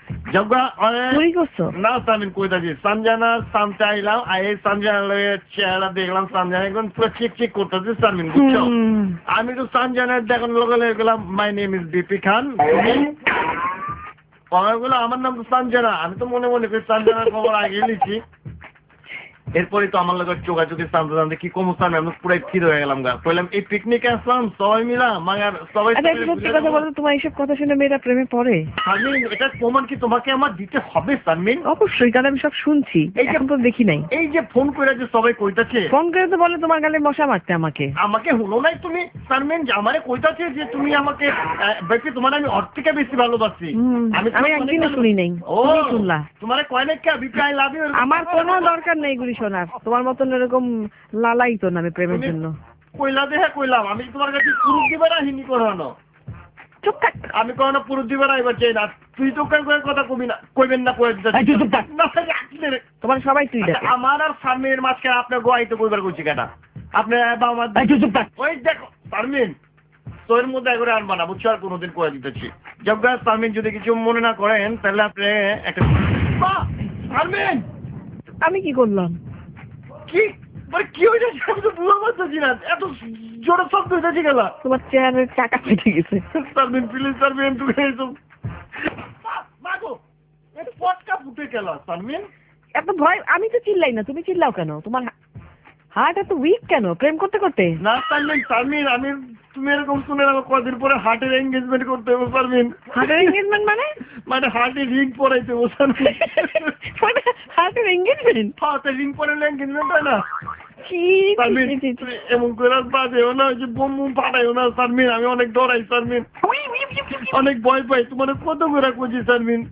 না সারমিন কইতেছি, সানজানা সামনে আইলাম, এই সানজানা চেহারা দেখলাম, সানজানা একদম পুরো চিক চিক করতেছে সারমিন, বুঝছো। আমি তো সানজানার দেখার লগে গেলাম, my name is BP Khan. বলো আমার নাম তো সানজানা, আমি তো মনে মনে করি সানজানার খবর আগে লিখি। এরপরে তো আমার লোকের চোখাচোখি টানতে টানতে কি কম স্থান, আমি পুরাই ফির হয়ে গেলাম গা। বললাম এই পিকনিকে আসলাম সবাই মিলা, মাগার সবাই। সত্যি কথা বলো, তোমার এইসব কথা শুনে মেয়েরা প্রেমে পড়ে? সারমিন, এটা প্রমাণ কি তোমাকে আমার দিতে হবে সারমিন? অবশ্যই, কারণ আমি সব শুনছি, এখন তো দেখি নাই। এই যে ফোন করে যে সবাই কইতাছে, ফোন করে তো বলে তোমার গালে মশা মারতে আমাকে। আমাকে হলো নাই তুমি সারমিন, যে আমারে কইতাছে যে তুমি আমাকে বেশি, তোমার আমি ওর থেকে বেশি ভালোবাসি। আমি একদিনও শুনি নাই। ও শুনলা, তোমারে কয় না কি আই লাভ ইউ? আমার কোনো দরকার নেই এগুলি শোনার, তোমার মতন এরকম লালাই তো না আমি প্রেমের জন্য। কইলা দেখে কইলাম, আমি তোমার কাছে পুরুষ দিবে না হিনি করানো। চুপ থাক, আমি কোনো পুরুষ দিবে না এবার চাই না। তুই তো কথা কবি না, কইবেন না, কয়ে দিতে তোমার সবাই তুই দেখ। আমার আর সারমিনের মাঝখানে আপনার গোয়াইতে কইবার কইছি কেটা আপনি? ওই দেখো সারমিন, তোর মধ্যে একবারে আনবা না, বুঝছো, আর কোনোদিন কয়ে দিতেছি। যজ্ঞা সারমিন যদি কিছু মনে না করেন, তাহলে আপনি একটা। সারমিন, আমি কি করলাম? কি মানে কি হয়েছে আমি তো বুঝতে পারতেছি না, এত জোরে শব্দ হয়েছে গেল। তোমার চেহারার চাকা ফেটে গেছে। সারমিন প্লিজ, সারমিন তুমি এইসব মাগো, এটা পটকা ফুটে গেল সারমিন। এত ভয়, আমি তো চিল্লাই না, তুমি চিল্লাও কেন? তোমার হার্ট এত উইক কেন প্রেম করতে করতে? না সারমিন, সারমিন আমি তুমি এরকম শুনে রাখো, কদিন পরে হার্টের এঙ্গেজমেন্ট করতে হবে সারমিন। হার্টের এঙ্গেজমেন্ট মানে? মানে হার্টের রিং পরাইতে হবে সারমিন। হার্টের এঙ্গেজমেন্ট? হার্টের রিং পরাইলে এঙ্গেজমেন্ট হয় না? সারমিন এমন করে বাজেও না, যে বোম বুম ফাটাইও না সারমিন, আমি অনেক ডরাই সারমিন, অনেক ভয় পাই। তোমার কত করে করছি সারমিন।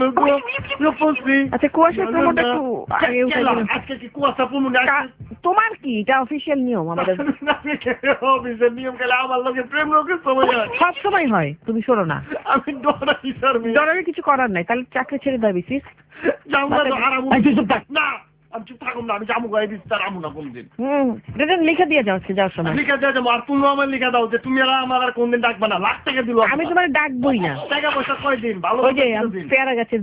আচ্ছা, কুয়াশার প্রমোটা একটু আগে উঠাই দিলাম। আজকে কি কুয়াশা প্রমোট? তোমার কি এটা অফিসিয়াল নিয়ম? আমাদের অফিসের নিয়ম গেলে আমার লোকে প্রেম লোকের সময় হয়, সব সময় হয়। তুমি শোনো না, আমি ডরাই সারমিন। ডরাবে কিছু করার নাই, তাহলে চাকরি ছেড়ে দাও বিসিস। যাও না, না আমি চুপ থাকুন না, আমি যাবো গায়ে দিচ্ছি, তার আমু না কোনদিন। লিখে দিয়ে যাও যাওয়ার সময়। লিখে দিয়ে যাবো, আর তুমি আমার লিখে দাও যে তুমি আমার আর কোনদিন ডাকবা না। লাখ টাকা দিল, আমি তোমার ডাকবই না। টাকা পয়সা কয়দিন ভালো? ওই যে পেয়ারা গাছের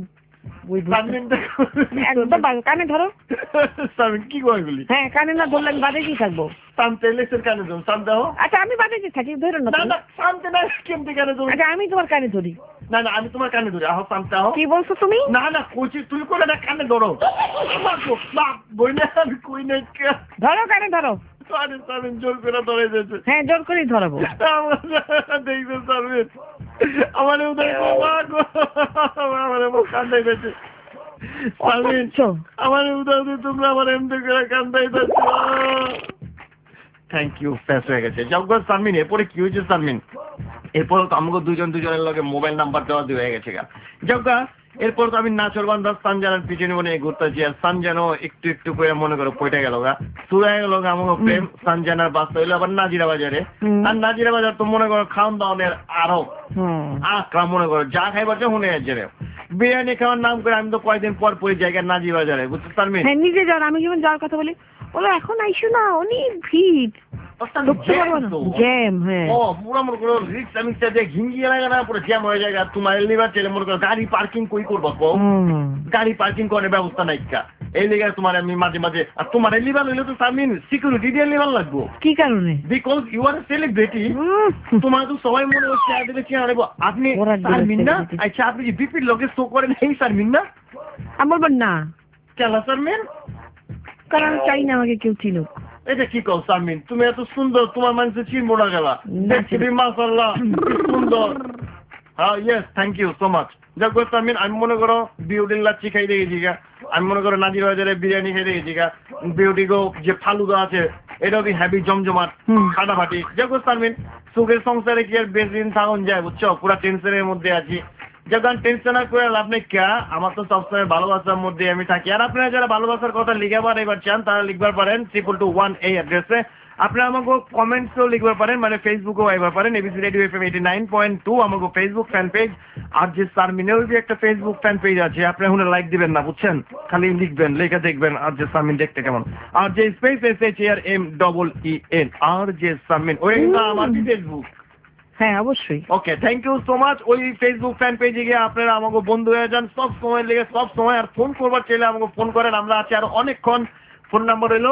একদম কানে ধরো। কি কয়গুলি? হ্যাঁ, কানে না ধরলে আমি বাদে কি থাকবো? কানে ধরো, শান্ত হও। আচ্ছা, আমি বাদে কি থাকি, ধরো না। শান্তি না, কেমতি কানে ধরো? আচ্ছা, আমি তোমার কানে ধরি। না না আমি তোমার কানে ধরে আহো শান্ত আহো। কি বলছো তুমি? না না কইছি তুমি কোন না কানে ধরো। বই না আমি কই না ধরো কানে ধরো। আরে সামিন জোর করে ধরে যাচ্ছে। হ্যাঁ জোর করেই ধরাবো। দেখবে সামিন আমার উদয় আমার কান্দাই যাচ্ছে। সামিন আমার উদয় তোমরা আমার এমনি করে কান্দাই যাচ্ছ। থ্যাংক ইউ ফেস হয়ে গেছে। যাও গো সামিন এরপরে কি হয়েছে সামিন? এরপরে তো আমাকে দুজনের লগে মোবাইল নাম্বার দেওয়া দিয়ে হয়ে গেছে গা। যাও গা এরপর তো আমি নাচরবান্ধা সানজানার পিছনে মনে ঘুরতেছি আর সানজানো একটু একটু করে মনে করো পয়টা গেল গা শুরু হয়ে গেল আমাকে প্রেম। সানজানার বাস্তা হইলো আবার নাজিরা বাজারে। আর নাজিরা বাজার তো মনে করো খাওয়ান দাওয়ানের আরো আকরা মনে করো যা খাইবার শুনে যাচ্ছে রে বিরিয়ানি খাওয়ার নাম করে আমি তো কয়েকদিন পর পরই জায়গায় নাজি বাজারে বুঝতে পারবি। হ্যাঁ নিজে যান আমি যেমন যাওয়ার কথা বলি বলো এখন আইসো না অনেক ভিড় জ্যাম। হ্যাঁ ও পুরো মনে করো রিক্সা মিক্সা দিয়ে ঘিঙ্গিয়ে লাগে না পুরো জ্যাম হয়ে যায়। তোমার লিভার ছেলে মনে করো গাড়ি পার্কিং কই করবো গাড়ি পার্কিং করার ব্যবস্থা নাই এই লিগে তোমার আমি মাঝে মাঝে আর তোমার লিভার হইলে তো সামিন সিকিউরিটি দিয়ে লিভার লাগবো। কি কারণে? বিকজ ইউ আর সেলিব্রিটি তোমার তো সবাই মনে হচ্ছে আপনি সারমিন না। আচ্ছা আপনি যে বিপির লোকে শো করেন এই সারমিন না? আমি বলবেন না কেলা সারমিন কারণ চাই না আমাকে কেউ চিনুক। এটা কি কও সারমিন তুমি এত সুন্দর তোমার মানুষে চিনবো না গেলা দেখছি মাশাআল্লাহ সুন্দর। হ্যাঁ yes thank you so much. যাক সারমিন আমি মনে করো বিউটির লাচ্ছি খাই দেখেছি গা। আমি মনে করো নাজির বাজারে বিরিয়ানি খাই দেখেছি গা। বিউটি গো যে ফালুদা আছে এটাও কি হ্যাভি জমজমাট ফাটাফাটি। যাক সারমিন সুখের সংসারে কি আর বেশি দিন থাকুন যায় বুঝছো পুরা টেনশনের মধ্যে আছি। যখন টেনশন আর করে লাভ নেই কে আমার তো সবসময় ভালোবাসার মধ্যে আমি থাকি। আর আপনারা যারা ভালোবাসার কথা লিখবার এবার চান তারা লিখবার পারেন 221 এই অ্যাড্রেসে। আপনারা আমাকে কমেন্টসও লিখবার পারেন মানে ফেসবুকেও আইবার পারেন এবিসি রেডিও এফএম 89.2 আমাকে ফেসবুক ফ্যান পেজ আর যে সারমিনের যে একটা ফেসবুক ফ্যান পেজ আছে আপনারা ওখানে লাইক দিবেন না বুঝছেন খালি লিখবেন লেখা দেখবেন আর যে সারমিন দেখতে কেমন আর যে স্পেস SHARMEEN আর যে সারমিন ওই আমার ফেসবুক। হ্যাঁ অবশ্যই। Okay thank you so much. ওই ফেসবুক ফ্যান পেজে গিয়ে আপনারা আমাকে বন্ধু হয়ে যান সব সময় লেগে সব সময় আর ফোন করবার চাইলে আমাকে ফোন করেন আমরা আছি আর অনেকক্ষণ। ফোন নাম্বার হলো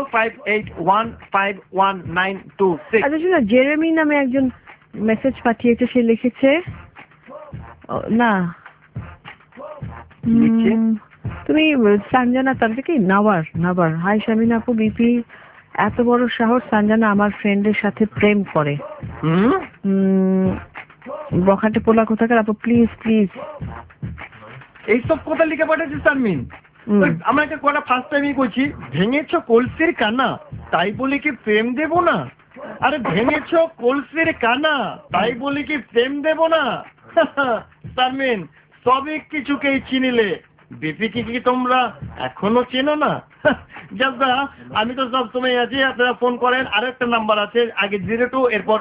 58151926। আচ্ছা শুনো জেরেমি নামে একজন মেসেজ পাঠিয়েছে সে লিখেছে না তুমি সানজানা তার থেকে নাবার হাই শামিন আপু বিপি এত বড় সাহস সানজানা আমার ফ্রেন্ডের সাথে প্রেম করে বখাটে পোলা কোথাকার আপু প্লিজ প্লিজ এইসব কথা লিখে পাঠাচ্ছি সারমিন। আমরা একটা কথা ফার্স্ট টাইমই করছি ভেঙেছ কলসির কানা তাই বলে কি প্রেম দেব না? আরে ভেঙেছ কলসির কানা তাই বলে কি প্রেম দেব না? সারমিন সবই কিছুকেই চিনিলে বিপিকে কি তোমরা এখনো চেনো না? যাবা আমি তো সব সময় আছি আপনারা ফোন করেন। আর একটা নাম্বার আছে আগে 02 এরপর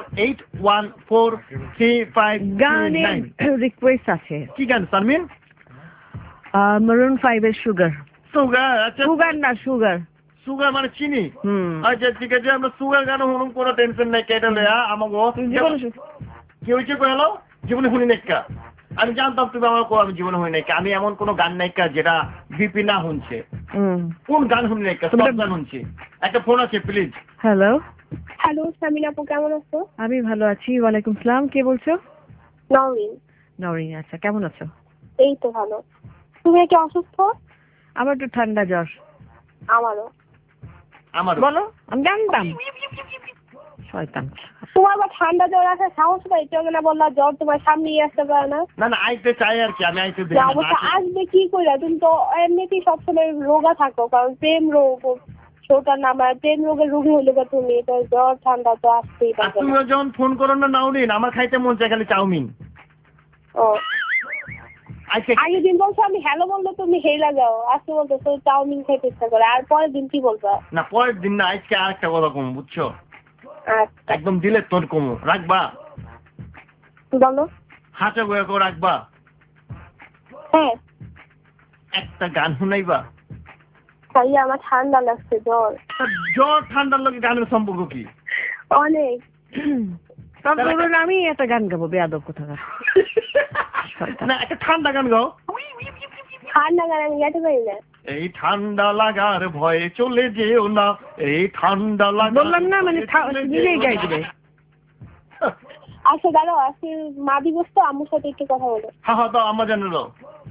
814359 গানের রিকোয়েস্ট আছে। কি গান সারমিন? মারুন 5 এর সুগার। সুগার? আচ্ছা সুগার না সুগার সুগার মানে চিনি। আচ্ছা ঠিক আছে আমরা সুগার গান শুনুন কোনো টেনশন নাই কেটে লয়া আমাকে কি হয়েছে কইলো জীবনে শুনি নাইকা আমি জানতাম তুমি আমার আমি জীবনে শুনি নাইকা আমি এমন কোনো গান নাইকা যেটা বিপি না শুনছে। কোন গান শুনি নাইকা সব গান শুনছি। একটা ফোন আছে প্লিজ। হ্যালো সামিনা আপু কেমন আছো? আমি ভালো আছি ওয়ালাইকুম সালাম। কে বলছো? নওরিন। আচ্ছা কেমন আছো? এই তো ভালো। তুমি কি অসুস্থ? আমার একটু ঠান্ডা জ্বর। আমারও বলো আমি জানতাম শয়তান তোমার বা ঠান্ডা জ্বর আছে সাহস পাই তুমি না বললা জ্বর তোমার সামনেই আসতে পারে না। না না আইতে চাই আর কি আমি আইতে দেই অবশ্য আসবে কি করে তুমি তো এমনিতেই সবসময় রোগা থাকো কারণ প্রেম রোগ ছোটার নাম প্রেম রোগের রোগী হলে তুমি তো জ্বর ঠান্ডা তো আসতেই পারে। তুমি যখন ফোন করো না নাওরিন আমার খাইতে মন চায় খালি চাউমিন। ও আগের দিন বলছো আমি হ্যালো বললে তুমি হেলা যাও আজকে বলতো চাউমিন খেতে ইচ্ছা করে আর পরের দিন কি বলবা? না পরের দিন না আজকে আর একটা কথা কম বুঝছো একদম দিলে তোর কম রাখবা বলো হাতে বয়ে করে রাখবা। হ্যাঁ একটা গান শুনাইবা। তাই আমার ঠান্ডা লাগছে জ্বর ঠান্ডার লগে গানের সম্পর্ক কি? অনেক আমি একটা গান গাবো বেয়াদব কোথাকার। না একটা ঠান্ডা গান গাও। ঠান্ডা গান আমি গাইতে পারি না। এই ঠান্ডা লাগার ভয়ে চলে যেও না এই ঠান্ডা লাগা বললাম না মানে নিজেই গাই দিবে। আচ্ছা দাঁড়াও, আজকে মা দিবস তো, আম্মুর সাথে একটু কথা বলো। হ্যাঁ দাও, আম্মা জান দাও।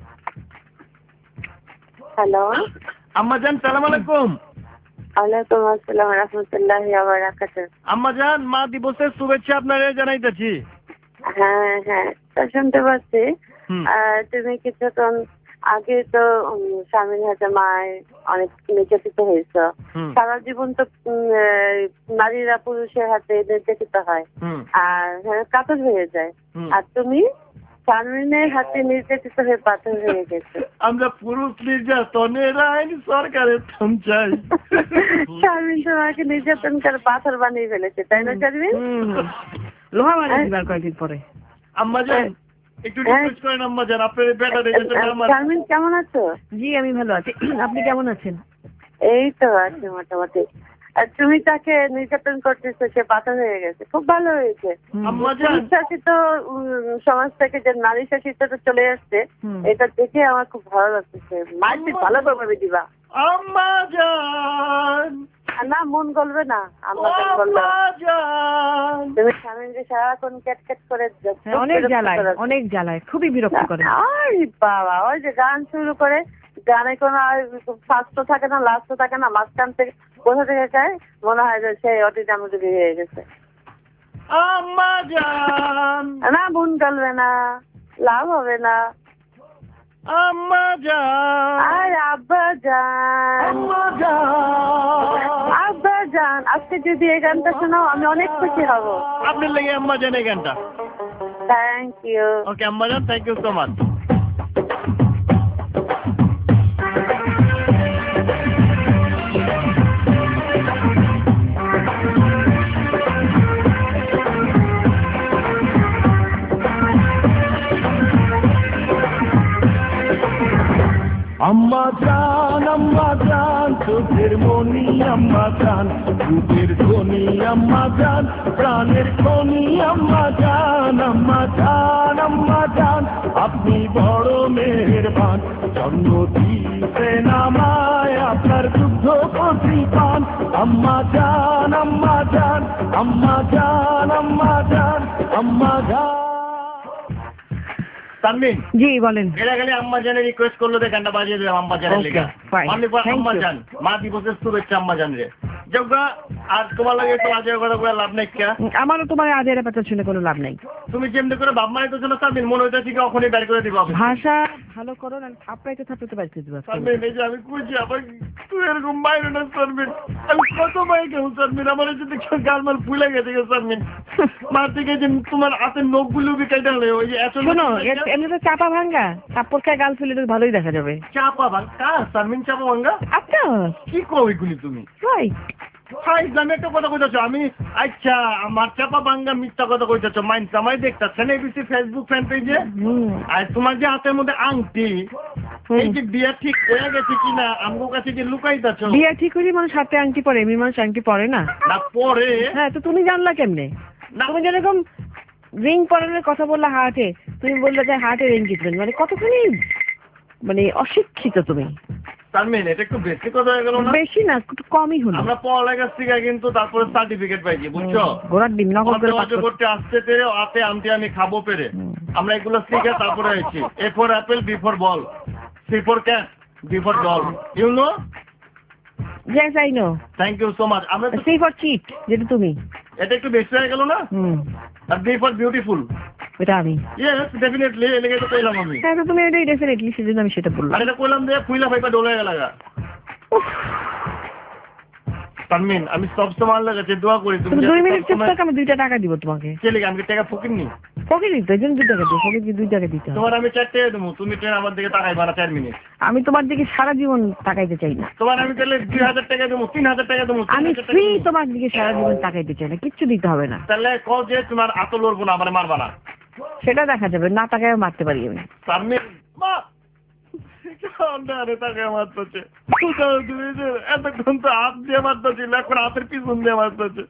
হ্যালো, আম্মা জান, সালাম আলাইকুম। ওয়ালাইকুম আসসালাম রাহমাতুল্লাহি ওয়া বারাকাতুহু। আম্মা জান, মা দিবসের শুভেচ্ছা আপনারে জানাইতেছি। হ্যাঁ হ্যাঁ, তা শুনতে পাচ্ছি। তুমি কিছুক্ষণ আগে তো স্বামীর হাতে মায়ের অনেক নির্যাতিত হয়েছ। সারা জীবন তো নারীরা পুরুষের হাতে নির্যাতিত হয় আর কাতর হয়ে যায়, আর তুমি স্বামীর হাতে নির্যাতিত হয়ে পাথর হয়ে গেছে। আমরা পুরুষ নির্যাতনের আইন সরকারের থাম চাই। স্বামী তোমাকে নির্যাতন করে পাথর বানিয়ে ফেলেছে, তাই না শারমিন? লোহা বানিয়ে দিবার কয়েকদিন পরে। আম্মা জান একটু রিকোয়েস্ট করেন আম্মা জান, আপনার বেটা রেখেছে। শারমিন কেমন আছো? জি আমি ভালো আছি, আপনি কেমন আছেন? এই তো আছে মোটামুটি। আর তুমি তাকে নির্যাতন করতেছো, সে পাথর হয়ে গেছে, খুব ভালো হয়েছে। পুরুষ শাসিত সমাজ থেকে যে নারী শাসিত চলে আসছে, এটা দেখে আমার খুব ভালো লাগতেছে। মাইন্ড ভালো করবে দিবা। আম্মা জান না, মন গলবে না। আম্মা জান তুমি স্বামীকে সারাক্ষণ ক্যাট করে অনেক জ্বালায়, খুবই বিরক্ত করে। আরে বাবা, ওই যে গান শুরু করে, গানে কোনো ফার্স্ট থাকে না, লাস্ট থাকে না, মাঝখান থেকে কোথা থেকে যায় মনে হয় যে সেই অটিজম যদি হয়ে গেছে। আম্মা জান না, মন গলবে না, লাভ হবে না। আম্মা জান আর আব্বা জান, আব্বা জান, আজকে যদি এই গানটা শোনাও আমি অনেক খুশি হব। আপনার লেগে আম্মা জান এই গানটা। Thank you. ওকে আম্মা জান, থ্যাংক ইউ সো মাচ। আম্মা জান চোখের মনি, আম্মা জান রূপের ধনী, আম্মা জান প্রাণের খনি, আম্মা জান আপনি বড় মেহেরবান, জন্ম দিয়েছেন আমায় আপনার দুগ্ধ প্রতিপান। আম্মা জান তানমিন জি বলেন। এরা খালি আম্মা জানের রিকোয়েস্ট করলো, গানটা বাজিয়ে দিলাম আম্মা জানের লেগে। আম্মা জান, মা দিবসের শুভেচ্ছা আম্মা জান রে। যোগা আর তোমার লাগে তো আজের কথা বলে লাভ নাই। আমারও তোমার আজের কথা শুনে কোনো লাভ নাই। তুমি যেমনি করে বাপ মাই তো শোনো তানমিন, মনে হইতেছে কি ওখানে বের করে দিবা। ভাষা ভালো করো না, থাপড়াইতে বের করে দিবা। তানমিন এই যে আমি কইছি আবার তুই এরকম মাইরো না তানমিন, আমি কত মাই গেল তানমিন, আমার যদি গালমাল ফুলে গেছে তানমিন। মা থেকে যে তোমার হাতের নখগুলো বিকাইতে হলে ওই যে এত শোনো, এমনি তো চাপা ভাঙ্গা কাপড় খায় গাল ফুলে ভালোই দেখা যাবে। চাপা ভাঙ্গা তানমিন, চাপা ভাঙ্গা আপনার কি কও এগুলি তুমি? আমি একটা কথা কইতেছ আমি, আচ্ছা আমার চাপা ভাঙ্গা মিথ্যা কথা কইতেছ, মাইন্ড আমায় দেখতেছেন এবিসি ফেসবুক ফ্যান পেজে। আর তোমার যে হাতের মধ্যে আংটি, এই যে বিয়া ঠিক হয়ে গেছে কিনা আমার কাছে যে লুকাইতেছ। বিয়া ঠিক হলে মানুষ হাতে আংটি পরে, এমনি মানুষ আংটি পরে না। না পরে। হ্যাঁ, তো তুমি জানলা কেমনে? তুমি যেরকম রিং পরানোর কথা বললা হাটে, তুমি বললে যে হাটে রিং কিনবেন, মানে কতখানি মানে অশিক্ষিত তুমি। তানমিন এটা একটু বেশি কথা হয়ে গেল না? বেশি না, একটু কমই হলো। আমরা পড়ালেখা শিখা কিন্তু তারপরে সার্টিফিকেট পাইছি, বুঝছো? গোড়ার ডিম নকল করে পাস করতে আসতে পেরে হাতে আনতে আমি খাবো পেরে আমরা এগুলো শিখে তারপরে আইছি। A for apple, B for ball, C for cat, D for doll. You know? Yes, I know. Thank you so much. আমরা C for cheat, যেটা তুমি। এটা একটু বেশি হয়ে গেল না? আর B for beautiful, এটা আমি। Yes, definitely এলাকা তো কইলাম আমি। হ্যাঁ, তো তুমি এটাই ডেফিনেটলি, সেজন্য আমি সেটা বললাম। আর এটা কইলাম যে ফুইলা ভাইপা ডলে গেলাগা। তানমিন আমি সব সময় লাগাতে দোয়া করি তুমি 2 মিনিট চুপ থাক, আমি 2 টাকা দিব তোমাকে। চলে আমি টাকা ফকির নি। ফকির নি তো, এজন্য 2 টাকা দিই, ফকির কি 2 টাকা দিতে হবে? তোমার আমি 4 টাকা দেবো, তুমি ট্রেন আমার দিকে তাকাইবা না 4 মিনিট। আমি তোমার দিকে সারা জীবন তাকাইতে চাই না। তোমার আমি তাহলে 2000 টাকা দেবো, 3000 টাকা দেবো। আমি ফ্রি তোমার দিকে সারা জীবন তাকাইতে চাই না, কিচ্ছু দিতে হবে না। তাহলে কও যে তোমার আতো লড়বো না, আমারে মারবা না। সেটা দেখা যাবে, না তাকায় মারতে পারি আমি। তানমিন মা মারতেছে এতক্ষণ তো হাত দিয়ে মারতেছিল, এখন হাতের পিছন দিয়ে মারতেছে।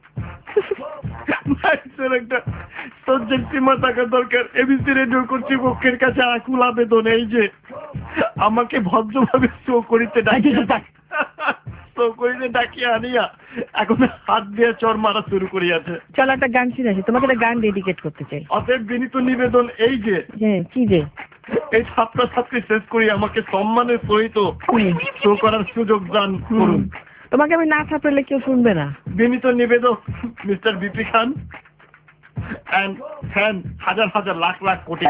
একটা সবজেক্ট সীমা থাকা দরকার। এবিসি রেডিও কর্তৃপক্ষের কাছে আকুল আবেদন, এই যে আমাকে ভদ্রভাবে শো করিতে ডাকি। তো করিতে ডাকিয়া আনিয়া এখন হাত দিয়ে চর মারা শুরু করিয়াছে। চলো একটা গান শুনেছি, তোমাকে একটা গান ডেডিকেট করতে চাই। অতএব বিনীত নিবেদন এই যে, কি যে এই ছাত্রছাত্রী শেষ করি আমাকে সম্মানের সহিত শো করার সুযোগ দান করুন। তোমাকে আমি না ছাপলে কেউ শুনবে না। বিনীত নিবেদক mister BP Khan and fan হাজার হাজার লাখ লাখ কোটি।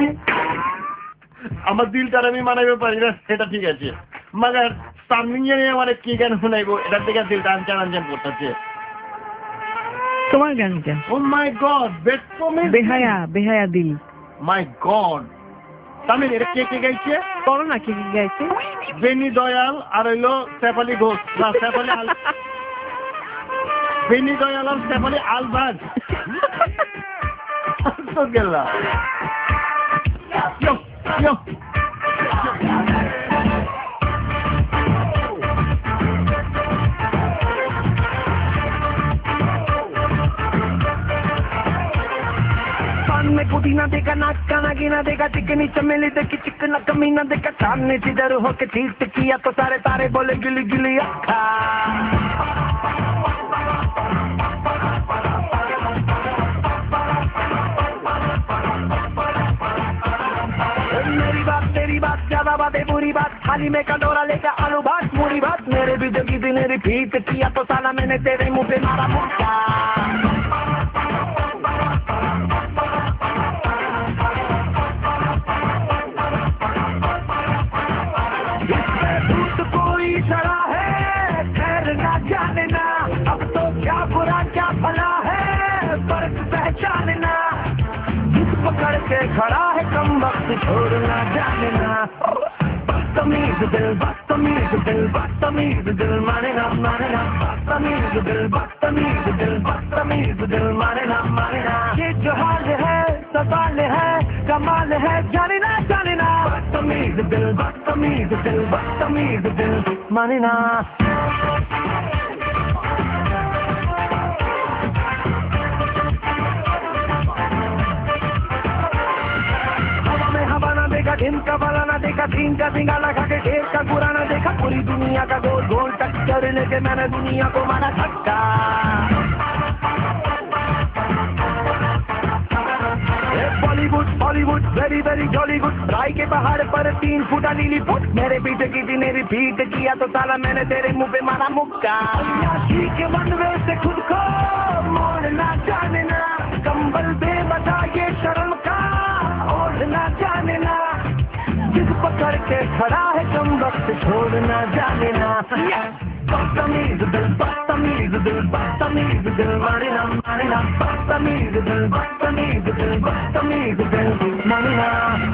আমার দিলটার আমি মানাইতে পারি না সেটা ঠিক আছে, মাগার সামনে আমার কি গান শোনাইবো এটার দিকে দিলটা আনচান আনচান করতেছে। তোমার গানটা ও মাই গড, বেহায়া বেহায়া দিল। মাই গড, তামিল এটা কে কে গাইছে? করো না, কে কে গাইছে? বেনি দয়াল আর হইলো শেফালি ঘোষ, না শেফালি আল, বেনি দয়াল আর শেফালি আলবাজ তো গেলা। Yo, yo. में पुदीना देखा, नाच गाना गिना देखा, चिकनी चमेली देखी, चिकना कमीना देखा, सामने जिधर होके चीट किया तो सारे तारे बोले गिली गिली अखा। मेरी बात ज्यादा बातें बुरी बात, थाली में कटोरा लेकर आलू भात पूरी बात, मेरे भी जो किसी ने रिपीट किया तो साला मैंने तेरे मुंह पे मारा मुक्का। कोई सड़ा है खैर ना जाने ना, अब तो क्या बुरा क्या भला है फर्क पहचानना, जिस पकड़ के खड़ा है कम वक्त छोड़ना जानना। बदतमीज दिल बदतमीज दिल बदतमीज दिल माने ना बदतमीज दिल बदतमीज दिल बदतमीज दिल माने ना ये जो हाल है सवाल है कमाल है जाने ना बदतमीज दिल बदतमीज दिल बदतमीज दिल माने ना। ढिम का वाला ना देखा, धीम का सिंगा लगा के ढेर का बुरा ना देखा, पूरी दुनिया का गोल गोल टक्कर लेके मैंने दुनिया को मारा धक्का। Bollywood Bollywood very very jollywood, राय के पहाड़ पर 3 फुटा नीली फुट, मेरे पीछे किसी ने रिपीट किया तो साला मैंने तेरे मुंह पे मारा मुक्का। के बनवे से खुद को मोड़ना जानना, कंबल बेबसा ये शर्म का ओढ़ना जानना, जिस पकड़ के खड़ा है कम वक्त छोड़ना जानना। बदतमीज दिल बदतमीज दिल बदतमीज दिल माने ना बदतमीज दिल बदतमीज दिल बदतमीज दिल माने ना।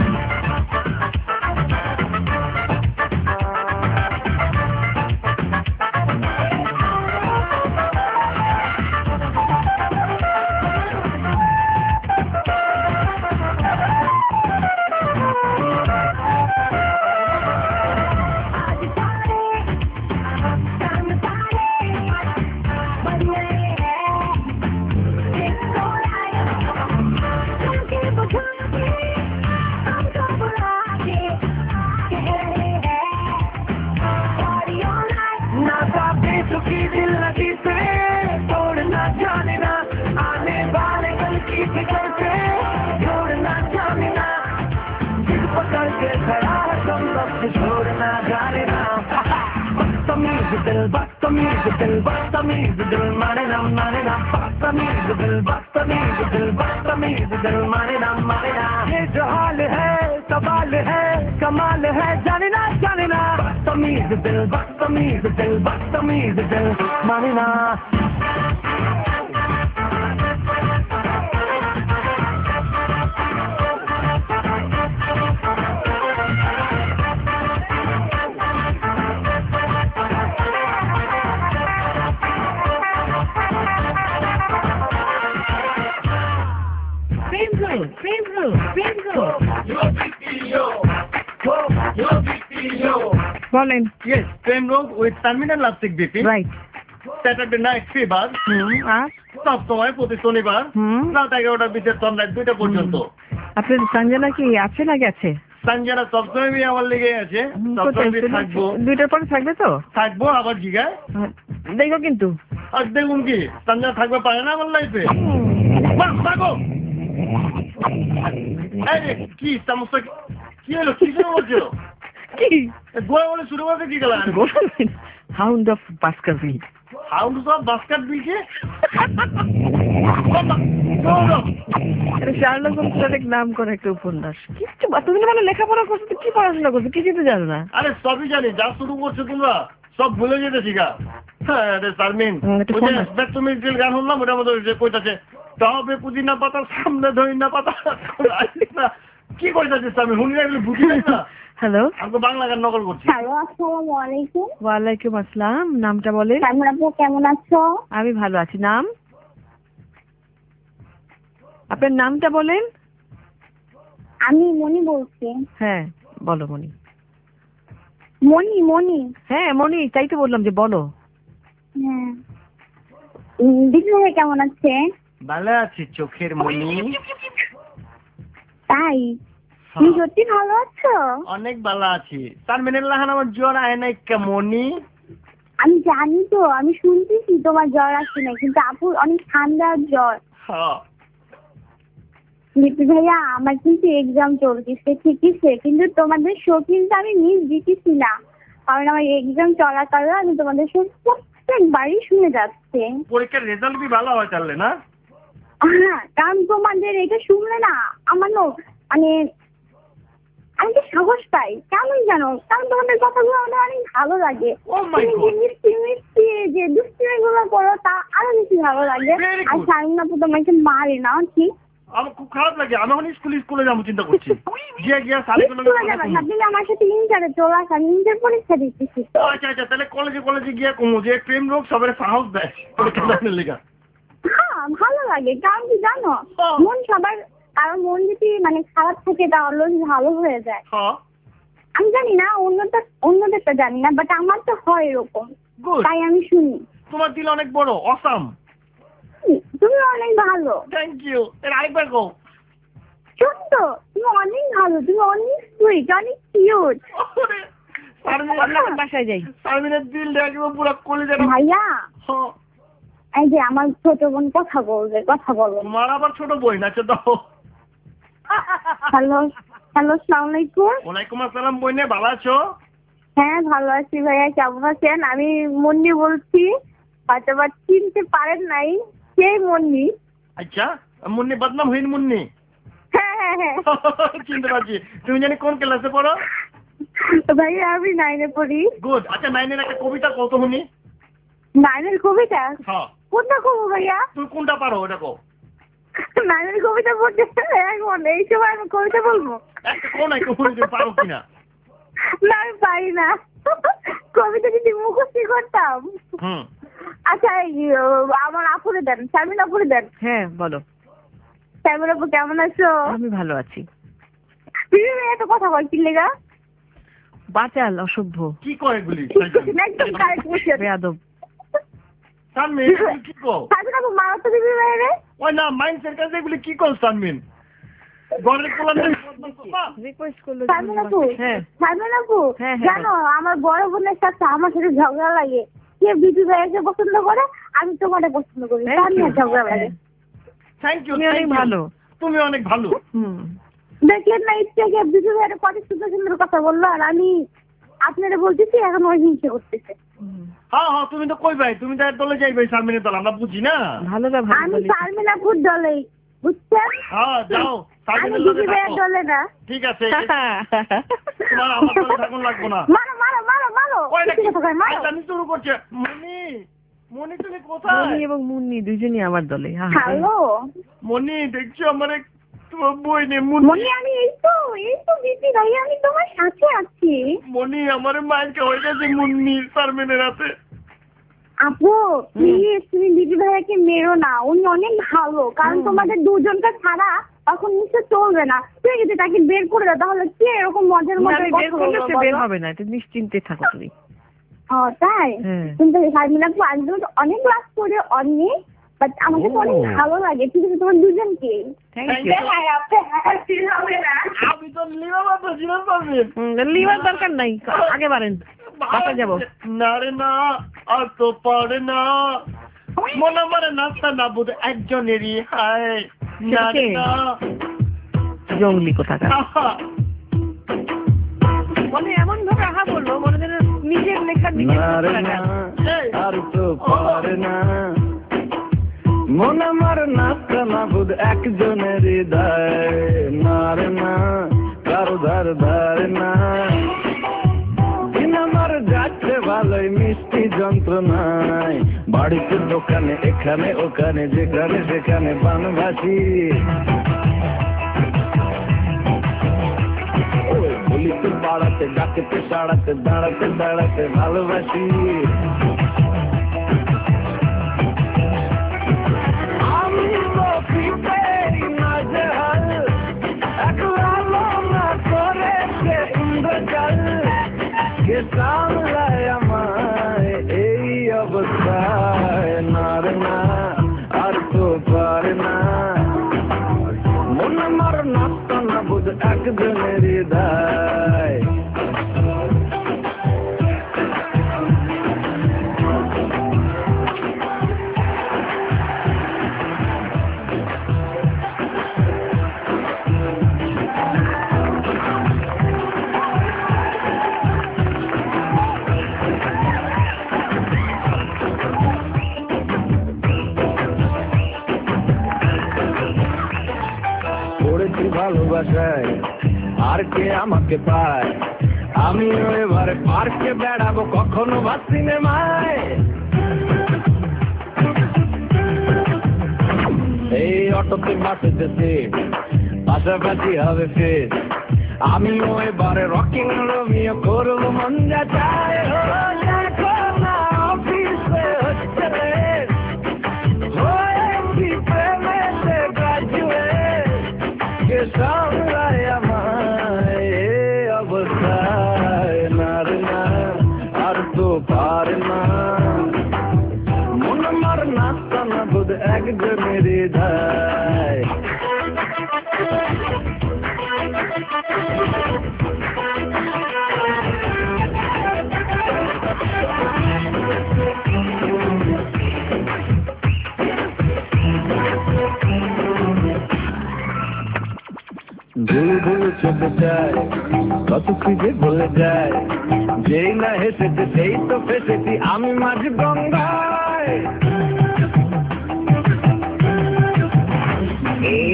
बदतमीज दिल बदतमीज दिल माने ना बदतमीज दिल बदतमीज दिल बदतमीज दिल माने ना ये जो हाल है सवाल है कमाल है जाने ना बदतमीज दिल बदतमीज दिल बदतमीज दिल माने ना। বলেন। Yes, Prem Road with Terminal Lastic BP. Right. Saturday night fever. সব সময় প্রতি শনিবার রাত 11টার ভিতর রাত 2টা পর্যন্ত। আপনার সঞ্জনা কি আছে না গেছে? সানজানা সবসময় আমার লেগে আছে, সবসময় থাকবো। 2টার পরে থাকবে তো? থাকবো আবার জিগায় দেখো কিন্তু। আর দেখুন কি সানজানা থাকবে পারে না আমার লাইফে? থাকো। কি সমস্যা কি হলো? কি শুরু করছো? কি গোয়া বলে শুরু করতে কি গেল? Hound of Baskerville. Hound of Baskerville কে? শার্লক হোমসের এক নাম করে একটা উপন্যাস। কিছু তুমি মানে লেখাপড়া করছো, কি পড়াশোনা করছো, কিছু তো জানো না? আরে সবই জানি, যা শুরু করছো তোমরা সব ভুলে যেতে শিখা। শারমিন গান শুনলাম, ওটার মধ্যে কইতাছে তবে পুদিনা পাতা সামনে ধরিনা পাতা। কি কইতাছে শারমিন? শুনি না, বুঝি না। হ্যালো, আমি বাংলা গান নকল করছি। হ্যালো, আসসালামু আলাইকুম। ওয়ালাইকুম আসসালাম। নামটা বলেন। আপু কেমন আছো? আমি ভালো আছি। নাম? আপনার নামটা বলেন। আমি মনি বলছি। হ্যাঁ বলো মনি। মনি মনি। হ্যাঁ মনি, তাই তো বললাম যে বলো। হ্যাঁ, দিদি ভাই কেমন আছে? ভালো আছি চোখের মনি। তাই? তুমি সত্যি ভালো আছো? অনেক ভালো আছি। শারমিনের লাহান আমার জ্বর আয় নাই কেমনি? আমি জানি তো, আমি শুনতেছি তোমার জ্বর আসছে না, কিন্তু আপুর অনেক ঠান্ডা জ্বর। দীপ্তি ভাইয়া, আমার কিন্তু এক্সাম চলতেছে ঠিকই, কিন্তু তোমাদের শো কিন্তু আমি মিস দিতেছি না, কারণ আমার এক্সাম চলাকালীন আমি তোমাদের শো প্রত্যেকবারই শুনে যাচ্ছে। পরীক্ষার রেজাল্ট কি ভালো হয় তাহলে না? হ্যাঁ, কারণ তোমাদের এটা শুনলে না আমার মানে আমি তো সাহস পাই, কেমন জানো, কারণ তোমাদের কথাগুলো আমার অনেক ভালো লাগে। যে দুষ্টিমি গুলো করো তা আরো বেশি ভালো লাগে। আর শারমিন আপু তোমাকে মারে না, ঠিক? আমার খুব খারাপ লাগে, আমি এখন স্কুলে যাবো চিন্তা করছি। তুমি আমার সাথে ইন্টারে চলে আসা, আমি ইন্টার পরীক্ষা দিতেছি। আচ্ছা, তাহলে কলেজে গিয়ে কমো যে প্রেম রোগ সবাই সাহস দেয় পরীক্ষা লেখা। হ্যাঁ ভালো লাগে, কারণ কি জানো, মন সবার, কারণ মন যদি মানে খারাপ থাকে তাহলে ভালো হয়ে যায়। আমি জানি না অন্যদেরটা জানি না, বাট আমার তো হয় এরকম, তাই আমি শুনি। তোমার দিল অনেক বড়, অসাম। তুমি অনেক ভালো। Thank you. আরেকবার গো। সত্য, তুমি অনেক ভালো, তুমি অনেক সুইট, অনেক কিউট। বাসায় যাই। শারমিনের দিল দেখবো পুরো কলিজা। ভাইয়া, এই যে আমার ছোট বোন কথা বলবে, কথা বলো। তোমার আবার ছোট বোন আছে তো? হ্যালো, আসসালামু আলাইকুম। ওয়ালাইকুম আসসালাম। বোনে ভালো আছো? হ্যাঁ ভালো আছি ভাইয়া, কেমন আছেন? আমি মুন্নি বলছি, হয়তো বা চিনতে পারেন নাই, সেই মুন্নি। আচ্ছা, মুন্নি বদনাম হইন মুন্নি? হ্যাঁ চিনতে পারছি। তুমি জানি কোন ক্লাসে পড়ো? ভাইয়া আমি 9-এ পড়ি। গুড। আচ্ছা, 9-এর একটা কবিতা কত শুনি। 9-এর কবিতা? হ্যাঁ। কোনটা কবো ভাইয়া? তুমি কোনটা পারো ওটা কও। 9-এর কবিতা পড়তে এখন এই সময় আমি কবিতা বলবো? একটা কোন কবিতা পারো কিনা? না আমি পারি না, কবিতা যদি মুখস্থ করতাম। আচ্ছা, আমার আপুরে দেন, শারমিন আপুরে দেন। হ্যাঁ বলো। শারমিন আপু কেমন আছো? আমি ভালো আছি। এত কথা বল কি লেগা? বাচাল, অসভ্য। কি করে এগুলি? একদম কারেক্ট কোশ্চেন। বেয়াদব। শারমিন কি কও? শারমিন আপু মারো তো দিবি বাইরে। ওই না, মাইন্ডসেট কাছে এগুলি কি কও শারমিন? ঘরের পোলানে রিকোয়েস্ট করলো। শারমিন আপু জানো, আমার বড় বোনের সাথে আমার সাথে ঝগড়া লাগে। কে বিজু ভাইকে পছন্দ করে, আমি তোমাকে পছন্দ করি, তার নিয়ে ঝগড়া লাগে। Thank you. তুমি অনেক ভালো। তুমি অনেক ভালো। দেখলেন না, ইচ্ছে বিজু ভাইয়ের কত সুন্দর কথা বললো, আর আমি আপনারা বলতেছি এখন ওই হিংসে করতেছে। হ্যাঁ, তুমি তো কই ভাই, তুমি তো দলে যাইবে শারমিনের দল, আমরা বুঝি না। আমি শারমিন আপুর দলে, বুঝছেন? হ্যাঁ যাও, শারমিনের দলে দলে না। ঠিক আছে, তোমার আমার দলে থাকুন লাগবো না। মারো মারো মারো মারো। আমি শুরু করছে। মনি তুমি কোথায়? মনি এবং মুন্নি দুজনই আমার দলে। হ্যালো মনি, দেখছো আমার তোমার বই নেই মনি। আমি এই তো দিদি ভাই, আমি তোমার সাথে আছি। মনি, আমার মাইন্ডকে হয়ে গেছে মুন্নি শারমিনের হাতে। আপু প্লিজ, তুমি দিদি ভাইয়াকে মেরো না, উনি অনেক ভালো, কারণ তোমাদের দুজনকে ছাড়া এখন নিশ্চয় চলবে না। তুই যদি তাকে বের করে দাও তাহলে কে এরকম মজার মজার কথা বের হবে না, এটা নিশ্চিন্তে থাকো তুমি। তাই? কিন্তু শারমিন আপু একদম অনেক ক্লাস করে অনেক, বাট আমাকে তো অনেক ভালো লাগে। ঠিক আছে, তোমার দুজনকে। আমি তো লিবা বাজি না সারমিন, লিভার দরকার নাই, আগে বাড়েন, বাসা যাবো। না রে না, আর তো পারে না, মন আমার নাস্তা না বুধ একজনেরই হায়, না রে না। জঙ্গলি কোথাকার, মানে এমন ভাবে আহা বললো মনে যেন নিজের লেখার দিকে। আর তো পারে না, মন আমার নাস্তা না বুধ একজনের হৃদয়, না রে না, কারো ধার ধারে না। দিন আমার যাচ্ছে ভালোই মিষ্টি যন্ত্রণায়, বাড়িতে দোকানে এখানে ওখানে যেখানে সেখানে বানভাসি। বলিতে বাড়াতে ডাকেতে সাড়াতে দাঁড়াতে দাঁড়াতে ভালোবাসি। আমি তো পিপেরি নাজেহাল, একলা না করেছে ইন্দ্রজাল, কে সামলায় আমায় এই অবস্থায়, না রে না, আর তো পারে না, মন আমার নাস্তা না বুঝ একজনের হৃদয়। পড়েছি ভালোবাসায়, আর কে আমাকে পায়, আমিও এবারে পার্কে বেড়াবো কখনো বা সিনেমায়। এই অটোতে বাসেতে সিট, পাশাপাশি হবে ফিট, আমিও এবারে রকিং রোমিও করবো মন যা চায়। দেখো না অফিসে হচ্ছে লেট, হয়েছি প্রেমেতে গ্রাজুয়েট, কে সামলায় আমায় এই অবস্থায়, না রে না, আর তো পারে না, মন আমার নাস্তা না বুধ একজনের হৃদয়। ভুল ভুল চোখে যায়, কত কি যে বলে যায়, যেই না হেসেছে সেই তো ফেসেছি আমি মাঝ গঙ্গায়। এই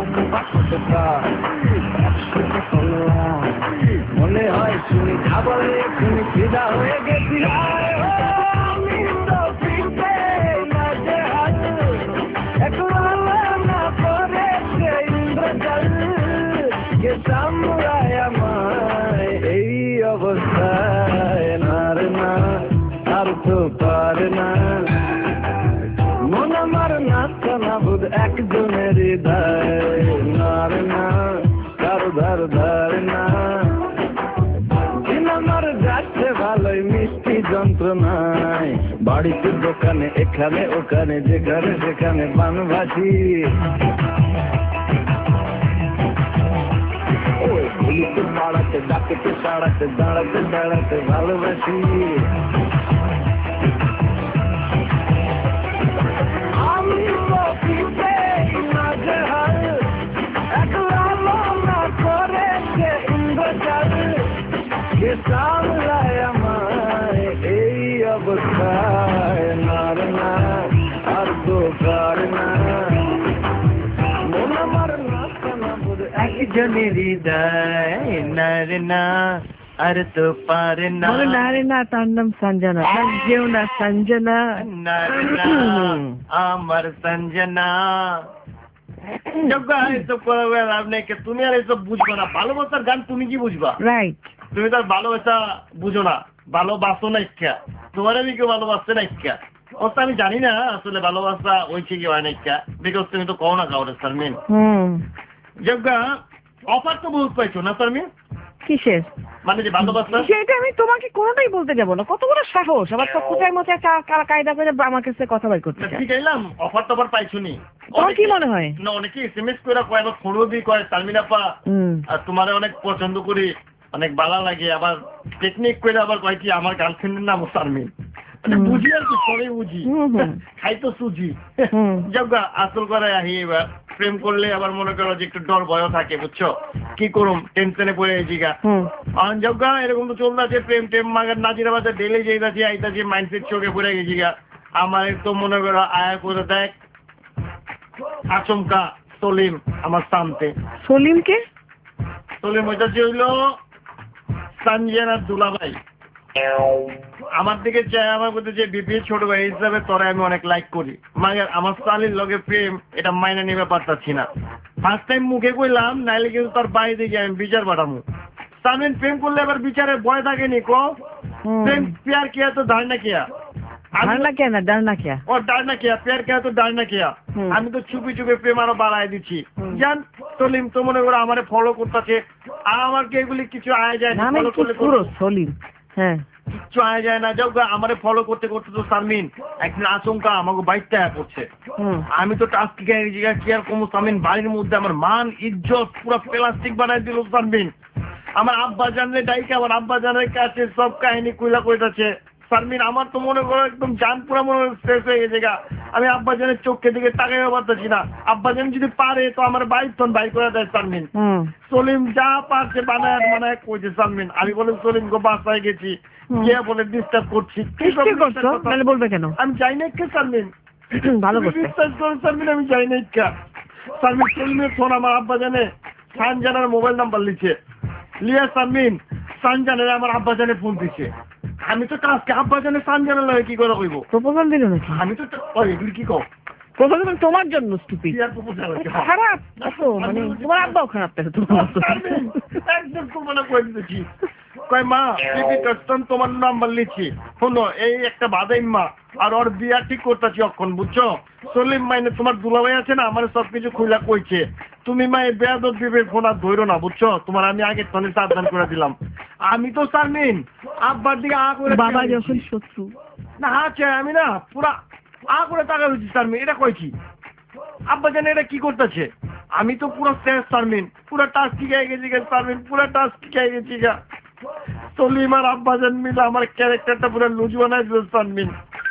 মনে হয় শুনি খাবার শুনি ফিদা হয়ে গেছি। আমি তো ফিরতে না যে হাত, একলা না করেছে ইন্দ্রজাল, কে সামলায় আমায় এই অবস্থায়, না রে না, আর তো পারে না, মন আমার নাস্তা না বুধ একজনের হৃদয়, না রে না, কারো ধার ধারে না। দিন আমার যাচ্ছে ভালোই মিষ্টি যন্ত্রণায়, বাড়িতে দোকানে এখানে ওখানে যেখানে সেখানে বানভাসি। বলিতে বাড়াতে ডাকেতে সাড়াতে দাঁড়াতে দাঁড়াতে ভালোবাসি। আমি তো পিপেরি নাজেহাল, একলা না করেছে ইন্দ্রজাল, কে সামলায় আমায় এই অবস্থায়, না রে না, আর তো পারে না, মন আমার নাস্তা না বুধ একজনের হৃদয়, না রে না, আর তো পারে না, না রে না, তার নাম সঞ্জনা, যেও না সঞ্জনা, না রে না, আমার সঞ্জনা। এসব করা লাভ নেই, তুমি আর এসব বুঝবো না, ভালোবাসার গান তুমি কি বুঝবা? রাইট, তুমি তার ভালোবাসা বুঝো না, ভালোবাসো না ইচ্ছা, তোমার আমি কেউ ভালোবাসছে না ইচ্ছা, অবস্থা আমি জানি না আসলে ভালোবাসা হয়েছে কি হয় না ইচ্ছা, বিকজ তুমি তো কও না কাউরে শারমিন। যজ্ঞা অফার তো বহুত পাইছো না শারমিন? কিসের? মানে যে ভালোবাসা সেটা আমি তোমাকে কোনোটাই বলতে যাবো না। কত বড় সাহস আবার সব কোথায় মতো একটা কায়দা করে আমার কাছে কথা বল করতে চায়। ঠিক এলাম অফার টফার পাইছুনি? তোমার কি মনে হয়? না অনেকে এসএমএস করে কয় আবার ফোনও দিয়ে কয় শারমিন আপা আর তোমার অনেক পছন্দ করি, অনেক ভালো লাগে, আবার টেকনিক করে আবার কয় কি আমার গার্লফ্রেন্ডের নাম শারমিন। মানে বুঝি আর কি, সবাই বুঝি, খাই তো সুজি। যাক আসল করে আহি এবার প্রেম করলে আবার মনে করো যে একটু ডর ভয় থাকে, বুঝছো? কি করুম টেনশনে পড়ে গেছি গা। যাক এরকম তো চলতেছে, প্রেম টেম মাগার নাজিরাবাদে ডেলে যাইতাছি আইতাছি, মাইন্ডসেট চোখে পড়ে গেছি গা। আমার তো মনে করো আয়া করে দেখ আচমকা সলিম আমার সামনে। সলিমকে? সলিম হইতাছে হইলো সানজিয়ানার দুলাভাই। আমার দিকে চাই, আমার বলতে যে বিপি ছোট ভাই হিসাবে তোরা আমি অনেক লাইক করি, মাগার আমার সালির লগে প্রেম এটা মাইনে নিবে পারতাছি না। ফার্স্ট টাইম মুখে কইলাম, নাইলে কিন্তু তোর বাড়ি দিকে আমি বিচার পাঠামু। সালমিন প্রেম করলে আবার বিচারের ভয় থাকেনি কো? প্রেম প্যার কিয়া তো ডারনা কিয়া, ডারনা কিয়া না ডারনা কিয়া, ও ডারনা কিয়া, প্যার কিয়া তো ডারনা কিয়া। আমি তো চুপি চুপি প্রেম আরো বাড়াই দিচ্ছি। জান সলিম তো মনে করো আমারে ফলো করতেছে, আর আমার কি এগুলি কিছু আয় যায় না। পুরো সলিম হ্যাঁ কিচ্ছু আয় যায় না। যাও আমারে ফলো করতে করতে তো শারমিন একদিন আচমকা আমাকে বাইকটা করছে। আমি তো টাস্ক কি আর কম শারমিন, বাড়ির মধ্যে আমার মান ইজ্জত পুরো প্লাস্টিক বানাই দিল শারমিন। আমার আব্বা জানলে ডাইকে, আমার আব্বা জানের কাছে সব কাহিনী কইলা কইতাছে শারমিন। আমার তো মনে করো একদম জান পুরা মনে শেষ হয়ে গেছে গা। আমি আব্বা জানের চোখের দিকে তাকাইও পারতেছি না। আব্বা জান যদি পারে তো আমার বাইক তখন বাইক করে দেয় শারমিন। সলিম যা পারছে বানায় কইছে শারমিন। আমি বলে সলিম গো বাসায় গেছি, কে বলে ডিস্টার্ব করছি, বলবে কেন? আমি যাই না কে শারমিন, ভালো করতে শারমিন আমি যাই না কা। শারমিন সলিমের ফোন আমার আব্বা জানে সানজানার মোবাইল নাম্বার লিখে লিয়া শারমিন সানজানের আমার আব্বা জানে ফোন দিছে। আমি তো কাজকে আব্বা জানে সানজানের লাগে কি করে কইব? প্রপোজাল দিল নাকি? আমি তো এগুলি কি কও? প্রপোজাল তোমার জন্য স্টুপিড খারাপ তো, মানে তোমার আব্বাও খারাপ থাকে তোমার একদম তো মনে করে দিয়েছি। কয় মা টিভি কাস্টম তোমার নাম্বার লিখি, শোনো এই একটা বাদাইম্মা আর ওর বিয়া ঠিক করতেছি অক্ষণ, বুঝছো? সলিম মাইনে তোমার দুলাভাই আছে না, আমার সবকিছু খুইলা কইছে। তুমি মা এই বেয়াদব বিবের ফোন আর ধরো না, বুঝছো? তোমার আমি আগে ফোনে সাবধান করে দিলাম। আমি তো শারমিন আব্বার দিকে আ করে, বাবা যখন শত্রু না আছে আমি না পুরা আ করে টাকা রয়েছি শারমিন। এটা কইছি আব্বা জানে এটা কি করতেছে। আমি তো পুরো শেষ শারমিন, পুরো টাস্ক শিখাই গেছি গা শারমিন, পুরো টাস্ক শিখাই গেছি গা। সলিম আর আব্বা জান মিলে আমার ক্যারেক্টারটা পুরো লুজ বানাই দিল শারমিন।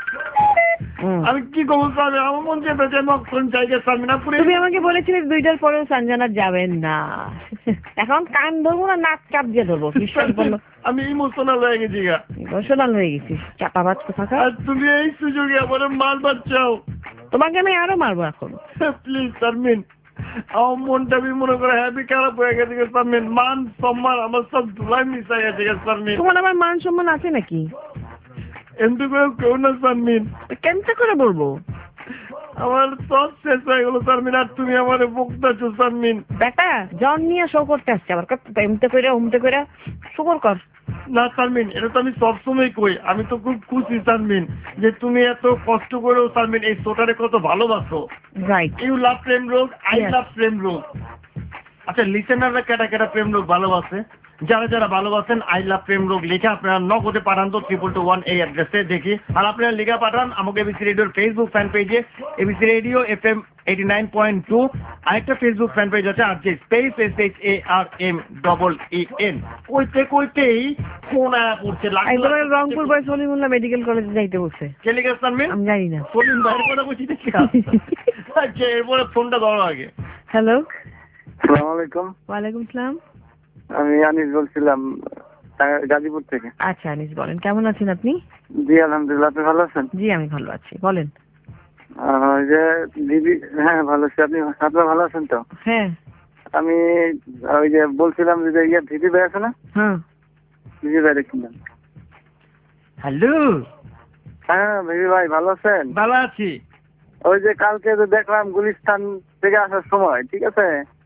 আমি কি করবো শারমিন, আমার মন চেয়েছে নকশন জায়গা শারমিন। তুমি আমাকে বলেছিলে 2টার পরে সঞ্জনা যাবেন না, এখন কান ধরবো না নাক চাপ দিয়ে ধরবো? আমি ইমোশনাল হয়ে গেছি গা। ইমোশনাল হয়ে গেছিস চাপাবাজ কোথাকার। আর তুমি এই সুযোগে আমার মারবার চাও? তোমাকে আমি আরো মারবো এখন। প্লিজ শারমিন, আমার মনটা বি মনে করে হ্যাপি খারাপ হয়ে গেছে শারমিন। মান সম্মান আমার সব ধুলাই মিশাই গেছে শারমিন। তোমার আমার মান সম্মান আছে নাকি? এমনি করে কেউ না শারমিন, কেমতে করে বলবো? আমার সব শেষ হয়ে গেল শারমিন, আর তুমি আমার বকতাছো শারমিন। বেটা জন নিয়ে শো করতে আসছে আবার এমতে করে উমতে করে শুকর কর। না শারমিন এটা তো আমি সবসময় কই, আমি তো খুব খুশি শারমিন যে তুমি এত কষ্ট করেও শারমিন এই শোটারে কত ভালোবাসো। রাইট, ইউ লাভ প্রেম রোগ, আই লাভ প্রেম রোগ। আচ্ছা লিসেনাররা কেটা কেটা প্রেম রোগ ভালোবাসে? যারা যারা ভালোবাসেন আই লাভ প্রেম রোগ লিখে আপনারা নগদে পাঠান তো 222 এই অ্যাড্রেসে দেখি। আর আপনারা লিখে পাঠান আমাকে এবিসি রেডিওর ফেসবুক ফ্যান পেজে এবিসি রেডিও FM 89.2। আরেকটা ফেসবুক ফ্যান পেজ আছে আর যে স্পেস SHARMEEN। কইতেই ফোন আয়া পড়ছে। রংপুর বয় সলিমুল্লাহ মেডিকেল কলেজে যাইতে বলছে। কে লিখে শারমিন? আমি জানি না। সলিম ভাইয়ের কথা বলছি দেখি। আচ্ছা এরপরে ফোনটা ধরো আগে। হ্যালো, আসসালামু আলাইকুম। ওয়ালাইকুম আসসালাম। আমি আনিস বলছিলাম গাজীপুর থেকে। আচ্ছা আনিস বলেন, কেমন আছেন আপনি? জি আলহামদুলিল্লাহ, আপনি ভালো আছেন? জি আমি ভালো আছি, বলেন। যে দিদি, হ্যাঁ ভালো আছি, আপনারা ভালো আছেন তো? হ্যাঁ আমি ওই যে বলছিলাম যে ভিভি ভাই আছে না? হ্যাঁ ভিভি ভাই দেখছিলাম। হ্যালো, হ্যাঁ ভিভি ভাই ভালো আছেন? ভালো আছি। ওই যে কালকে তো দেখলাম গুলিস্তান থেকে আসার সময়, ঠিক আছে?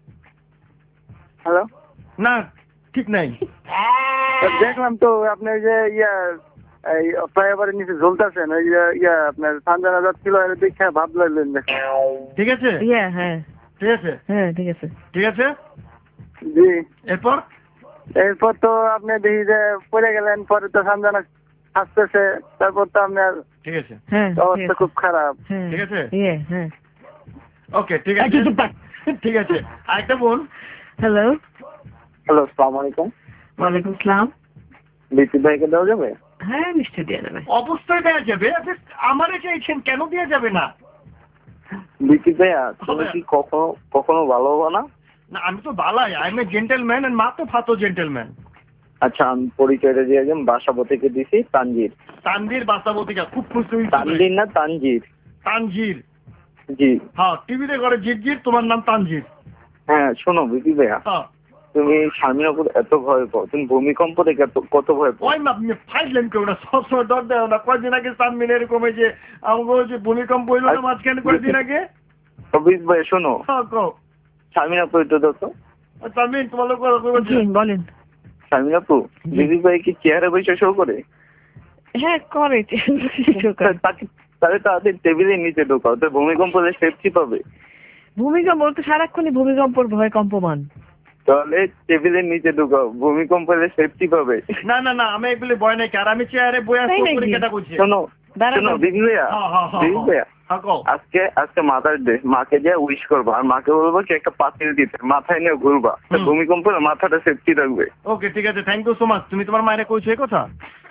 হ্যালো, না ঠিক নাই। দেখলাম তো আপনি ওই যে ফ্লাইওভারের নিচে ঝুলতেছেন, ওই যে আপনার সানজানা যাচ্ছিল দেখে ভাব লাগলেন। ঠিক আছে, হ্যাঁ ঠিক আছে, হ্যাঁ ঠিক আছে, ঠিক আছে। জি এরপর এরপর তো আপনি দেখি যে পড়ে গেলেন, পরে তো সানজানা হাসতেছে, তারপর তো আপনার ঠিক আছে অবস্থা খুব খারাপ। ঠিক আছে হ্যাঁ ওকে ঠিক আছে ঠিক আছে। আরেকটা বোন। হ্যালো আসসালামু আলাইকুম। ওয়ালাইকুম আসসালাম। বিপি ভাইকে দেওয়া যাবে? হ্যাঁ নিশ্চয়ই দেওয়া যাবে। অবশ্যই দেওয়া যাবে। আমারে চাইছেন, কেন দেওয়া যাবে না? বিপি ভাইয়া তুমি কি কখনো ভালো হবো না? না আমি তো বালাই, I am a gentleman and মা তো ফাতো জেন্টলম্যান। আচ্ছা আমি পরিচয়টা দিয়ে যাই, বাসাবতীকে দিছি তানজির। তানজির বাসাবতীকা, খুব খুশি হয়েছি। তানজির না তানজির? তানজির জি। হ্যাঁ টিভিতে করে জিৎ, তোমার নাম তানজির। হ্যাঁ শোনো বিপি ভাইয়া, তুমি স্বামীর এত ভয় পাও, তুমি ভূমিকম্প দেখে কত ভয় পাও? ওই আপনি ফাইলেন কেউ না, সবসময় ডর দেয় না। কয়েকদিন আগে সানমিন এরকম যে আমাকে যে ভূমিকম্প হইলো না মাঝখানে কয়েকদিন আগে। বিপি ভাই শোনো, স্বামীর আপু একটু দাও তো। সানমিন তোমার লোক বলেন। স্বামীর আপু বিপি ভাই কি চেয়ারে বসে শো করে? হ্যাঁ করে। তাহলে তাদের টেবিলের নিচে ঢোকাও, তো ভূমিকম্প সেফটি পাবে। ভূমিকম্প তো সারাক্ষণই ভূমিকম্পর ভয় কম্পমান। তাহলে টেবিলের নিচে ঢোকাও, ভূমিকম্প হলে সেফটি পাবে। না না না আমি এগুলি ভয় নাই, আর আমি চেয়ারে বই আসছি পরীক্ষাটা করছি। শোনো বিপি ভাইয়া, বিপি ভাইয়া আজকে মাথার ডে, মাকে যে উইশ করবো, আর মাকে বলবো কি একটা পাতিল দিতে, মাথায় নিয়ে ঘুরবা, ভূমিকম্প মাথাটা সেফটি থাকবে। ওকে ঠিক আছে, থ্যাংক ইউ সো মাচ। তুমি তোমার মায়ের কইছো এই কথা?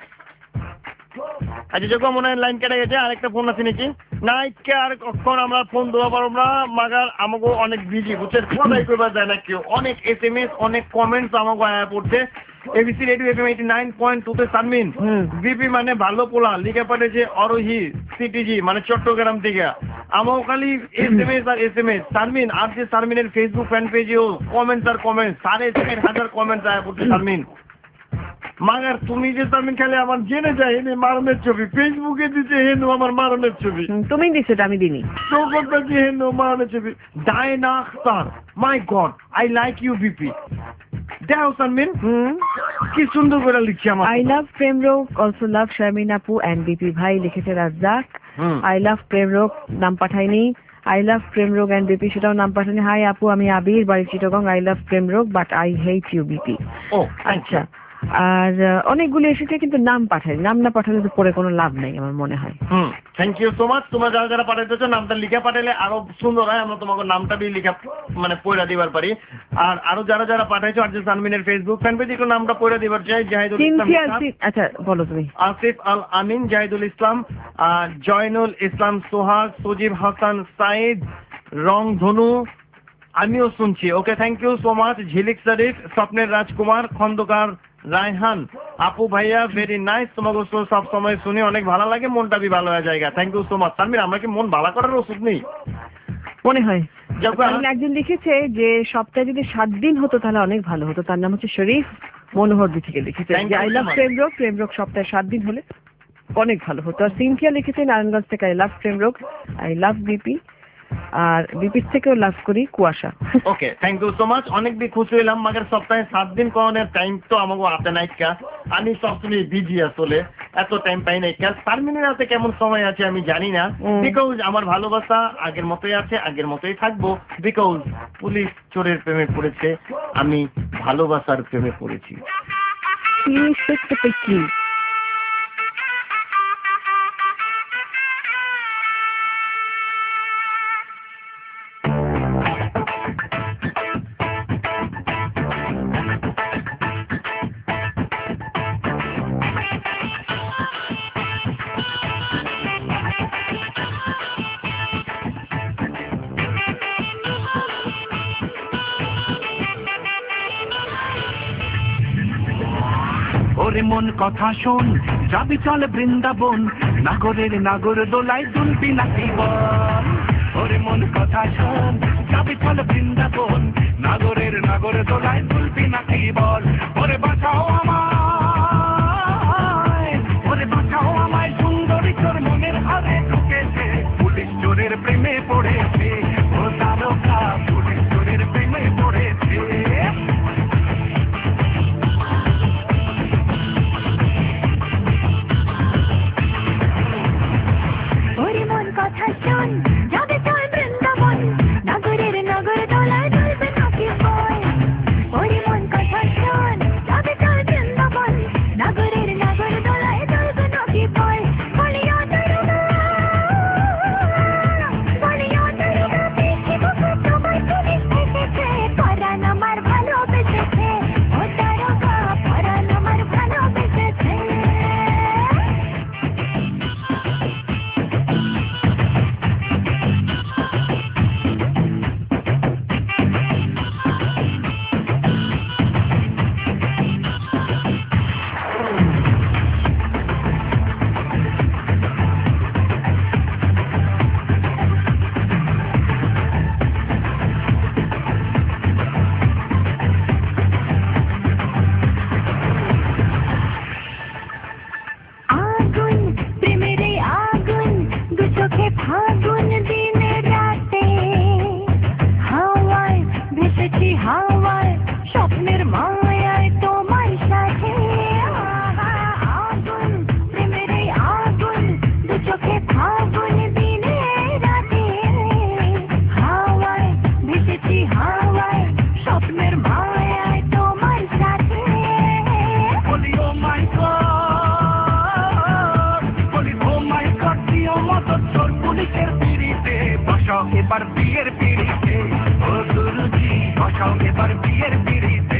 আচ্ছা যখন মনে হয় লাইন কেটে গেছে, আরেকটা ফোন আছে নাকি? না আজকে আর কখন আমরা ফোন দেওয়া পারবো না, মাগার আমাকে অনেক বিজি বুঝছেন, কোথায় করবার যায় না কেউ, অনেক SMS অনেক কমেন্টস আমাকে আয়া পড়ছে। এবিসি রেডিও FM 89.2 তে সানমিন বিপি মানে ভালো পোলা লিখে পাঠিয়েছে অরোহী সিটিজি মানে চট্টগ্রাম থেকে। আমাকে খালি SMS আর SMS সানমিন, আর যে সানমিনের ফেসবুক ফ্যান পেজেও কমেন্টস আর কমেন্টস 4,500 কমেন্টস আয়া পড়ছে সানমিন। মাগার তুমি যে সানমিন খালি আমার জেনে যায় হেনে মারনের ছবি ফেসবুকে দিতে, হেনু আমার মারনের ছবি। তুমি দিছো আমি দিনি। চৌকটটা যে হেনু মারনের ছবি। Diana Akhtar, my God I like you BP. দেখো সানমিন কি সুন্দর করে লিখছি আমার। I love Premrog, also love Sharmin আপু এন্ড বিপি ভাই লিখেছে রাজ্জাক। আই লাভ প্রেমরোগ নাম পাঠাইনি। I love Premrog and BP সেটাও নাম পাঠাইনি। হাই আপু আমি আবির, বাড়ি Chittagong. I love Premrog but I hate you BP. ও আচ্ছা, আর অনেকগুলো এসেছে কিন্তু নাম পাঠাই, নাম না পাঠালে তো পরে কোনো লাভ নেই আমার মনে হয়। Thank you so much. তোমরা যারা যারা পাঠাইতেছো নামটা লিখে পাঠাইলে আরো সুন্দর হয়, আমরা তোমাকে নামটা দিয়ে লিখা মানে পয়রা দিবার পারি। আর আরো যারা যারা পাঠাইছো আর যে সানমিনের ফেসবুক ফ্যান পেজে একটু নামটা পয়রা দিবার চাই। জাহিদুল ইসলাম, আচ্ছা বলো তুমি। আসিফ আল আমিন, জাহিদুল ইসলাম, জয়নুল ইসলাম, সোহাগ, সজীব হাসান, সাইদ, রং ধনু, আমিও শুনছি। Okay thank you so much. Jhilik Sharif, স্বপ্নের রাজকুমার, খন্দকার রায়হান, আপু ভাইয়া ভেরি নাইস, তোমাকে সব সময় শুনে অনেক ভালো লাগে, মনটা বি ভালো হয়ে জায়গা। Thank you so much. Sanmin আমরা কি মন ভালো করার ওষুধ নেই মনে হয়? একজন লিখেছে যে সপ্তাহে যদি 7 দিন হতো তাহলে অনেক ভালো হতো, তার নাম হচ্ছে শরীফ মনোহরদি থেকে লিখেছে যে আই লাভ প্রেমরোগ, প্রেমরোগ সপ্তাহে 7 দিন হলে অনেক ভালো হতো। আর সিনথিয়া লিখেছে নারায়ণগঞ্জ থেকে I love Premrog, I love BP, আর বিপির থেকেও লাভ করি কুয়াশা। Okay thank you so much. অনেক খুশি হইলাম। মাগের সপ্তাহে 7 দিন করণের টাইম তো আমাকে হাতে নাই, আমি সবসময় বিজি আসলে এত টাইম পাই নাই। সানমিনের হাতে কেমন সময় আছে আমি জানি না, বিকজ আমার ভালোবাসা আগের মতোই আছে, আগের মতোই থাকবো। বিকজ পুলিশ চোরের প্রেমে পড়েছে, আমি ভালোবাসার প্রেমে পড়েছি। ওরে মন কথা শোন, যাবি চল বৃন্দাবন, নাগরের নাগর দোলায় দুলবি নাকি বল। ওরে মন কথা শোন, যাবি চল বৃন্দাবন, নাগরের নাগর দোলায় দুলবি নাকি বল। ওরে বাঁচাও আমায়, ওরে বাঁচাও আমায়, সুন্দরী তোর মনের হারে ঢুকেছে, পুলিশ চোরের প্রেমে পড়েছে। ও তারকা পুলিশ চোরের প্রেমে পড়েছে। কথা শোন, যাবে চল বৃন্দাবন, নাগরের নগর দোলায় দুলবে নাকি বল। ওরে স্বপ্নের মায়ায় তোমার সাথে আগুন প্রেমের এই আগুন দু চোখে ফাগুন দিনে রাতে হাওয়ায় ভেসেছি হাওয়ায় স্বপ্নের মায়ায় তোমার সাথে বলি ও মাই গড বলি ও মাই গড প্রিয় মতো চোর পুলিশের পিড়িতে বসাও এবার বিয়ের পিড়িতে ও গুরুজি বসাও এবার বিয়ের পিড়িতে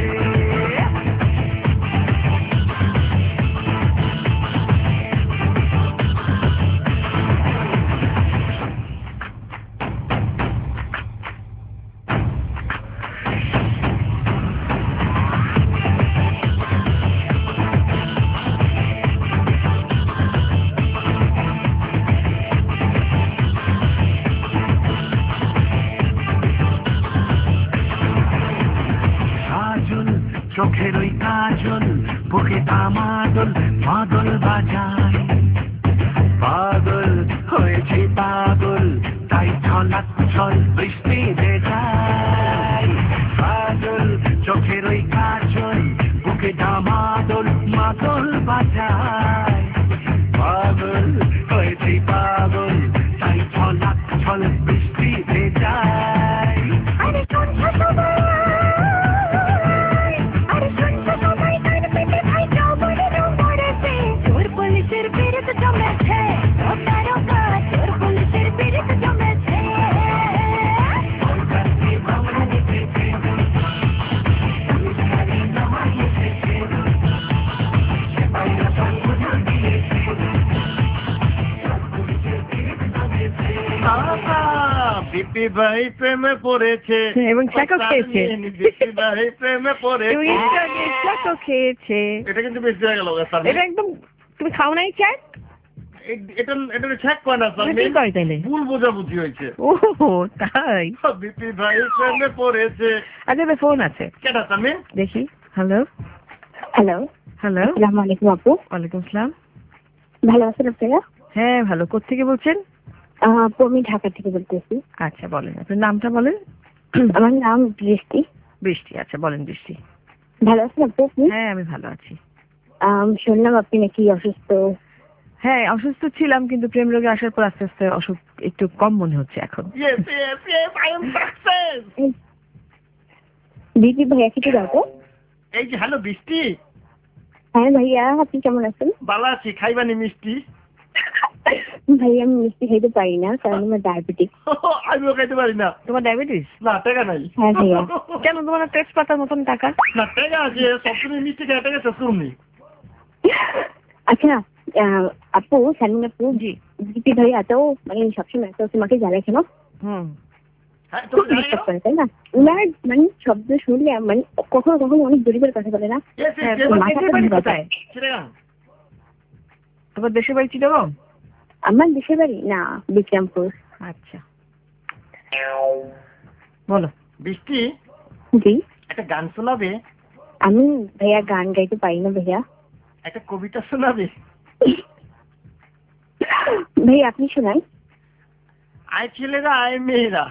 কাজল চোখের ওই কাজল বুকে তামাদল মাদল বাজায় পাগল হয়েছে পাগল তাই ছলাক ছল বৃষ্টি যায় কাজল চোখের ওই কাজল বুকে তামাদল মাদল বাজায় পাগল হয়েছে পাগল তাই ছলাক ছল বৃষ্টি যায় আরে সন্ধ্যা সবাই চোর পুলিশের বিরুদ্ধে জমেছে চোর পুলিশের বিরুদ্ধে জমেছে বিপি ভাই প্রেমে পড়েছে এবং চাকও খেয়েছে বিপি ভাই প্রেমে পড়েছে চাকও খেয়েছে এটা কিন্তু বেশি হয়ে গেল এটা একদম তুমি খাও নাই চাক এটা চেক করে না স্যার কি করে তাইলে ভুল বোঝাবুঝি হয়েছে ও তাই বিপি ভাই প্রেমে পড়েছে আচ্ছা ফোন আছে কেটা তুমি দেখি হ্যালো হ্যালো হ্যালো আসসালামু আলাইকুম আপু ওয়ালাইকুম আসসালাম ভালো আছেন আপনারা হ্যাঁ ভালো কোত্থেকে বলছেন আপু আমি ঢাকা থেকে বলতেছি আচ্ছা বলেন আপনার নামটা বলেন আমার নাম বৃষ্টি বৃষ্টি আচ্ছা বলেন বৃষ্টি ভালো আছেন আপু হ্যাঁ আমি ভালো আছি শুনলাম আপনি নাকি অসুস্থ হ্যাঁ অসুস্থ ছিলাম কিন্তু প্রেম রোগে আসার পর আস্তে আস্তে অসুখ একটু কম মনে হচ্ছে এখন দিদি ভাইয়া কিছু দাও এই যে হ্যালো বৃষ্টি হ্যাঁ ভাইয়া আপনি কেমন আছেন ভালো আছি খাইবানি মিষ্টি ভাইয়া আমি মিষ্টি খাইতে পারি না কারণ আমার ডায়াবেটিস আমিও খাইতে পারি না তোমার ডায়াবেটিস না টাকা নাই হ্যাঁ ভাইয়া কেন তোমার টেস্ট পাতার মতন টাকা না টাকা আছে সবসময় মিষ্টি খেয়ে টাকা শেষ করুনি আচ্ছা আপু সালমিন আপু জি দিদি ভাইয়া তো মানে সবসময় তো তোমাকে জ্বালায় কেন তাই না ওনার মানে শব্দ শুনলে মানে কখনো কখনো অনেক জোরে কথা বলে না তোমার দেশের বাড়ি চিটাগং আমার দেশের বাড়ি না বিক্রমপুর আচ্ছা বলো বৃষ্টি জি একটা গান শোনাবে আমি ভাইয়া গান গাইতে পারি না ভাইয়া একটা কবিতা শোনাবে ভাই আপনি শোনান আয় ছেলেরা আয় মেয়েরা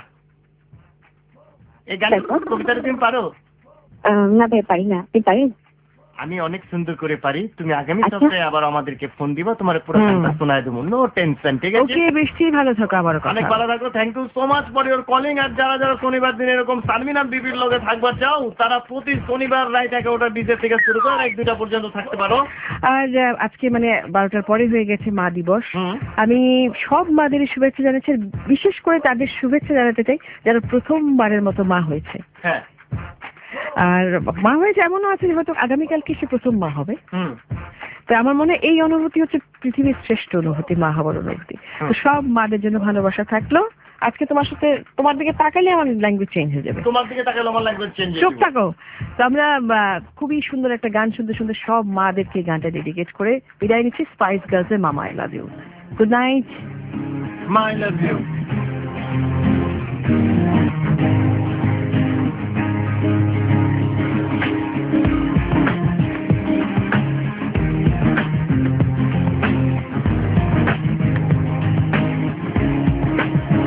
এই গান কবিতাটা তুমি পারো না ভাই পারি না আপনি পারেন আমি অনেক সুন্দর করে পারি তুমি আগামী সপ্তাহে আবার আমাদেরকে ফোন দিবা তোমার পুরো গানটা শোনায় দেবো নো টেনশন ঠিক আছে ওকে বৃষ্টি ভালো থাকো আবার অনেক ভালো থাকো thank you so much for your calling আর যারা যারা শনিবার দিন এরকম সালমিনা বিবির লগে থাকবার চাও তারা প্রতি শনিবার রাত 11টা 20 থেকে শুরু করে 1-2টা পর্যন্ত থাকতে পারো আর আজকে মানে 12টার পরে হয়ে গেছে মা দিবস আমি সব মাদের শুভেচ্ছা জানাচ্ছি বিশেষ করে তাদের শুভেচ্ছা জানাতে চাই যারা প্রথমবারের মতো মা হয়েছে হ্যাঁ আর মা হয়েছে এমনও আছে হয়তো আগামীকালকে সে প্রথম মা হবে তো আমার মনে এই অনুভূতি হচ্ছে পৃথিবীর শ্রেষ্ঠ অনুভূতি মা হওয়ার অনুভূতি তো সব মাদের জন্য ভালোবাসা থাকলো আজকে তোমার সাথে তোমার দিকে তাকালে আমার ল্যাঙ্গুয়েজ চেঞ্জ হয়ে যাবে তোমার দিকে তাকালে আমার ল্যাঙ্গুয়েজ চেঞ্জ হয়ে যাবে চুপ থাকো তো আমরা খুবই সুন্দর একটা গান শুনতে শুনতে সব মাদেরকে গানটা ডেডিকেট করে বিদায় নিচ্ছি স্পাইস গার্লসের মামা I love you good night my love you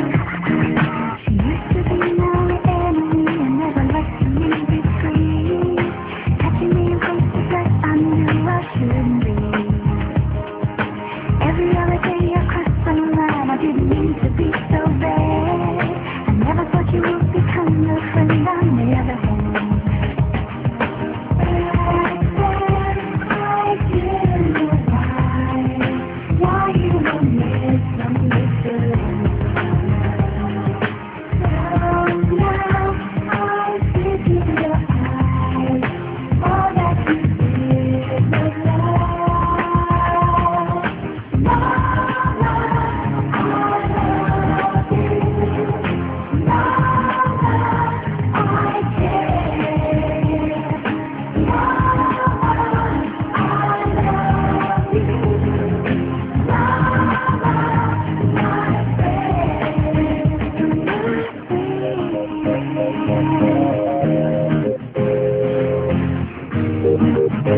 She used to be my enemy and never left me between.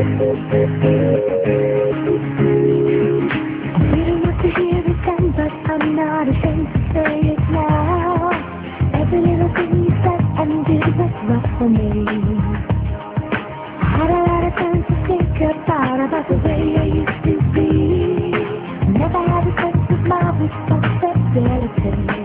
didn't want to hear it then, but I'm not ashamed to say it now. Every little thing you said and did was rough for me. Had a lot of time to think about the way I used to be. Never had a sense of my responsibility.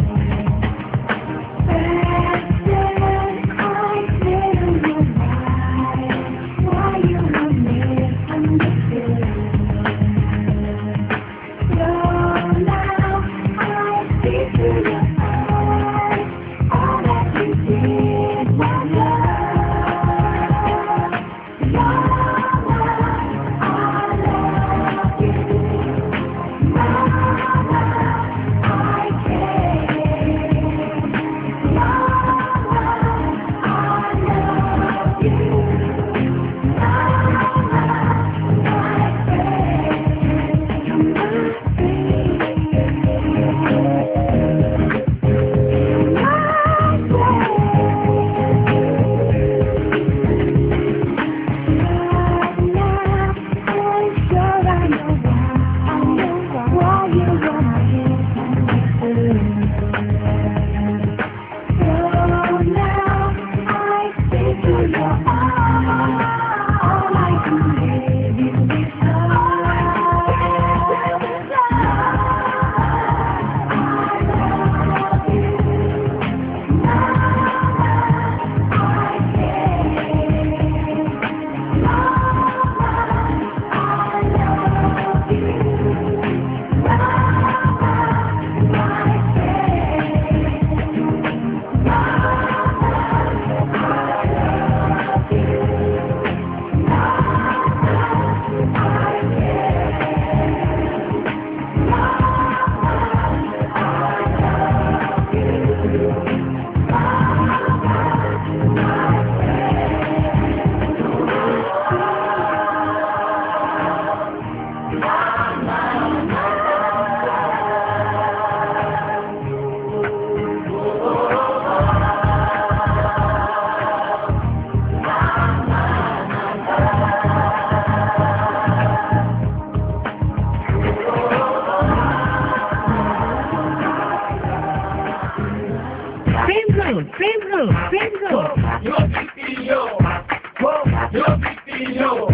Yo,